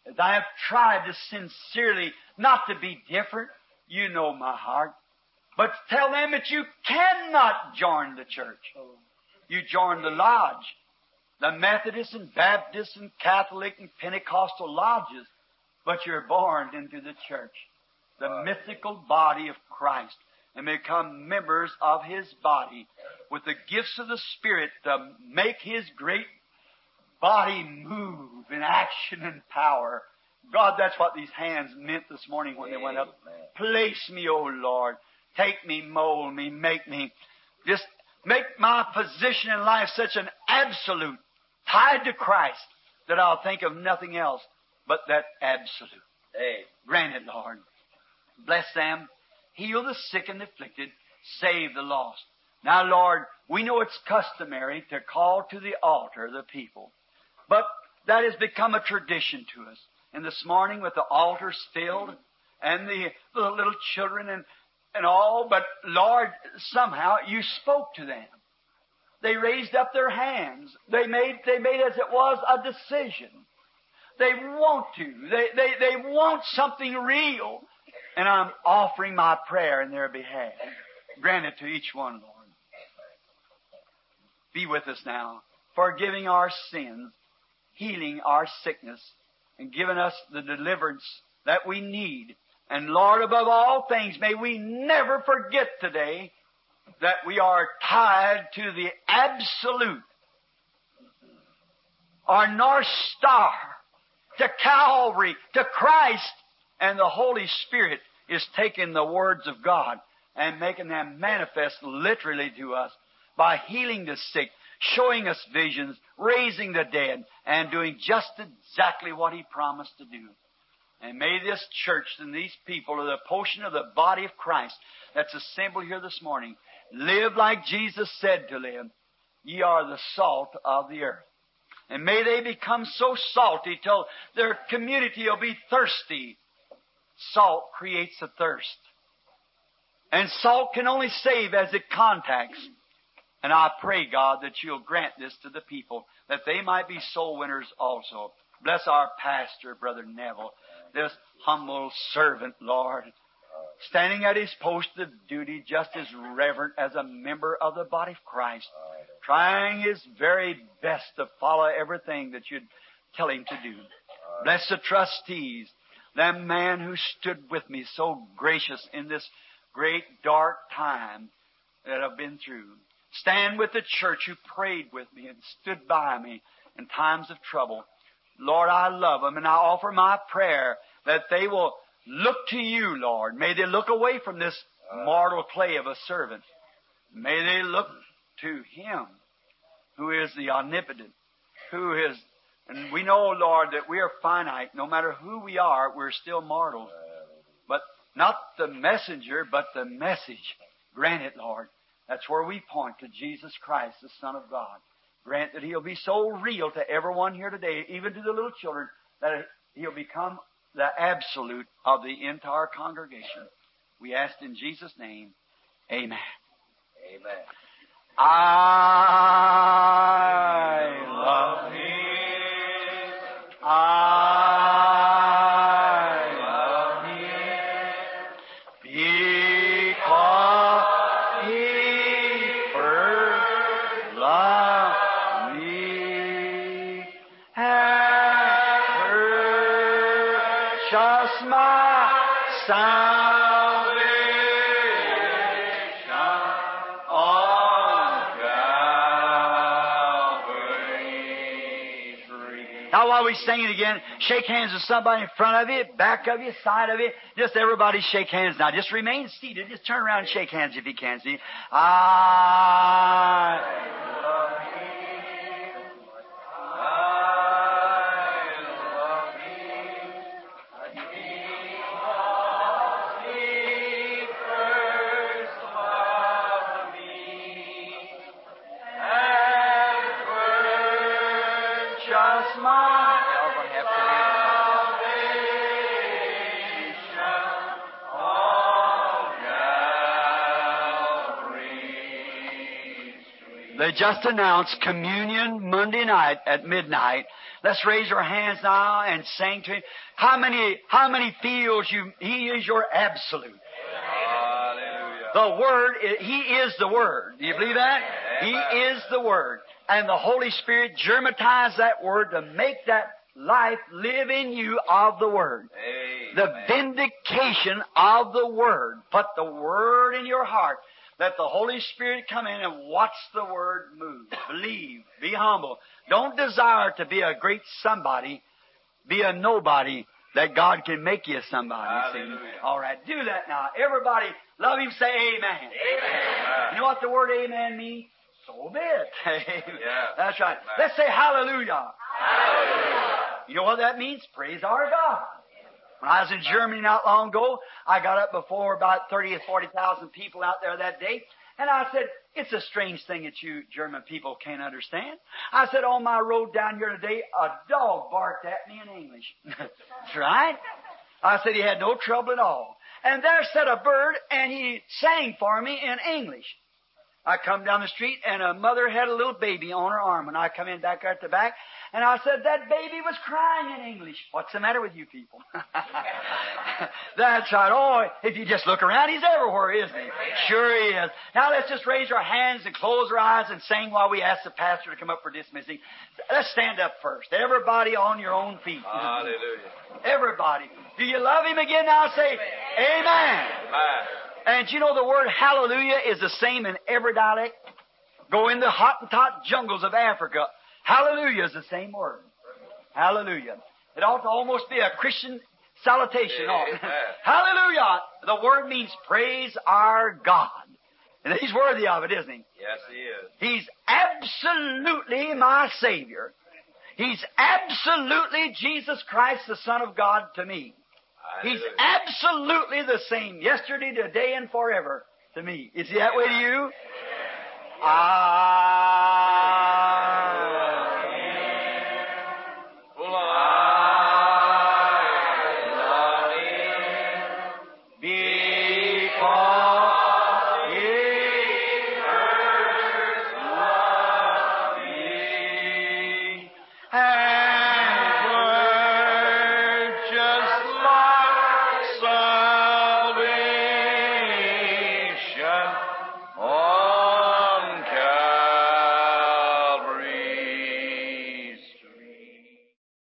as I have tried to sincerely not to be different, you know my heart. But tell them that you cannot join the church. You join the lodge. The Methodist and Baptist and Catholic and Pentecostal lodges. But you're born into the church, the mythical body of Christ, and become members of His body with the gifts of the Spirit to make His great body move in action and power. God, that's what these hands meant this morning when they went up. Place me, O Lord. Take me, mold me, make me. Just make my position in life such an absolute, tied to Christ, that I'll think of nothing else but that absolute. Hey. Grant it, Lord. Bless them. Heal the sick and afflicted. Save the lost. Now, Lord, we know it's customary to call to the altar the people. But that has become a tradition to us. And this morning with the altars filled and the little children and all, but Lord, somehow you spoke to them. They raised up their hands. They made as it was a decision. They want to. They want something real. And I'm offering my prayer in their behalf. Grant it to each one, Lord. Be with us now, forgiving our sins, healing our sickness, and giving us the deliverance that we need. And Lord, above all things, may we never forget today that we are tied to the absolute, our North Star, to Calvary, to Christ, and the Holy Spirit is taking the words of God and making them manifest literally to us by healing the sick, showing us visions, raising the dead, and doing just exactly what He promised to do. And may this church and these people, or the portion of the body of Christ that's assembled here this morning, live like Jesus said to live. Ye are the salt of the earth. And may they become so salty till their community will be thirsty. Salt creates a thirst. And salt can only save as it contacts. And I pray, God, that You'll grant this to the people, that they might be soul winners also. Bless our pastor, Brother Neville, this humble servant, Lord, standing at his post of duty just as reverent as a member of the body of Christ, trying his very best to follow everything that You'd tell him to do. Bless the trustees, that man who stood with me so gracious in this great dark time that I've been through. Stand with the church who prayed with me and stood by me in times of trouble. Lord, I love them, and I offer my prayer that they will look to You, Lord. May they look away from this mortal clay of a servant. May they look to Him who is the omnipotent, who is, and we know, Lord, that we are finite. No matter who we are, we're still mortal. But not the messenger, but the message. Grant it, Lord. That's where we point to Jesus Christ, the Son of God. Grant that He'll be so real to everyone here today, even to the little children, that He'll become the absolute of the entire congregation. We ask in Jesus' name, amen. Amen. I love Him. I love Him because He first loved me and purchased my salvation on Calvary's tree. Now, while we sing it again, shake hands with somebody in front of you, back of you, side of you. Just everybody shake hands now. Just remain seated. Just turn around and shake hands if you can. See, I love Him. They just announced communion Monday night at midnight. Let's raise our hands now and sing to Him. How many feels He is your absolute? Hallelujah. The Word, He is the Word. Do you believe that? He is the Word. And the Holy Spirit germatized that Word to make that life live in you of the Word. Amen. The vindication of the Word. Put the Word in your heart. Let the Holy Spirit come in and watch the Word move. Believe. Be humble. Don't desire to be a great somebody. Be a nobody that God can make you somebody. See? Hallelujah. All right. Do that now. Everybody love Him. Say amen. Amen. You know what the word amen means? So be it. Yeah. That's right. Amen. Let's say hallelujah. Hallelujah. You know what that means? Praise our God. When I was in Germany not long ago, I got up before about 30 or 40,000 people out there that day, and I said, it's a strange thing that you German people can't understand. I said, on my road down here today, a dog barked at me in English. That's right. I said he had no trouble at all. And there sat a bird, and he sang for me in English. I come down the street, and a mother had a little baby on her arm, and I come in back at the back, and I said, that baby was crying in English. What's the matter with you people? That's right. Oh, if you just look around, He's everywhere, isn't He? Sure He is. Now let's just raise our hands and close our eyes and sing while we ask the pastor to come up for dismissing. Let's stand up first. Everybody on your own feet. Hallelujah. Everybody. Do you love Him again now? Say, Amen. Amen. And you know the word hallelujah is the same in every dialect? Go in the Hottentot jungles of Africa. Hallelujah is the same word. Hallelujah. It ought to almost be a Christian salutation. Amen. Hallelujah. The word means praise our God. And He's worthy of it, isn't He? Yes, He is. He's absolutely my Savior. He's absolutely Jesus Christ, the Son of God, to me. He's Hallelujah. absolutely the same yesterday, today, and forever to me. Is He that way to you?